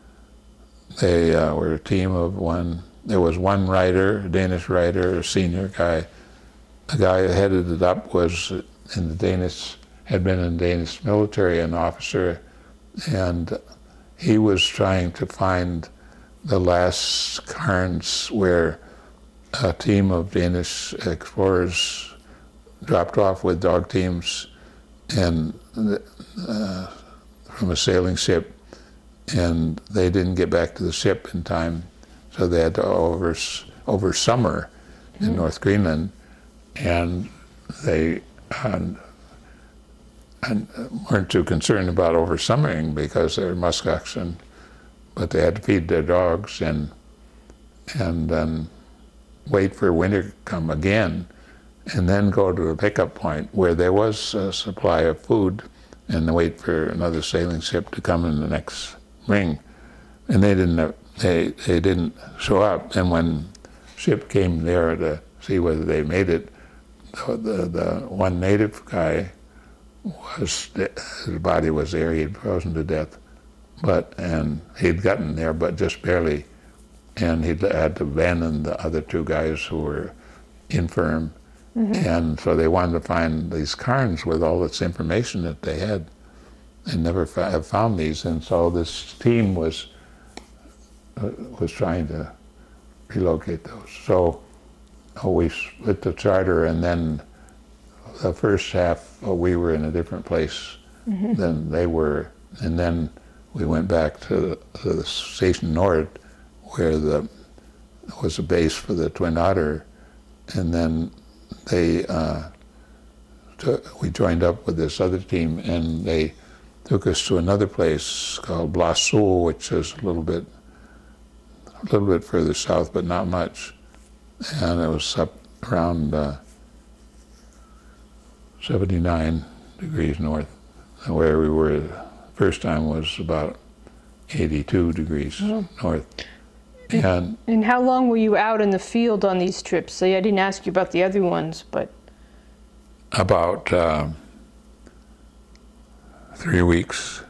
They uh, were a team of one, there was one writer, a Danish writer, a senior guy. The guy that headed it up was in the Danish, had been in the Danish military, an officer, and he was trying to find the last cairns where a team of Danish explorers dropped off with dog teams and uh, from a sailing ship, and they didn't get back to the ship in time, so they had to over over summer in North Greenland, and they and, and weren't too concerned about over summering because they're muskoxen, but they had to feed their dogs and and then wait for winter to come again, and then go to a pickup point where there was a supply of food, and wait for another sailing ship to come in the next spring. And they didn't they they didn't show up. And when ship came there to see whether they made it, the the, the one native guy was, his body was there. He had frozen to death, but and he'd gotten there, but just barely. And he had to abandon the other two guys who were infirm. Mm-hmm. And so they wanted to find these cairns with all this information that they had, and never fa- have found these. And so this team was uh, was trying to relocate those. So oh, we split the charter, and then the first half oh, we were in a different place mm-hmm. than they were, and then we went back to, to the Station North, where the was a base for the Twin Otter, and then they uh, took, we joined up with this other team, and they took us to another place called Blas-Sul, which is a little bit a little bit further south, but not much, and it was up around uh, seventy-nine degrees north, and where we were the first time was about eighty-two degrees oh. north. And, and how long were you out in the field on these trips? So I didn't ask you about the other ones, but... About uh, three weeks.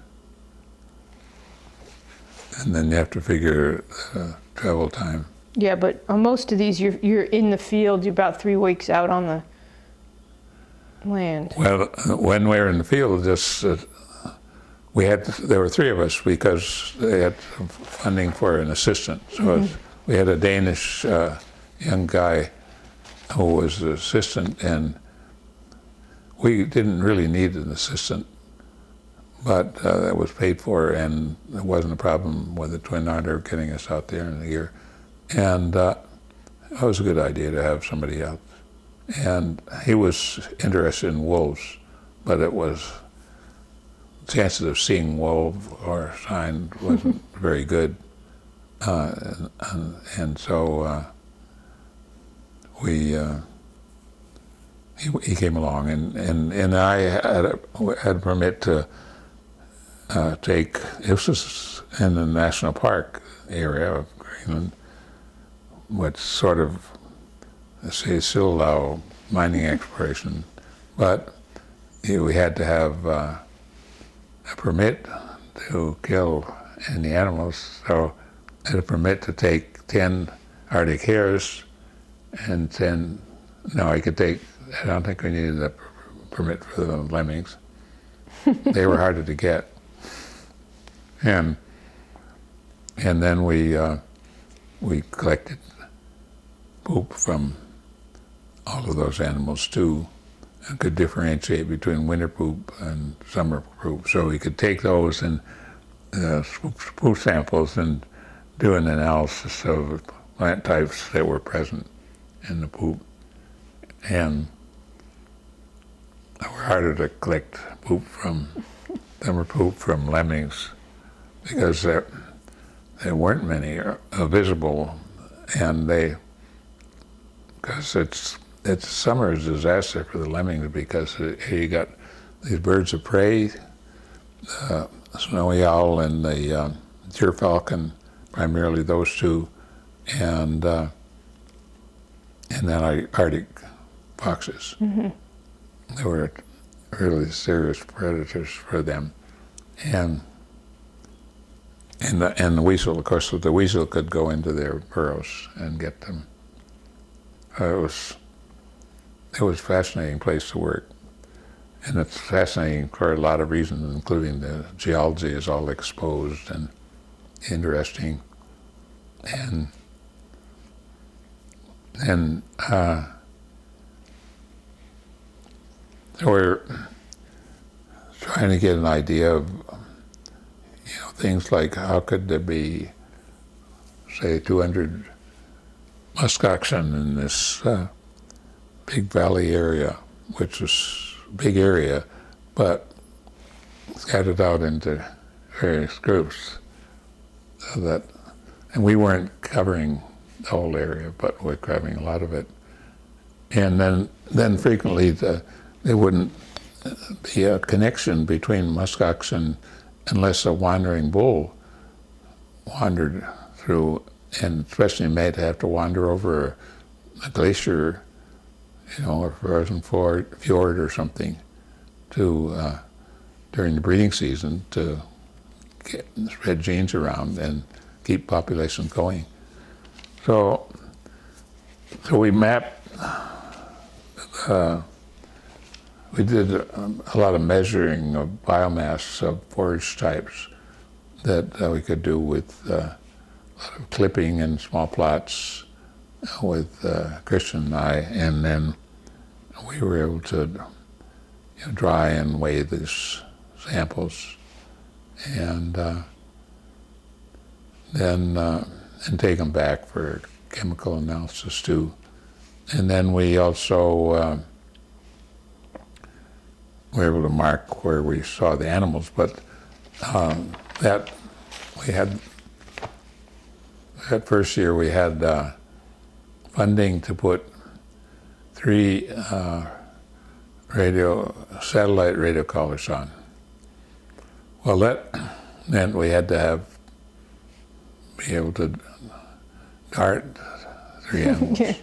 And then you have to figure uh, travel time. Yeah, but on most of these, you're, you're in the field, you're about three weeks out on the land. Well, when we were in the field, just... Uh, We had, there were three of us because they had funding for an assistant. So mm-hmm. it, we had a Danish uh, young guy who was the assistant, and we didn't really need an assistant, but uh, that was paid for, and there wasn't a problem with the Twin Otter getting us out there in a year. And uh, it was a good idea to have somebody out. And he was interested in wolves, but it was chances of seeing wolf or sign wasn't very good, uh, and, and, and so uh, we uh, he, he came along, and, and, and I had a, had a permit to uh, take. This was in the national park area of Greenland, which sort of say still allow mining exploration, but we had to have. Uh, a permit to kill any animals, so I had a permit to take ten Arctic hares and ten, no, I could take, I don't think we needed a permit for the lemmings. They were harder to get. And and then we uh, we collected poop from all of those animals too, and could differentiate between winter poop and summer poop. So we could take those and uh, poop samples and do an analysis of plant types that were present in the poop. And they were harder to collect poop from, summer poop from lemmings because there, there weren't many uh, visible, and they, because it's It's summer is a disaster for the lemmings because it, you got these birds of prey, the uh, snowy owl and the uh, gyrfalcon, primarily those two, and uh, and then Arctic foxes. Mm-hmm. They were really serious predators for them, and and the, and the weasel, of course, the weasel could go into their burrows and get them. Uh, it was. It was a fascinating place to work, and it's fascinating for a lot of reasons, including the geology is all exposed and interesting, and and uh, so we're trying to get an idea of, you know, things like how could there be, say, two hundred muskoxen in this uh, big valley area, which was a big area, but scattered out into various groups. So that, and we weren't covering the whole area, but we're covering a lot of it. And then, then frequently the, there wouldn't be a connection between muskoxen unless a wandering bull wandered through, and especially made to have to wander over a glacier, you know, or frozen fjord or something, to uh, during the breeding season to get, spread genes around and keep populations going. So, so we mapped. Uh, we did a, a lot of measuring of biomass of forage types that uh, we could do with uh, a lot of clipping and small plots, with uh, Christian and I, and then we were able to you know, dry and weigh these samples, and uh, then uh, and take them back for chemical analysis too. And then we also uh, were able to mark where we saw the animals, but um, that we had that first year we had uh, funding to put three uh, radio satellite radio collars on. Well, that meant we had to have be able to dart three animals, Yeah.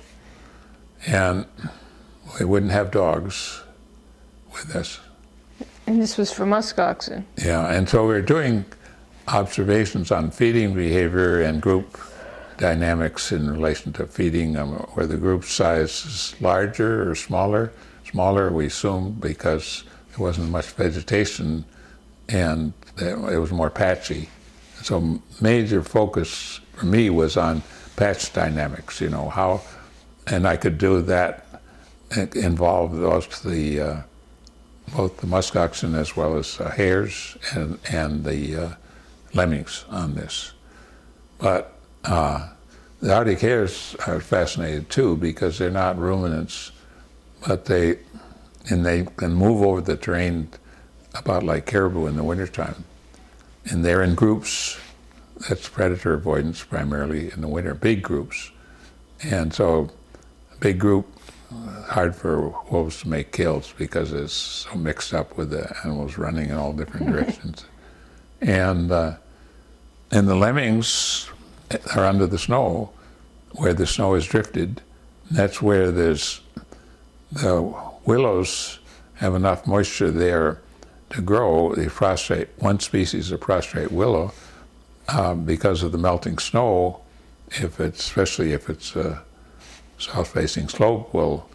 and we wouldn't have dogs with us. And this was for muskoxen. Yeah, and so we were doing observations on feeding behavior and group dynamics in relation to feeding, um, where the group size is larger or smaller. Smaller, we assumed, because there wasn't much vegetation and it was more patchy. So major focus for me was on patch dynamics, you know, how, and I could do that, involve both the, uh, both the muskoxen as well as uh, hares and, and the uh, lemmings on this. But uh, the Arctic hares are fascinated too, because they're not ruminants, but they, and they can move over the terrain about like caribou in the wintertime. And they're in groups. That's predator avoidance primarily in the winter, big groups. And so a big group, hard for wolves to make kills because it's so mixed up with the animals running in all different directions. And uh, and the lemmings are under the snow, where the snow is drifted. That's where there's, the willows have enough moisture there to grow the prostrate, one species of prostrate willow, uh, because of the melting snow, if it's, especially if it's a south-facing slope, will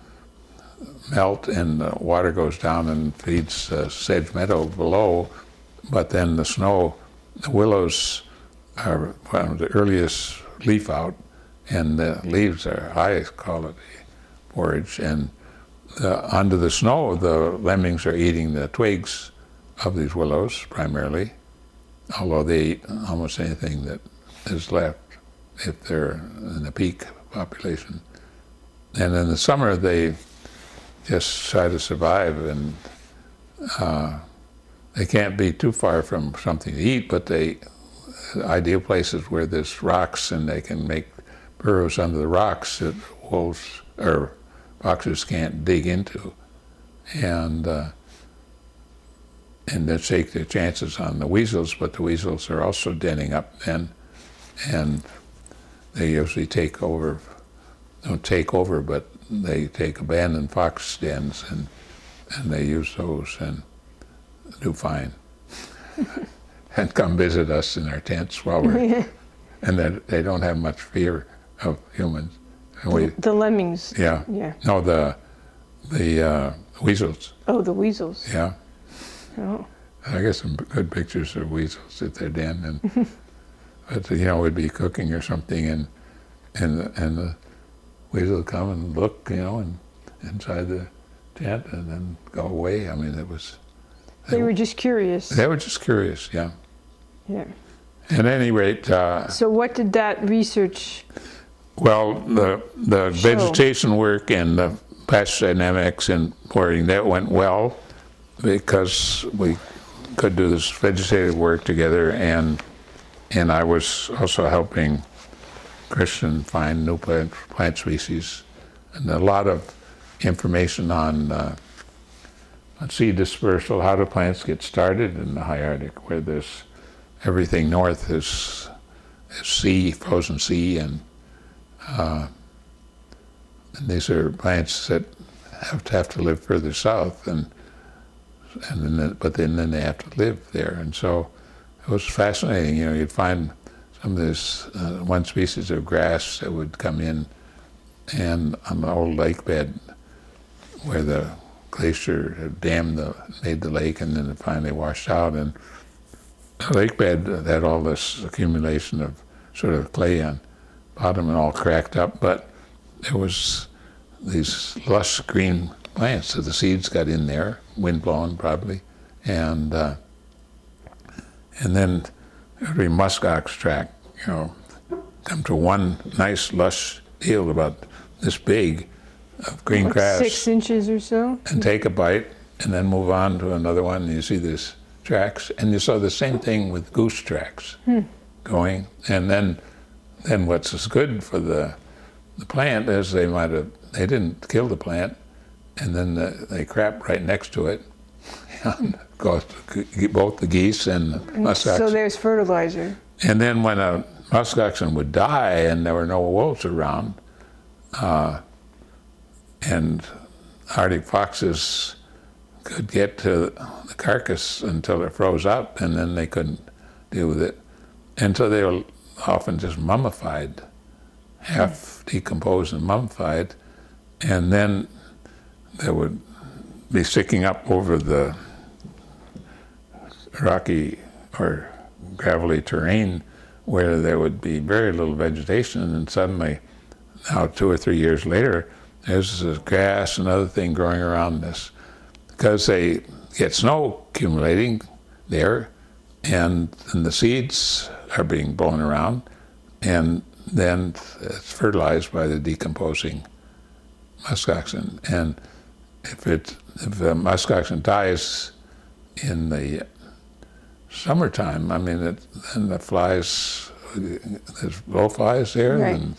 melt and the water goes down and feeds uh, sedge meadow below, but then the snow, the willows are one of the earliest leaf out, and the leaves are high quality forage, and the, under the snow, the lemmings are eating the twigs of these willows primarily, although they eat almost anything that is left if they're in the peak population. And in the summer, they just try to survive, and uh, they can't be too far from something to eat, but they, ideal places where there's rocks and they can make burrows under the rocks that wolves or foxes can't dig into. And uh, and they take their chances on the weasels, but the weasels are also denning up then, and they usually take over, don't take over, but they take abandoned fox dens and and they use those and do fine. And come visit us in our tents while we're, and that they don't have much fear of humans. And we, The lemmings. yeah, Yeah. no, the the uh, weasels, Oh, the weasels. yeah. Oh. I get some good pictures of weasels at their den, and but you know, we'd be cooking or something, and and the, and the weasel would come and look, you know, and inside the tent, and then go away. I mean, it was. They were just curious. They were just curious, yeah. Yeah. At any rate, uh, So what did that research? well, the the Show. vegetation work and the patch dynamics and pouring, that went well because we could do this vegetative work together, and and I was also helping Christian find new plant, plant species, and a lot of information on uh, on seed dispersal, how do plants get started in the high Arctic, where there's everything north is, is sea, frozen sea, and, uh, and these are plants that have to have to live further south, and and then but then then they have to live there, and so it was fascinating. You know, you'd find some of this uh, one species of grass that would come in, and on the old lake bed where the glacier had dammed the, made the lake, and then it finally washed out, and the lake bed had all this accumulation of sort of clay on bottom and all cracked up, but there was these lush green plants, so the seeds got in there, wind blown probably, and uh, and then every muskox track, you know, come to one nice lush field about this big of green Like grass, six inches or so. and take a bite, and then move on to another one, and you see these tracks, and you saw the same thing with goose tracks Hmm. going, and then then what's good for the the plant is they might have they didn't kill the plant, and then the, they crap right next to it, and goes to both the geese and the muskox. So there's fertilizer. And then when a muskoxen would die and there were no wolves around, uh, and Arctic foxes could get to the carcass until it froze up, and then they couldn't deal with it. And so they were often just mummified, half decomposed and mummified, and then they would be sticking up over the rocky or gravelly terrain where there would be very little vegetation, and suddenly, now two or three years later, there's this grass and other thing growing around this, because they get snow accumulating there, and then the seeds are being blown around, and then it's fertilized by the decomposing muskoxen. And if it if the muskoxen dies in the summertime, I mean, it, then the flies, there's blowflies there, Right. and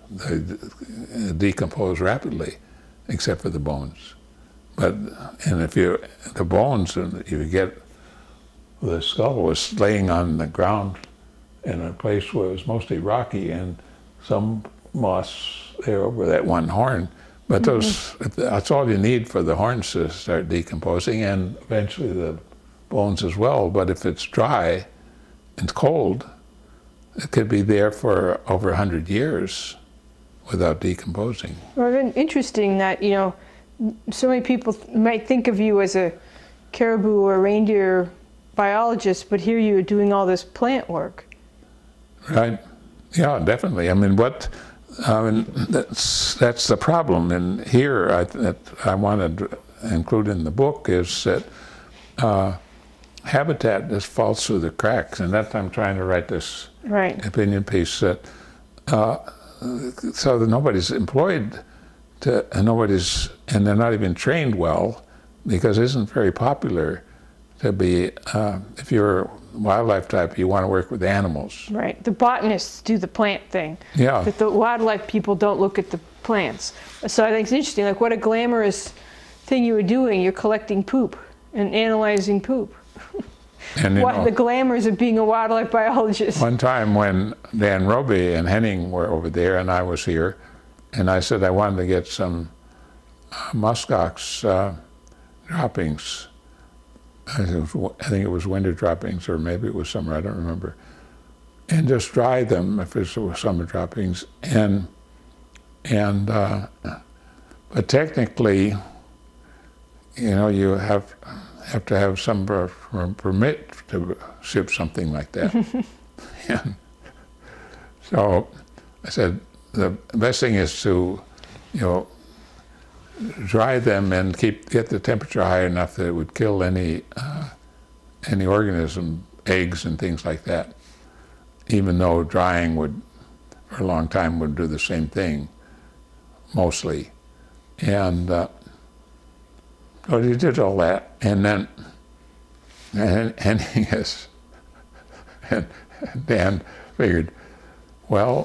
they decompose rapidly, except for the bones. But and if you the bones, and you get the skull was laying on the ground in a place where it was mostly rocky and some moss there over that one horn. But those that's all you need for the horns to start decomposing, and eventually the bones as well. But if it's dry and cold, it could be there for over a hundred years without decomposing. Well, then interesting that, you know, so many people might think of you as a caribou or reindeer biologist, but here you are doing all this plant work. Right? Yeah, definitely. I mean, what I mean that's that's the problem. And here, I that I wanted to include in the book is that uh, habitat just falls through the cracks, and that's I'm trying to write this Right. opinion piece that uh, so that nobody's employed to, and nobody's, and they're not even trained well, because it isn't very popular to be, uh, if you're a wildlife type, you want to work with animals. Right. The botanists do the plant thing. Yeah. But the wildlife people don't look at the plants. So I think it's interesting, like what a glamorous thing you were doing. You're collecting poop and analyzing poop. And you What know, the glamours of being a wildlife biologist. one time when Dan Roby and Henning were over there and I was here, and I said I wanted to get some uh, muskox uh, droppings. I think, it was, I think it was winter droppings, or maybe it was summer, I don't remember. And just dry them if it was summer droppings. And, and uh, but technically, you know, you have have to have some per- per- permit to ship something like that. And so I said, the best thing is to, you know, dry them and keep get the temperature high enough that it would kill any uh, any organism, eggs and things like that. Even though drying would, for a long time, would do the same thing, mostly. And uh, so he did all that, and then and and he has and Dan figured, well,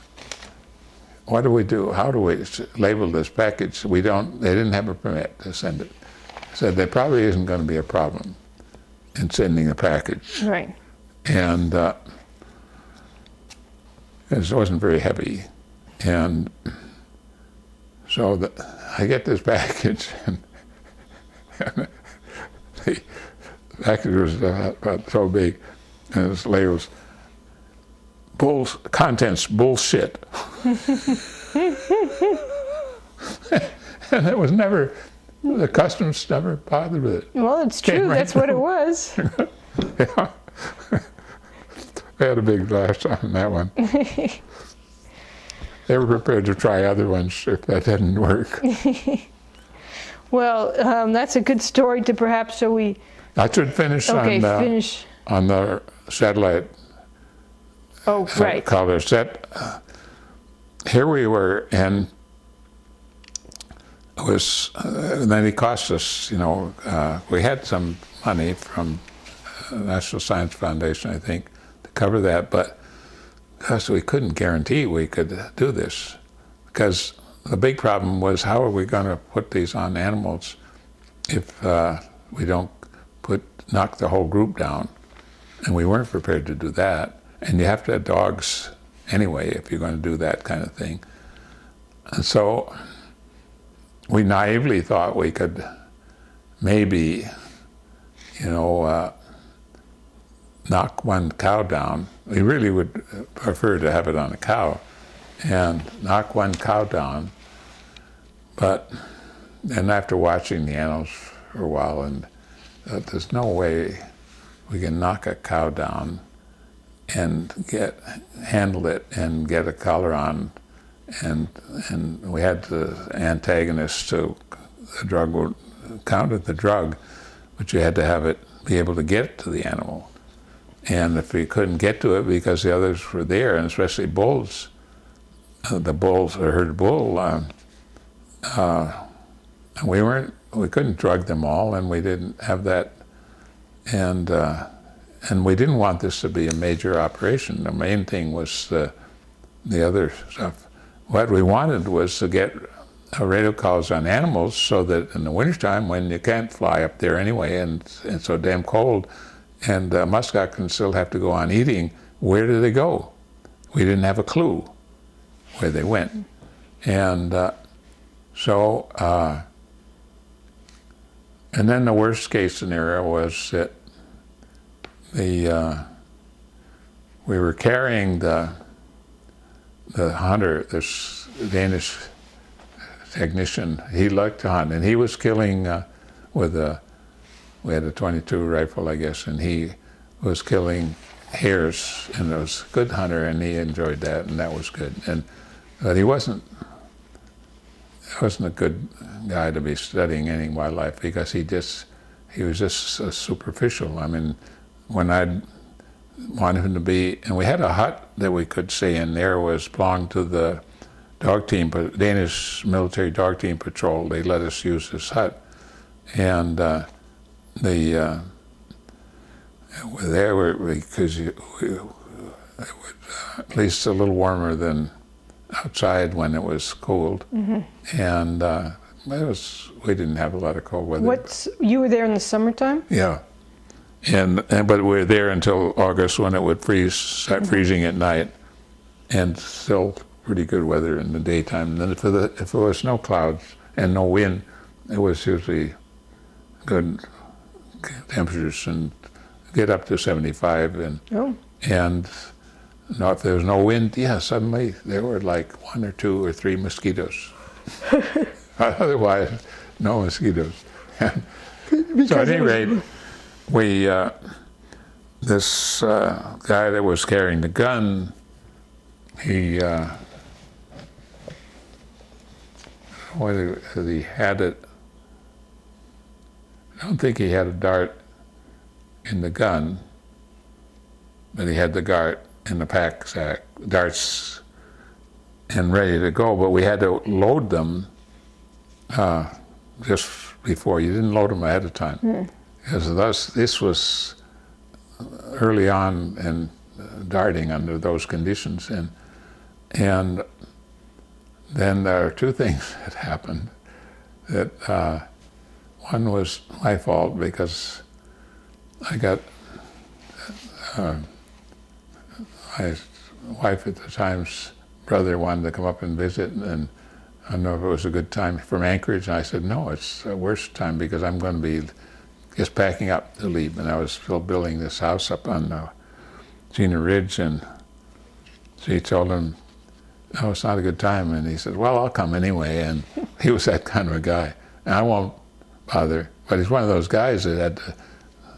what do we do? How do we label this package? We don't. They didn't have a permit to send it. Said there probably isn't going to be a problem in sending the package. Right. And uh, it wasn't very heavy, and so the, I get this package, and, and the package was about, about so big, and its labels. Bull, contents bullshit. And it was never, the customs never bothered with it. Well, it's Came true. right That's what it through. was. Yeah. We had a big laugh on that one. they were prepared to try other ones if that didn't work. Well, um, that's a good story to perhaps, so we, I should finish okay, on uh, finish. on the satellite Oh, right. color set. Uh, here we were, and it was, uh, and then he cost us, you know, uh, we had some money from uh, National Science Foundation, I think, to cover that, but because we couldn't guarantee we could do this. Because the big problem was, how are we going to put these on animals if uh, we don't put knock the whole group down? And we weren't prepared to do that. And you have to have dogs anyway if you're going to do that kind of thing. And so we naively thought we could maybe, you know, uh, knock one cow down. We really would prefer to have it on a cow and knock one cow down. But, and after watching the animals for a while, and uh, there's no way we can knock a cow down and get, handle it and get a collar on. And, and we had the antagonist to the drug, would counted the drug, but you had to have it, be able to get to the animal. And if we couldn't get to it because the others were there, and especially bulls, uh, the bulls, or herd bull, uh, uh, we weren't, we couldn't drug them all, and we didn't have that, and uh, and we didn't want this to be a major operation. The main thing was the the other stuff. What we wanted was to get uh, radio calls on animals, so that in the wintertime, when you can't fly up there anyway, and it's so damn cold, and uh, muskox can still have to go on eating, where do they go? We didn't have a clue where they went. And uh, so, uh, and then the worst case scenario was that the, uh, we were carrying the, the hunter, this Danish technician, he liked to hunt, and he was killing uh, with a, we had a twenty-two rifle, I guess, and he was killing hares, and it was a good hunter, and he enjoyed that, and that was good. And but he wasn't wasn't a good guy to be studying any wildlife, because he just he was just uh, superficial. I mean, when I wanted him to be, and we had a hut that we could stay in there, was belonged to the dog team, but Danish military dog team patrol. They let us use this hut, and. Uh, The uh, there were, because you, we, it was at least a little warmer than outside when it was cold, mm-hmm. and uh, it was, we didn't have a lot of cold weather. What's, you were there in the summertime? Yeah, and, and but we were there until August, when it would freeze, start mm-hmm. freezing at night, and still pretty good weather in the daytime. And then if, the, if there was no clouds and no wind, it was usually good temperatures, and get up to seventy-five, and oh. and no, if there was no wind, yeah, suddenly there were like one or two or three mosquitoes. Otherwise, no mosquitoes. So at any rate, we uh, this uh, guy that was carrying the gun, he uh, whether he had it. I don't think he had a dart in the gun, but he had the dart in the pack sack, darts, and ready to go. But we had to load them uh, just before. You didn't load them ahead of time, mm. because thus, this was early on and uh, darting under those conditions, and and then there are two things that happened. That. Uh, One was my fault, because I got uh, my wife at the time's brother wanted to come up and visit, and I don't know if it was a good time from Anchorage, and I said, no, it's the worst time, because I'm going to be just packing up to leave, and I was still building this house up on uh, Gina Ridge, and she told him, no, it's not a good time, and he said, well, I'll come anyway, and he was that kind of a guy, and I won't bother, but he's one of those guys that had to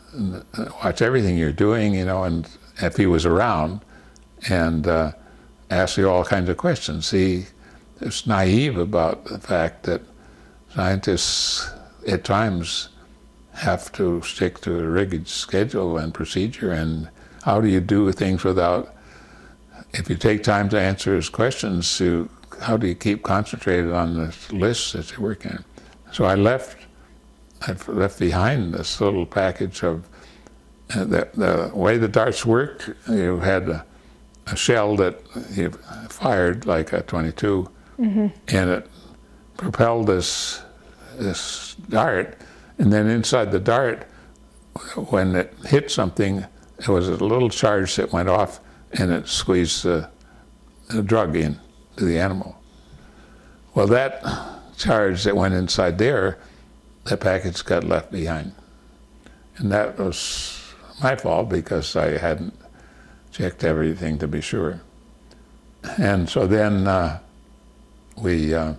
watch everything you're doing, you know, and if he was around, and uh, ask you all kinds of questions. He is naive about the fact that scientists at times have to stick to a rigid schedule and procedure, and how do you do things without, if you take time to answer his questions, you, how do you keep concentrated on the lists that you're working on? So I left, I left behind this little package of, uh, the, the way the darts worked, you had a, a shell that you fired like a twenty-two, mm-hmm. and it propelled this, this dart, and then inside the dart, when it hit something, there was a little charge that went off, and it squeezed the, the drug in to the animal. Well, that charge that went inside there, that package got left behind. And that was my fault because I hadn't checked everything to be sure. And so then uh, we uh,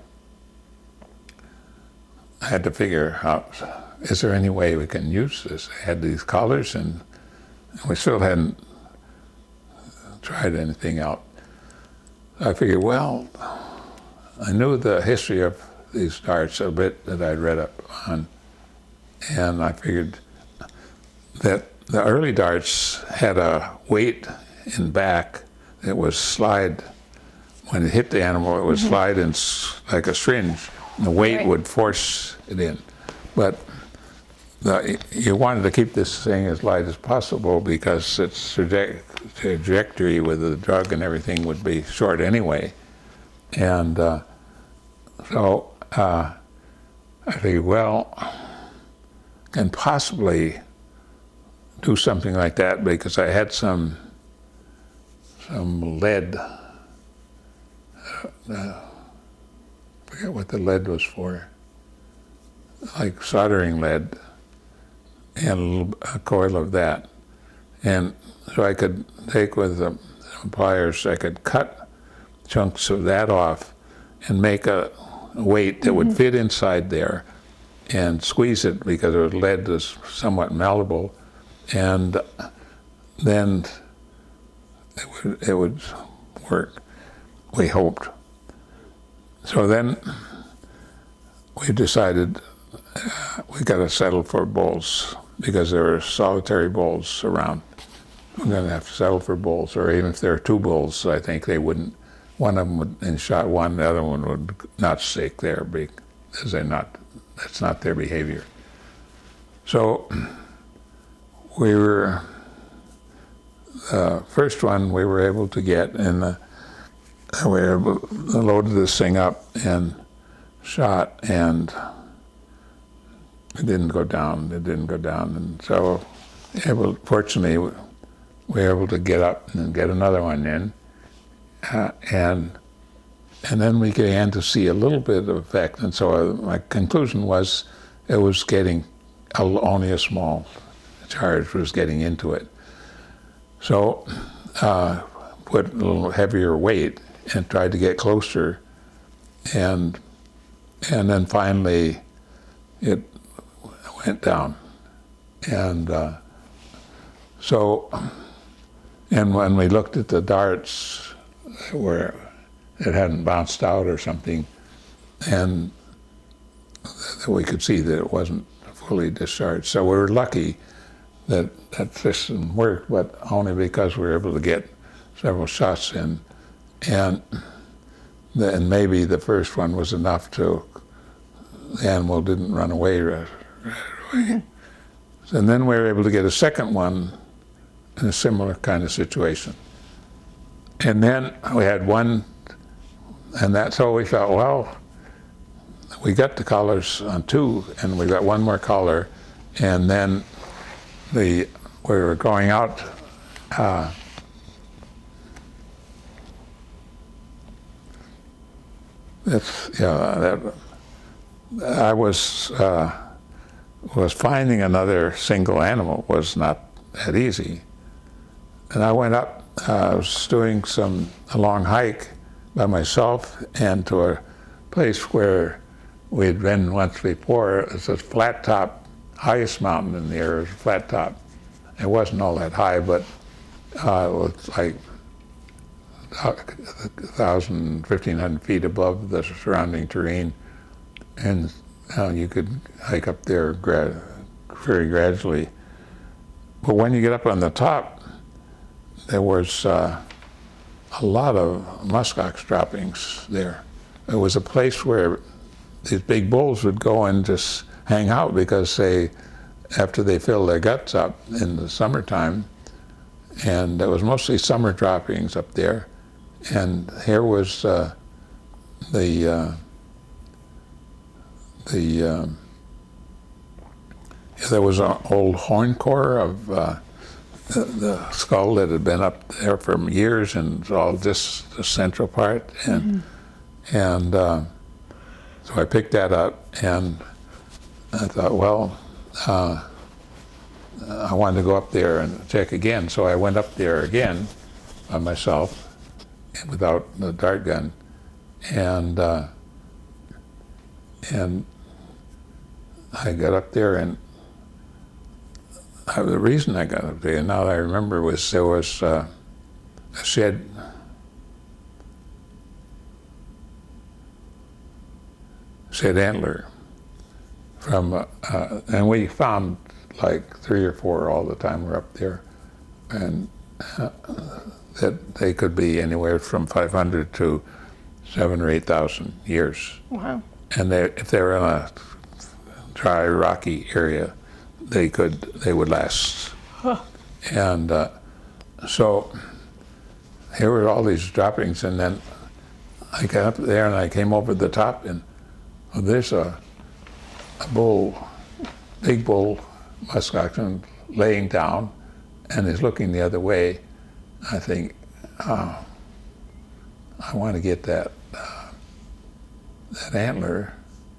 had to figure out, is there any way we can use this? I had these collars, and we still hadn't tried anything out. I figured, well, I knew the history of these darts a bit that I'd read up on, and I figured that the early darts had a weight in back that was slide. When it hit the animal, it would mm-hmm. slide in like a syringe, and the weight right. would force it in. But the, you wanted to keep this thing as light as possible because its trajectory with the drug and everything would be short anyway. And uh, so uh, I figured, well, can possibly do something like that because I had some some lead. Uh, uh, I forget what the lead was for. Like soldering lead, and a, little, a coil of that. And so I could take with the pliers, I could cut chunks of that off and make a weight that mm-hmm. would fit inside there and squeeze it because the lead is somewhat malleable, and then it would, it would work, we hoped. So then we decided uh, we got to settle for bulls because there were solitary bulls around. We're going to have to settle for bulls, or even if there are two bulls, I think they wouldn't, one of them would, and shot one, the other one would not stick there because they're not, that's not their behavior. So we were, the first one we were able to get, and the, we were able, loaded this thing up and shot, and it didn't go down, it didn't go down. And so, able, fortunately, we were able to get up and get another one in. Uh, and and then we began to see a little bit of effect. And so uh, my conclusion was it was getting, a, only a small charge was getting into it. So uh, put a little heavier weight and tried to get closer. And and then finally it went down. And uh, so, and when we looked at the darts where it hadn't bounced out or something, and we could see that it wasn't fully discharged. So we were lucky that that system worked, but only because we were able to get several shots in. And then maybe the first one was enough to, the animal didn't run away right, right away. Mm-hmm. And then we were able to get a second one in a similar kind of situation. And then we had one, and that's how we thought, well, we got the collars on two, and we got one more collar, and then the we were going out, uh, that's, yeah, that, I was, uh, was finding another single animal was not that easy. And I went up, uh, I was doing some, a long hike by myself, and to a place where we had been once before. It's a flat top, highest mountain in the area, it was a flat top. It wasn't all that high, but uh, it was like thousand, fifteen hundred feet above the surrounding terrain, and uh, you could hike up there gra very gradually. But when you get up on the top, there was uh, a lot of muskox droppings there. It was a place where these big bulls would go and just hang out because they, after they filled their guts up in the summertime, and it was mostly summer droppings up there, and here was uh, the uh, the um, there was an old horn core of uh, the, the skull that had been up there for years, and it's all just the central part, and mm-hmm. and uh, so I picked that up, and I thought, well, uh, I wanted to go up there and check again, so I went up there again by myself without the dart gun, and uh, and I got up there, and I, the reason I got up there, now that I remember, was there was uh, a shed shed antler from, uh, uh, and we found like three or four all the time we're up there, and uh, that they could be anywhere from five hundred to seven or eight thousand years. Wow! And they, if they were in a dry, rocky area, they could they would last. Huh. And uh, so here were all these droppings, and then I got up there and I came over the top, and well, there's a a bull, big bull muskoxen laying down, and is looking the other way. I think, oh, I want to get that uh, that antler,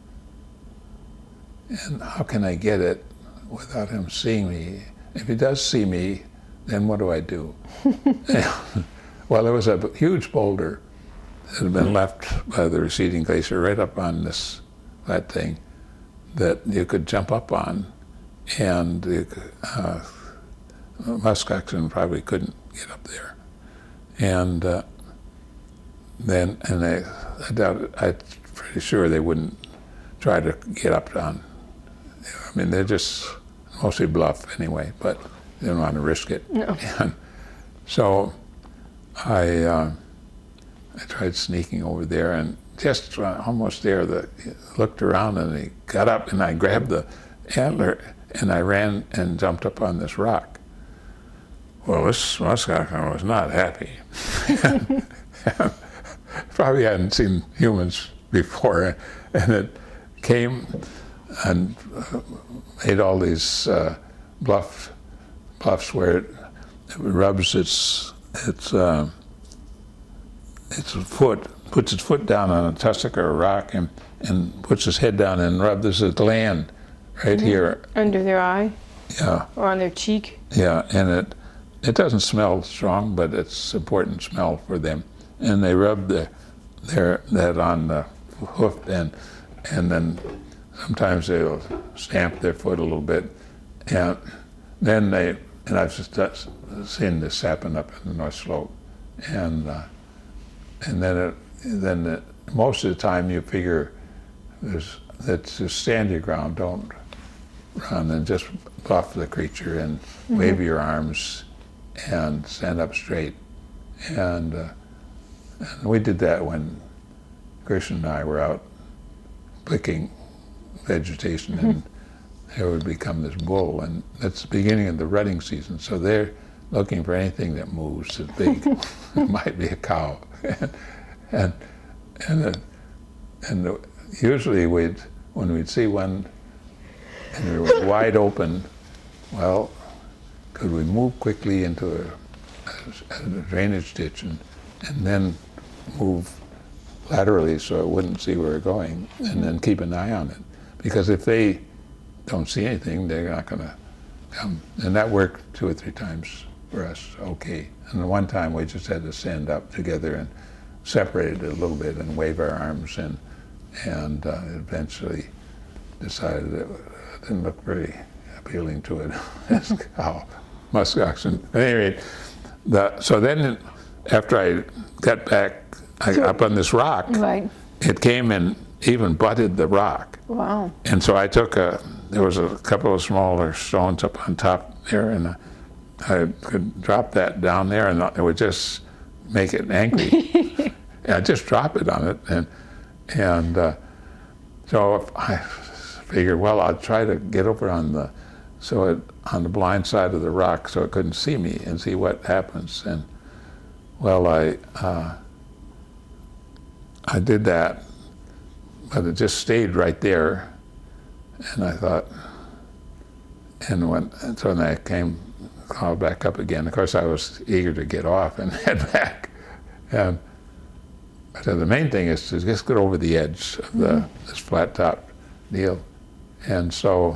and how can I get it without him seeing me? If he does see me, then what do I do? Well, there was a huge boulder that had been left by the receding glacier right up on this flat thing that you could jump up on, and you could, uh, muskoxen probably couldn't get up there. And uh, then, and I, I doubt, I'm pretty sure they wouldn't try to get up on. I mean, they're just mostly bluff anyway, but they don't want to risk it. No. And so I, uh, I tried sneaking over there, and just almost there, the, looked around, and he got up, and I grabbed the antler, and I ran and jumped up on this rock. Well, this muskoxen was not happy. Probably hadn't seen humans before, and it came and uh, made all these uh, bluff, bluffs where it, it rubs its its uh, its foot, puts its foot down on a tussock or a rock, and and puts his head down and rubs this at land right mm-hmm. here under their eye. Yeah. Or on their cheek. Yeah, and it it doesn't smell strong, but it's important smell for them. And they rub the, their that on the hoof, and and then sometimes they'll stamp their foot a little bit, and then they, and I've just seen this happen up in the North Slope, and uh, and then it, then it, most of the time you figure there's that just stand your ground, don't run, and just buff the creature and mm-hmm. wave your arms and stand up straight, and, uh, and we did that when Christian and I were out picking vegetation, mm-hmm. and there would become this bull, and that's the beginning of the rutting season, so they're looking for anything that moves that's big. It might be a cow, and and and, uh, and uh, usually we'd when we'd see one and it was wide open, well, could we move quickly into a, a, a drainage ditch and and then move laterally so it wouldn't see where we're going, mm-hmm. and then keep an eye on it, because if they don't see anything, they're not going to come. And that worked two or three times for us, okay. And the one time we just had to stand up together and separate it a little bit and wave our arms, and and uh, eventually decided that it didn't look very appealing to it as cow muskoxen. At any rate, the, so then after I got back I, up on this rock, Right. it came and even butted the rock. Wow. And so I took a, there was a couple of smaller stones up on top there, and I, I could drop that down there, and it would just make it angry. And I just drop it on it, and and uh, so I figured, well, I'll try to get over on the, so it, on the blind side of the rock, so it couldn't see me, and see what happens. And well, I uh, I did that, but it just stayed right there. And I thought, and when, and so then I came, called back up again. Of course, I was eager to get off and head back. And I said, the main thing is to just get over the edge of the, mm-hmm. this flat top deal. And so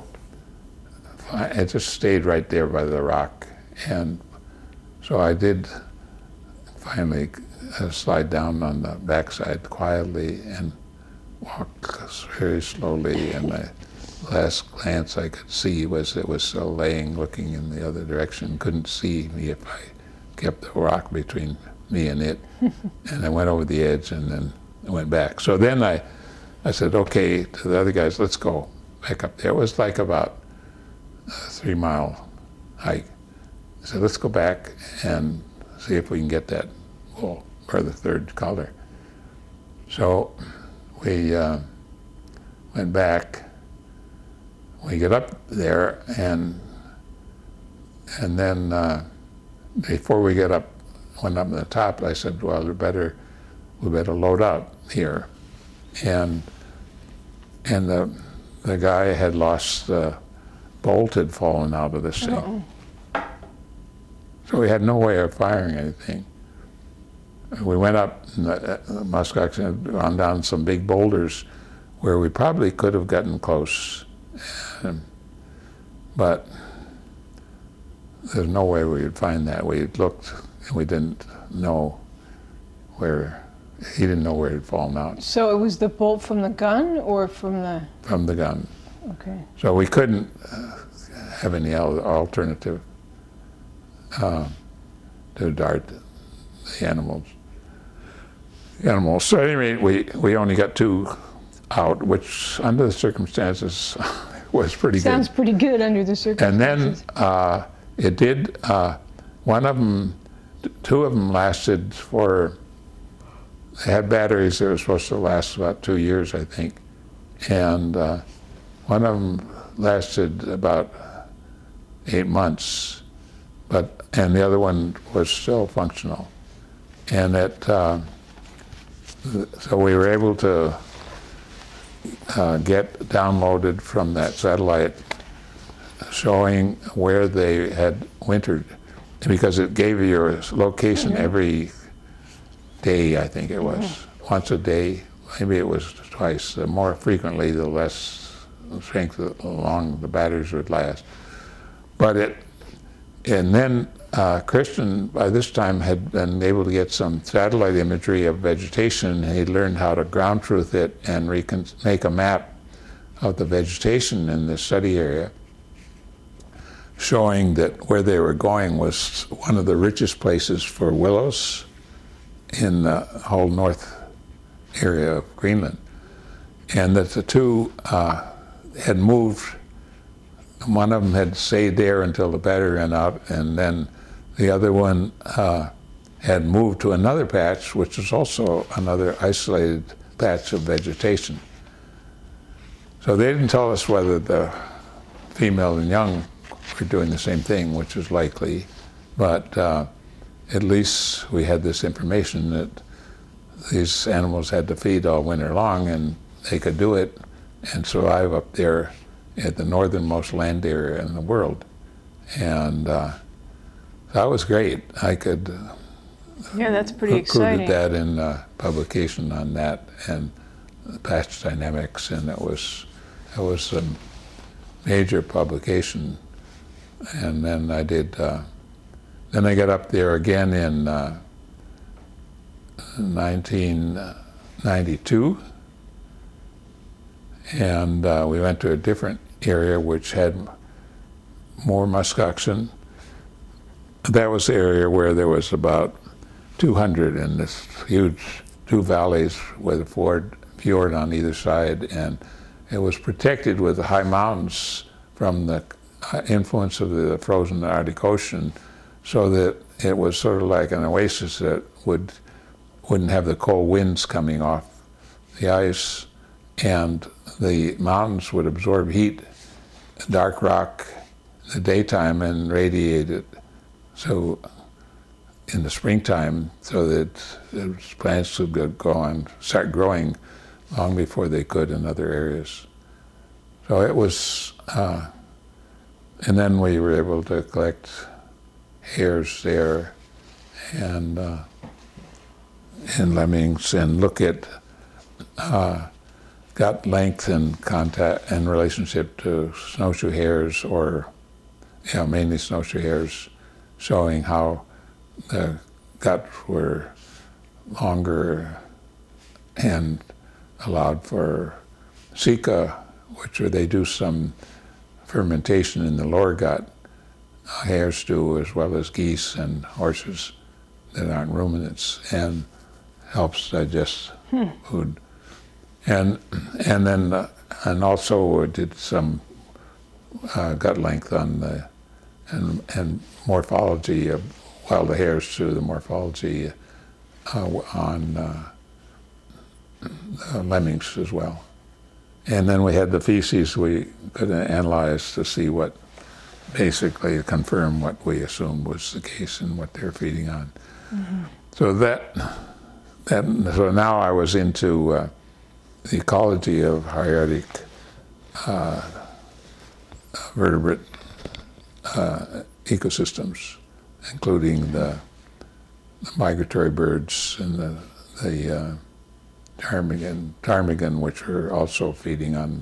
I, it just stayed right there by the rock. And so I did finally uh, slide down on the backside quietly and walk very slowly, and the last glance I could see was it was still laying, looking in the other direction. Couldn't see me if I kept the rock between me and it. And I went over the edge, and then I went back. So then I, I said, okay, to the other guys, let's go back up there. It was like about a three mile hike. I said, let's go back and see if we can get that bull, or the third color. So we uh, went back. We get up there, and and then uh, before we get up, went up to the top, I said, well, we better we better load up here. And and the the guy had lost the bolt, had fallen out of this thing. Uh-oh. So we had no way of firing anything. We went up, and the uh, muskox had gone down some big boulders where we probably could have gotten close. Um, but there's no way we would find that. We looked, and we didn't know where, he didn't know where it had fallen out. So it was the bolt from the gun, or from the... From the gun. Okay. So we couldn't uh, have any alternative uh, to dart the animals. The animals. So anyway, we, we only got two out, which under the circumstances was pretty Sounds good. pretty good under the circumstances. And then uh, it did, uh, one of them, two of them lasted for, they had batteries that were supposed to last about two years, I think. And uh, one of them lasted about eight months, but, and the other one was still functional. And it, uh, so we were able to uh, get downloaded from that satellite showing where they had wintered, because it gave you your location mm-hmm. every day, I think it was. Mm-hmm. Once a day, maybe it was twice. The more frequently, the less strength along the batteries would last. But it, and then uh, Christian, by this time, had been able to get some satellite imagery of vegetation, and he learned how to ground truth it and recon make a map of the vegetation in the study area, showing that where they were going was one of the richest places for willows in the whole north area of Greenland, and that the two uh, had moved. One of them had stayed there until the battery ran out, and then the other one uh, had moved to another patch, which was also another isolated patch of vegetation. So they didn't tell us whether the female and young were doing the same thing, which was likely, but uh, at least we had this information that these animals had to feed all winter long, and they could do it and survive up there at the northernmost land area in the world. And uh, that was great. I could yeah, that's pretty included exciting. that in uh, publication on that and patch dynamics, and it was it was a major publication. And then I did. Uh, then I got up there again in uh, nineteen ninety-two, and uh, we went to a different area which had more muskoxen. That was the area where there was about two hundred in this huge two valleys with a fjord, fjord on either side, and it was protected with the high mountains from the influence of the frozen Arctic Ocean, so that it was sort of like an oasis that would, wouldn't have the cold winds coming off the ice, and the mountains would absorb heat, dark rock, in the daytime and radiate it. So in the springtime, so that the plants would go on, start growing long before they could in other areas. So it was, uh, and then we were able to collect hares there and uh, and lemmings and look at uh, gut length and contact and relationship to snowshoe hares, or you know, mainly snowshoe hares, showing how the guts were longer and allowed for cica, which they do some fermentation in the lower gut. Uh, hares do, as well as geese and horses that aren't ruminants, and helps digest hmm. food. And and then uh, and also did some uh, gut length on the and and morphology of wild hares through the morphology uh, on uh, uh, lemmings as well. And then we had the feces we could analyze to see what, basically confirm what we assumed was the case and what they're feeding on. Mm-hmm. So that, that, so now I was into uh, the ecology of high Arctic uh, vertebrate uh, ecosystems, including the, the migratory birds and the, the uh, ptarmigan, ptarmigan, which are also feeding on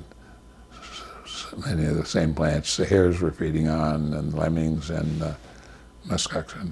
many of the same plants the hares were feeding on, and lemmings and uh, muskoxen.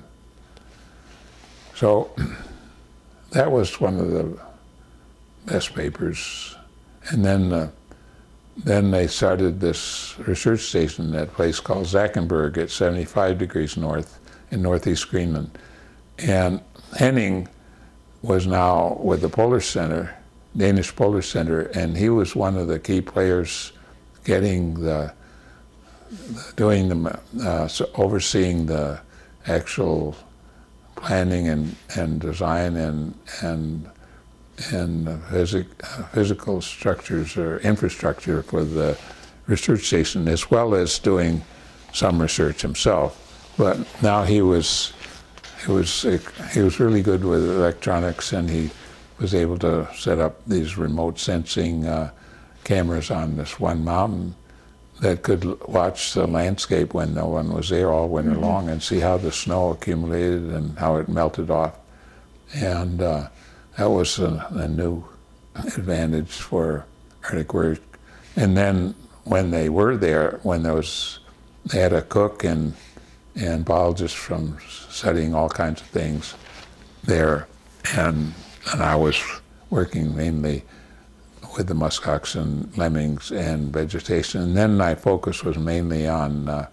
So that was one of the best papers. And then uh, then they started this research station at a place called Zackenberg at seventy-five degrees north in northeast Greenland. And Henning was now with the Polar Center, Danish Polar Center, and he was one of the key players getting the, doing the, uh, overseeing the actual planning and, and design and, and, and physic, physical structures or infrastructure for the research station, as well as doing some research himself. But now he was, he was, he was really good with electronics, and he was able to set up these remote sensing uh, cameras on this one mountain that could watch the landscape when no one was there all winter mm-hmm. long, and see how the snow accumulated and how it melted off. And uh, that was a, a new advantage for Arctic work. And then when they were there, when there was, they had a cook and, and biologists from studying all kinds of things there, and, and I was working mainly with the muskoxen, lemmings, and vegetation. And then my focus was mainly on uh,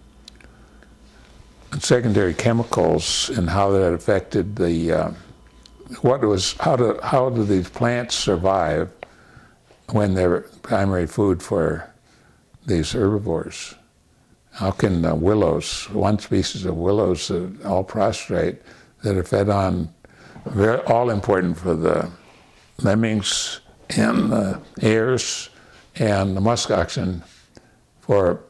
secondary chemicals and how that affected the, uh, what was, how do, how do these plants survive when they're primary food for these herbivores? How can uh, willows, one species of willows, uh, all prostrate, that are fed on, very, all important for the lemmings and the hares and the muskoxen. For,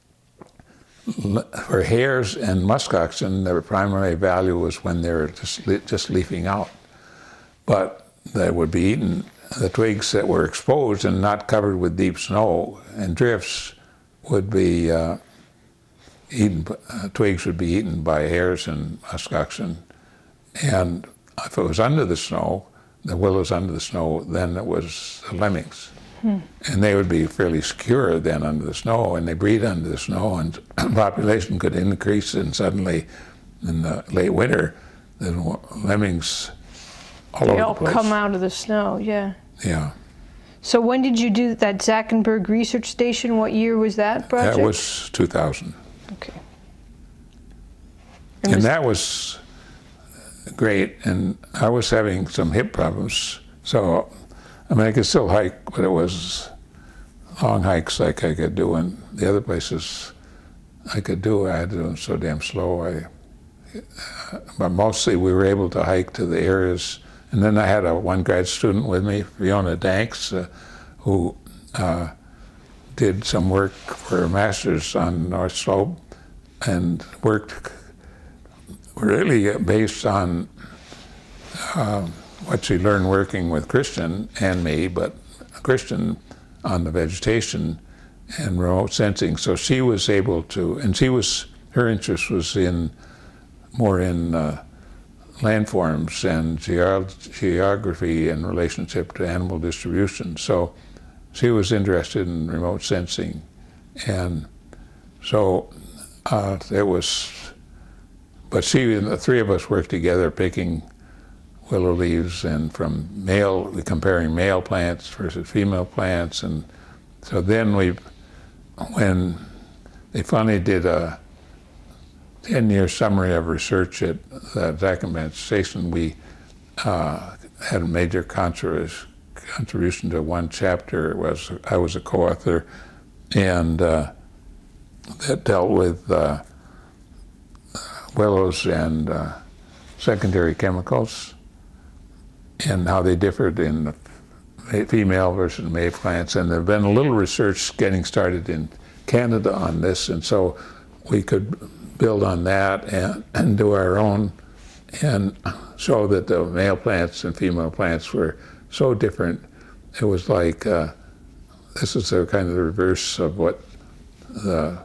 for hares and muskoxen, their primary value was when they were just, just leafing out. But they would be eaten, the twigs that were exposed and not covered with deep snow and drifts would be uh, eaten, uh, twigs would be eaten by hares and muskoxen. And if it was under the snow, the willows under the snow, then it was the lemmings. Hmm. And they would be fairly secure then under the snow, and they breed under the snow, and population could increase, and suddenly in the late winter, the lemmings all they over all the place. come out of the snow, yeah. Yeah. So when did you do that Zackenberg research station? What year was that project? That was two thousand. Okay. And, and that was, great. And I was having some hip problems, so I mean I could still hike, but it was long hikes like I could do in the other places I could do. I had to do them so damn slow. I, uh, but mostly we were able to hike to the areas. And then I had a one grad student with me, Fiona Danks, uh, who uh, did some work for a master's on North Slope and worked really based on uh, what she learned working with Christian and me, but Christian on the vegetation and remote sensing. So she was able to, and she was, her interest was in more in uh, landforms and geog- geography in relationship to animal distribution. So she was interested in remote sensing. And so uh, it was, but she and the three of us worked together picking willow leaves and from male, comparing male plants versus female plants. And so then we, when they finally did a ten-year summary of research at the Zakoban Station, we uh, had a major contribution contribution to one chapter. It was I was a co-author, and uh, that dealt with uh, willows and uh, secondary chemicals and how they differed in the female versus male plants. And there have been a little research getting started in Canada on this, and so we could build on that and, and do our own and show that the male plants and female plants were so different. It was like, uh, this is a kind of the reverse of what the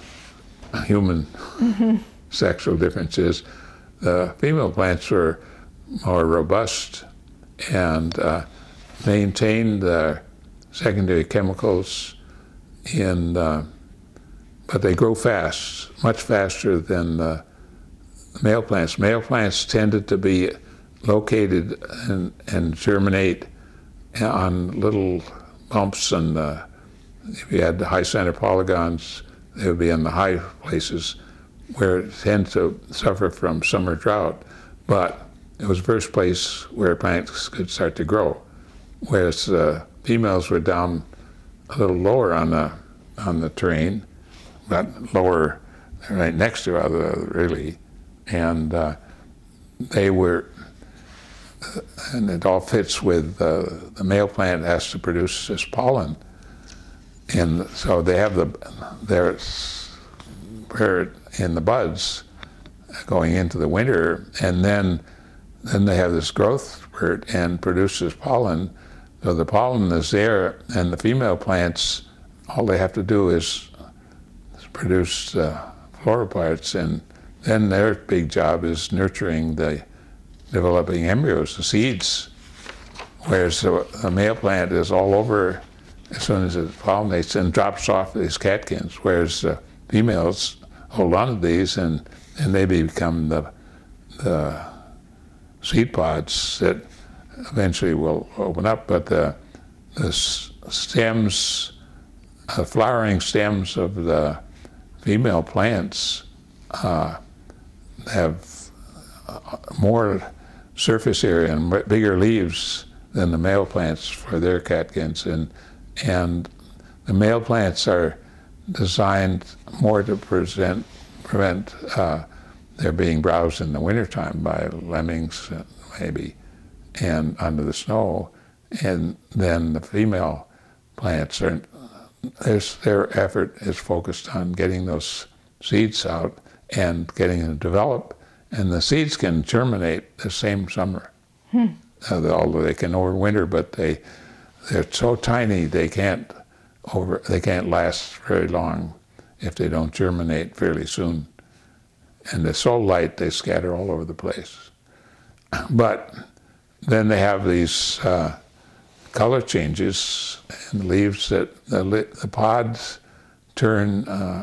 human mm-hmm. sexual difference is. The female plants were more robust and uh, maintained the secondary chemicals in, uh, but they grow fast, much faster than the male plants. Male plants tended to be located and, and germinate on little bumps, and uh, if you had the high center polygons, they would be in the high places where it tends to suffer from summer drought. But it was the first place where plants could start to grow, whereas the uh, females were down a little lower on the on the terrain, but lower, right next to other really, and uh, they were. And it all fits with uh, the male plant has to produce this pollen, and so they have the they're they're in the buds going into the winter, and then then they have this growth spurt and produces pollen. So the pollen is there, and the female plants, all they have to do is produce uh, fluoroparts, and then their big job is nurturing the developing embryos, the seeds, whereas the, the male plant is all over as soon as it pollinates and drops off these catkins, whereas the females hold on to these and, and they become the, the seed pods that eventually will open up. But the, the stems, the flowering stems of the female plants uh, have more surface area and bigger leaves than the male plants for their catkins, and and the male plants are designed more to present, prevent uh, their being browsed in the wintertime by lemmings maybe and under the snow, and then the female plants are their, their effort is focused on getting those seeds out and getting them to develop. And the seeds can germinate the same summer, hmm. uh, although they can overwinter. But they they're so tiny they can't over they can't last very long if they don't germinate fairly soon. And they're so light they scatter all over the place. But then they have these uh, color changes in the leaves that the, the pods turn uh,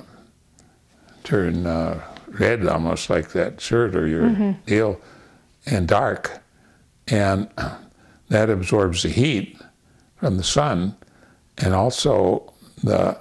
turn. Uh, red, almost like that shirt or your mm-hmm. deal, and dark, and that absorbs the heat from the sun, and also the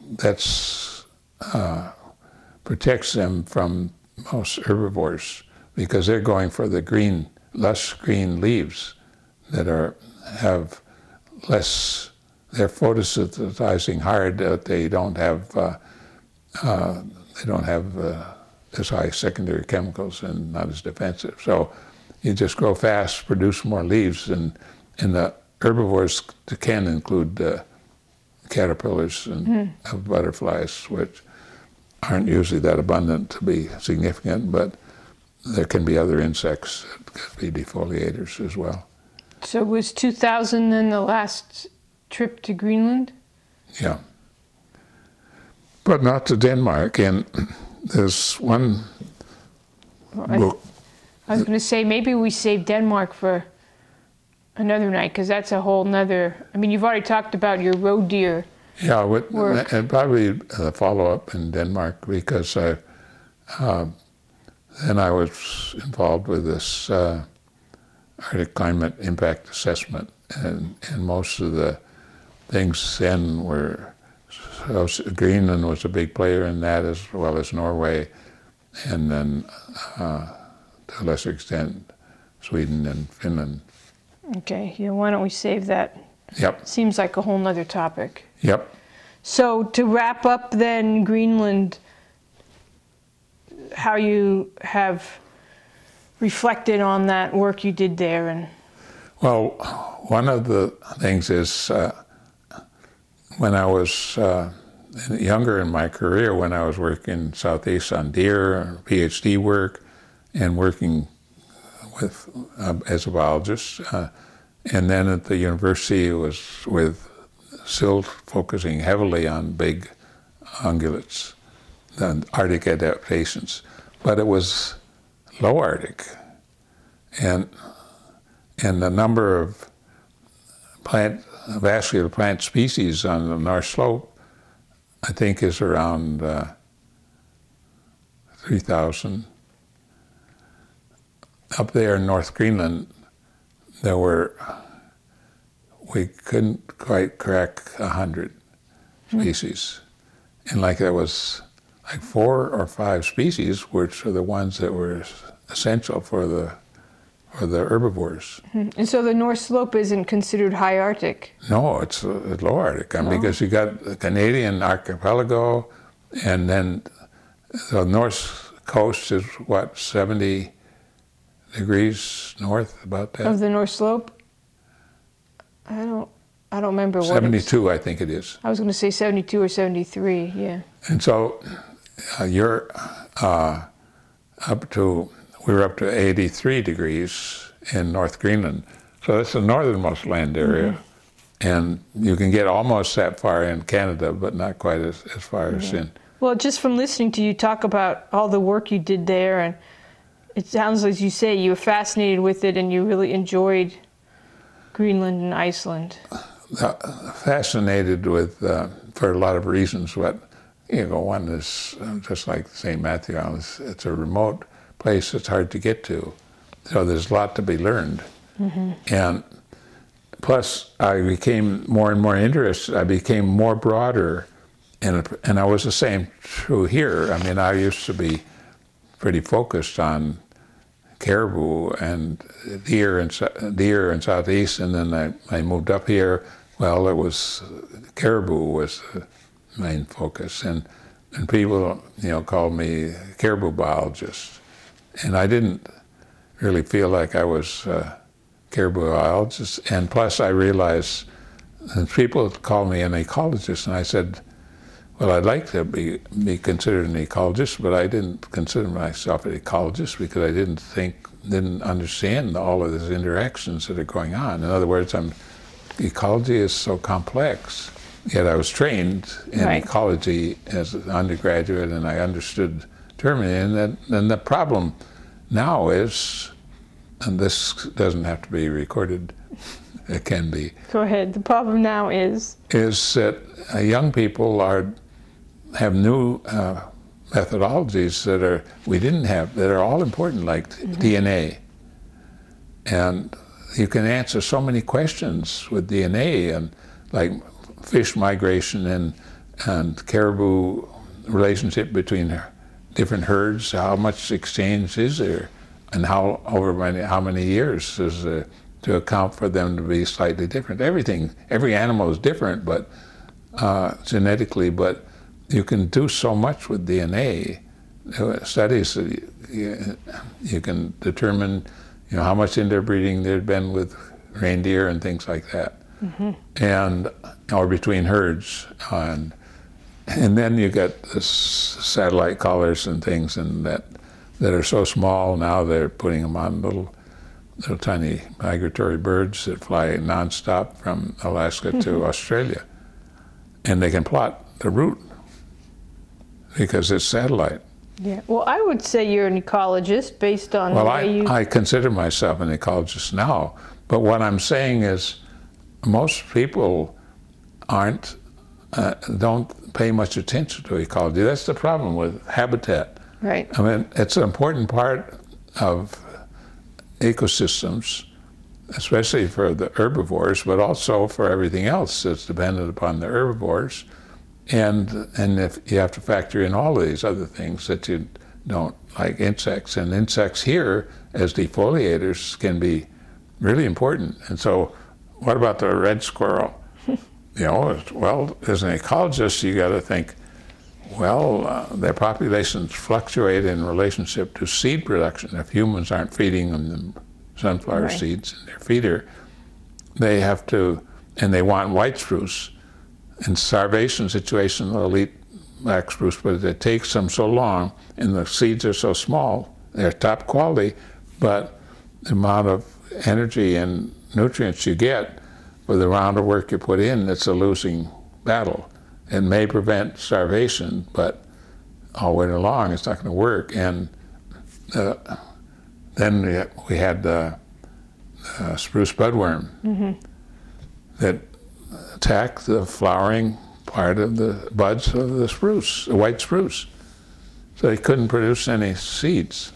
that's uh, protects them from most herbivores, because they're going for the green, lush green leaves that are have less. They're photosynthesizing hard, but they don't have uh, uh, they don't have uh, as high secondary chemicals and not as defensive. So you just grow fast, produce more leaves, and and the herbivores can include uh, caterpillars and mm. of butterflies, which aren't usually that abundant to be significant, but there can be other insects that could be defoliators as well. So was two thousand then the last trip to Greenland? Yeah. But not to Denmark. And there's one well, I, book. I was going to say, maybe we save Denmark for another night, because that's a whole nother, I mean, you've already talked about your roe deer. Yeah, with, work. and probably a follow-up in Denmark, because I, uh, then I was involved with this uh, Arctic Climate Impact Assessment, and, and most of the things then were, so Greenland was a big player in that, as well as Norway, and then uh, to a lesser extent, Sweden and Finland. Okay, yeah, why don't we save that? Yep. Seems like a whole nother topic. Yep. So to wrap up then, Greenland, how you have reflected on that work you did there. And well, one of the things is uh, when I was uh, younger in my career, when I was working Southeast on deer, PhD work, and working with uh, as a biologist, uh, and then at the university it was with still focusing heavily on big ungulates, the Arctic adaptations, but it was low Arctic, and and the number of plant vascular plant species on the North Slope, I think, is around uh, three thousand. Up there in North Greenland, there were, we couldn't quite crack a hundred species. Mm. And like there was like four or five species, which are the ones that were essential for the for the herbivores. And so the North Slope isn't considered high Arctic? No, it's uh, low Arctic. I mean, oh. because you got the Canadian archipelago, and then the North Coast is what, seventy degrees north, about that? Of the North Slope? I don't, I don't remember what seventy-two, I think it is. I was going to say seventy-two or seventy-three, yeah. And so uh, you're uh, up to, we were up to eighty-three degrees in North Greenland. So that's the northernmost land area. Mm-hmm. And you can get almost that far in Canada, but not quite as, as far mm-hmm. as in. Well, just from listening to you talk about all the work you did there, and it sounds as you say you were fascinated with it and you really enjoyed Greenland and Iceland. Uh, fascinated with, uh, for a lot of reasons. What, you know, one is uh, just like Saint Matthew Island, it's, it's a remote place that's hard to get to. So there's a lot to be learned. Mm-hmm. And plus, I became more and more interested. I became more broader, and, and I was the same true here. I mean, I used to be pretty focused on caribou and deer and deer in Southeast, and then I, I moved up here. Well, it was caribou was the main focus, and and people, you know, called me caribou biologist, and I didn't really feel like I was a caribou biologist. And plus, I realized, and people called me an ecologist, and I said, well, I'd like to be, be considered an ecologist, but I didn't consider myself an ecologist because I didn't think, didn't understand all of these interactions that are going on. In other words, I'm, ecology is so complex. Yet I was trained in right. ecology as an undergraduate, and I understood Germany. And then, and the problem now is, and this doesn't have to be recorded, it can be. Go ahead. The problem now is? Is that uh, young people are have new uh, methodologies that are we didn't have, that are all important, like mm-hmm. D N A. And you can answer so many questions with D N A, and like fish migration and and caribou relationship between different herds. How much exchange is there and how over many how many years is uh, to account for them to be slightly different. Everything, every animal is different, but uh, genetically, but you can do so much with D N A. Studies, uh, you, you can determine, you know, how much interbreeding there'd been with reindeer and things like that, mm-hmm. and or between herds, and and then you get this satellite collars and things, and that that are so small now they're putting them on little little tiny migratory birds that fly nonstop from Alaska to Australia, and they can plot the route because it's satellite. Yeah. Well, I would say you're an ecologist based on Well, the I, way you... I consider myself an ecologist now, but what I'm saying is most people aren't, uh, don't pay much attention to ecology. That's the problem with habitat. Right. I mean, it's an important part of ecosystems, especially for the herbivores, but also for everything else that's dependent upon the herbivores. And and if you have to factor in all of these other things that you don't, like insects, and insects here as defoliators can be really important. And so, what about the red squirrel? You know, well, as an ecologist, you got to think, well, uh, their populations fluctuate in relationship to seed production. If humans aren't feeding them the sunflower right. seeds in their feeder, they have to, and they want white spruce. In starvation situation, they'll eat black spruce, but it takes them so long, and the seeds are so small, they're top quality, but the amount of energy and nutrients you get for the round of work you put in, it's a losing battle. It may prevent starvation, but all winter long, it's not going to work. And uh, then we had, we had the uh, spruce budworm mm-hmm. that attack the flowering part of the buds of the spruce, the white spruce. So they couldn't produce any seeds.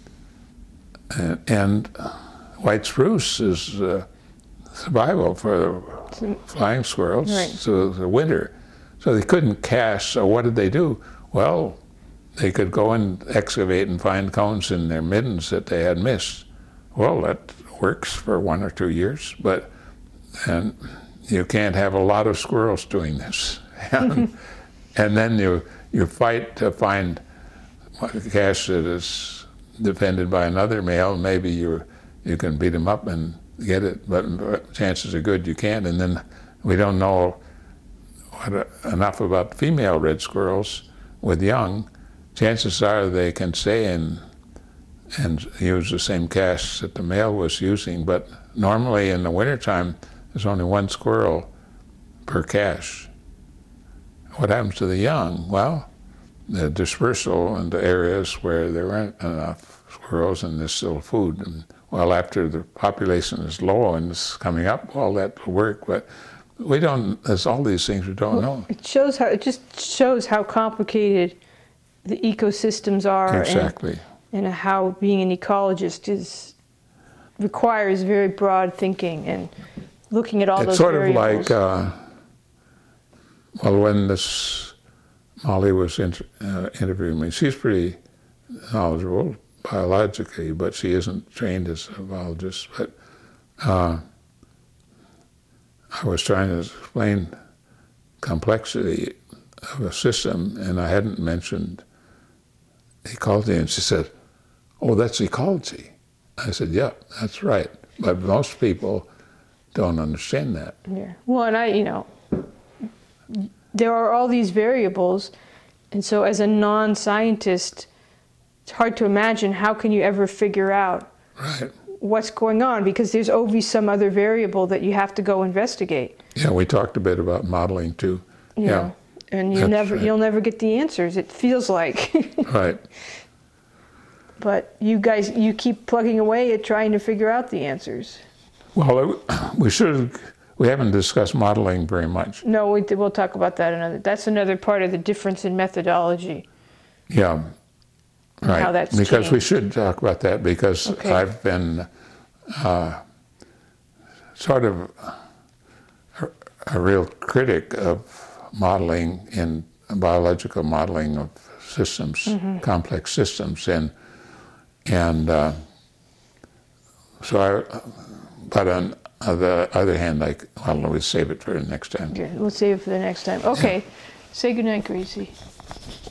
And, and white spruce is uh, survival for the flying squirrels right. through the winter. So they couldn't cache, so what did they do? Well, they could go and excavate and find cones in their middens that they had missed. Well, that works for one or two years, but and you can't have a lot of squirrels doing this. and, and then you you fight to find a cache that is defended by another male. Maybe you you can beat them up and get it, but chances are good you can't. And then we don't know what, enough about female red squirrels with young. Chances are they can stay in and use the same cache that the male was using, but normally in the wintertime, there's only one squirrel per cache. What happens to the young? Well, the dispersal into areas where there aren't enough squirrels and there's still food. And, well, after the population is low and it's coming up, well, that will work. But we don't, there's all these things we don't well, know. It shows how, it just shows how complicated the ecosystems are. Exactly. And, and how being an ecologist is, requires very broad thinking and looking at all it's those sort variables. of like, uh, well, when this Molly was inter- uh, interviewing me, she's pretty knowledgeable biologically, but she isn't trained as a biologist. But uh, I was trying to explain complexity of a system, and I hadn't mentioned ecology, and she said, "Oh, that's ecology." I said, "Yeah, that's right." But most people don't understand that. Yeah. Well, and I, you know, there are all these variables, and so as a non-scientist, it's hard to imagine how can you ever figure out right. what's going on, because there's always some other variable that you have to go investigate. Yeah, we talked a bit about modeling too. You yeah. know, and you That's never, right. you'll never get the answers, it feels like. Right. But you guys, you keep plugging away at trying to figure out the answers. Well, we should. We haven't discussed modeling very much. No, we, we'll talk about that another. That's another part of the difference in methodology. Yeah, right. How that's because changed. we should talk about that because Okay. I've been uh, sort of a, a real critic of modeling in biological modeling of systems, mm-hmm. complex systems, and and uh, so I, but on the other hand, like, well, we'll save it for the next time. Okay, we'll save it for the next time. Okay. Say goodnight, Gracie.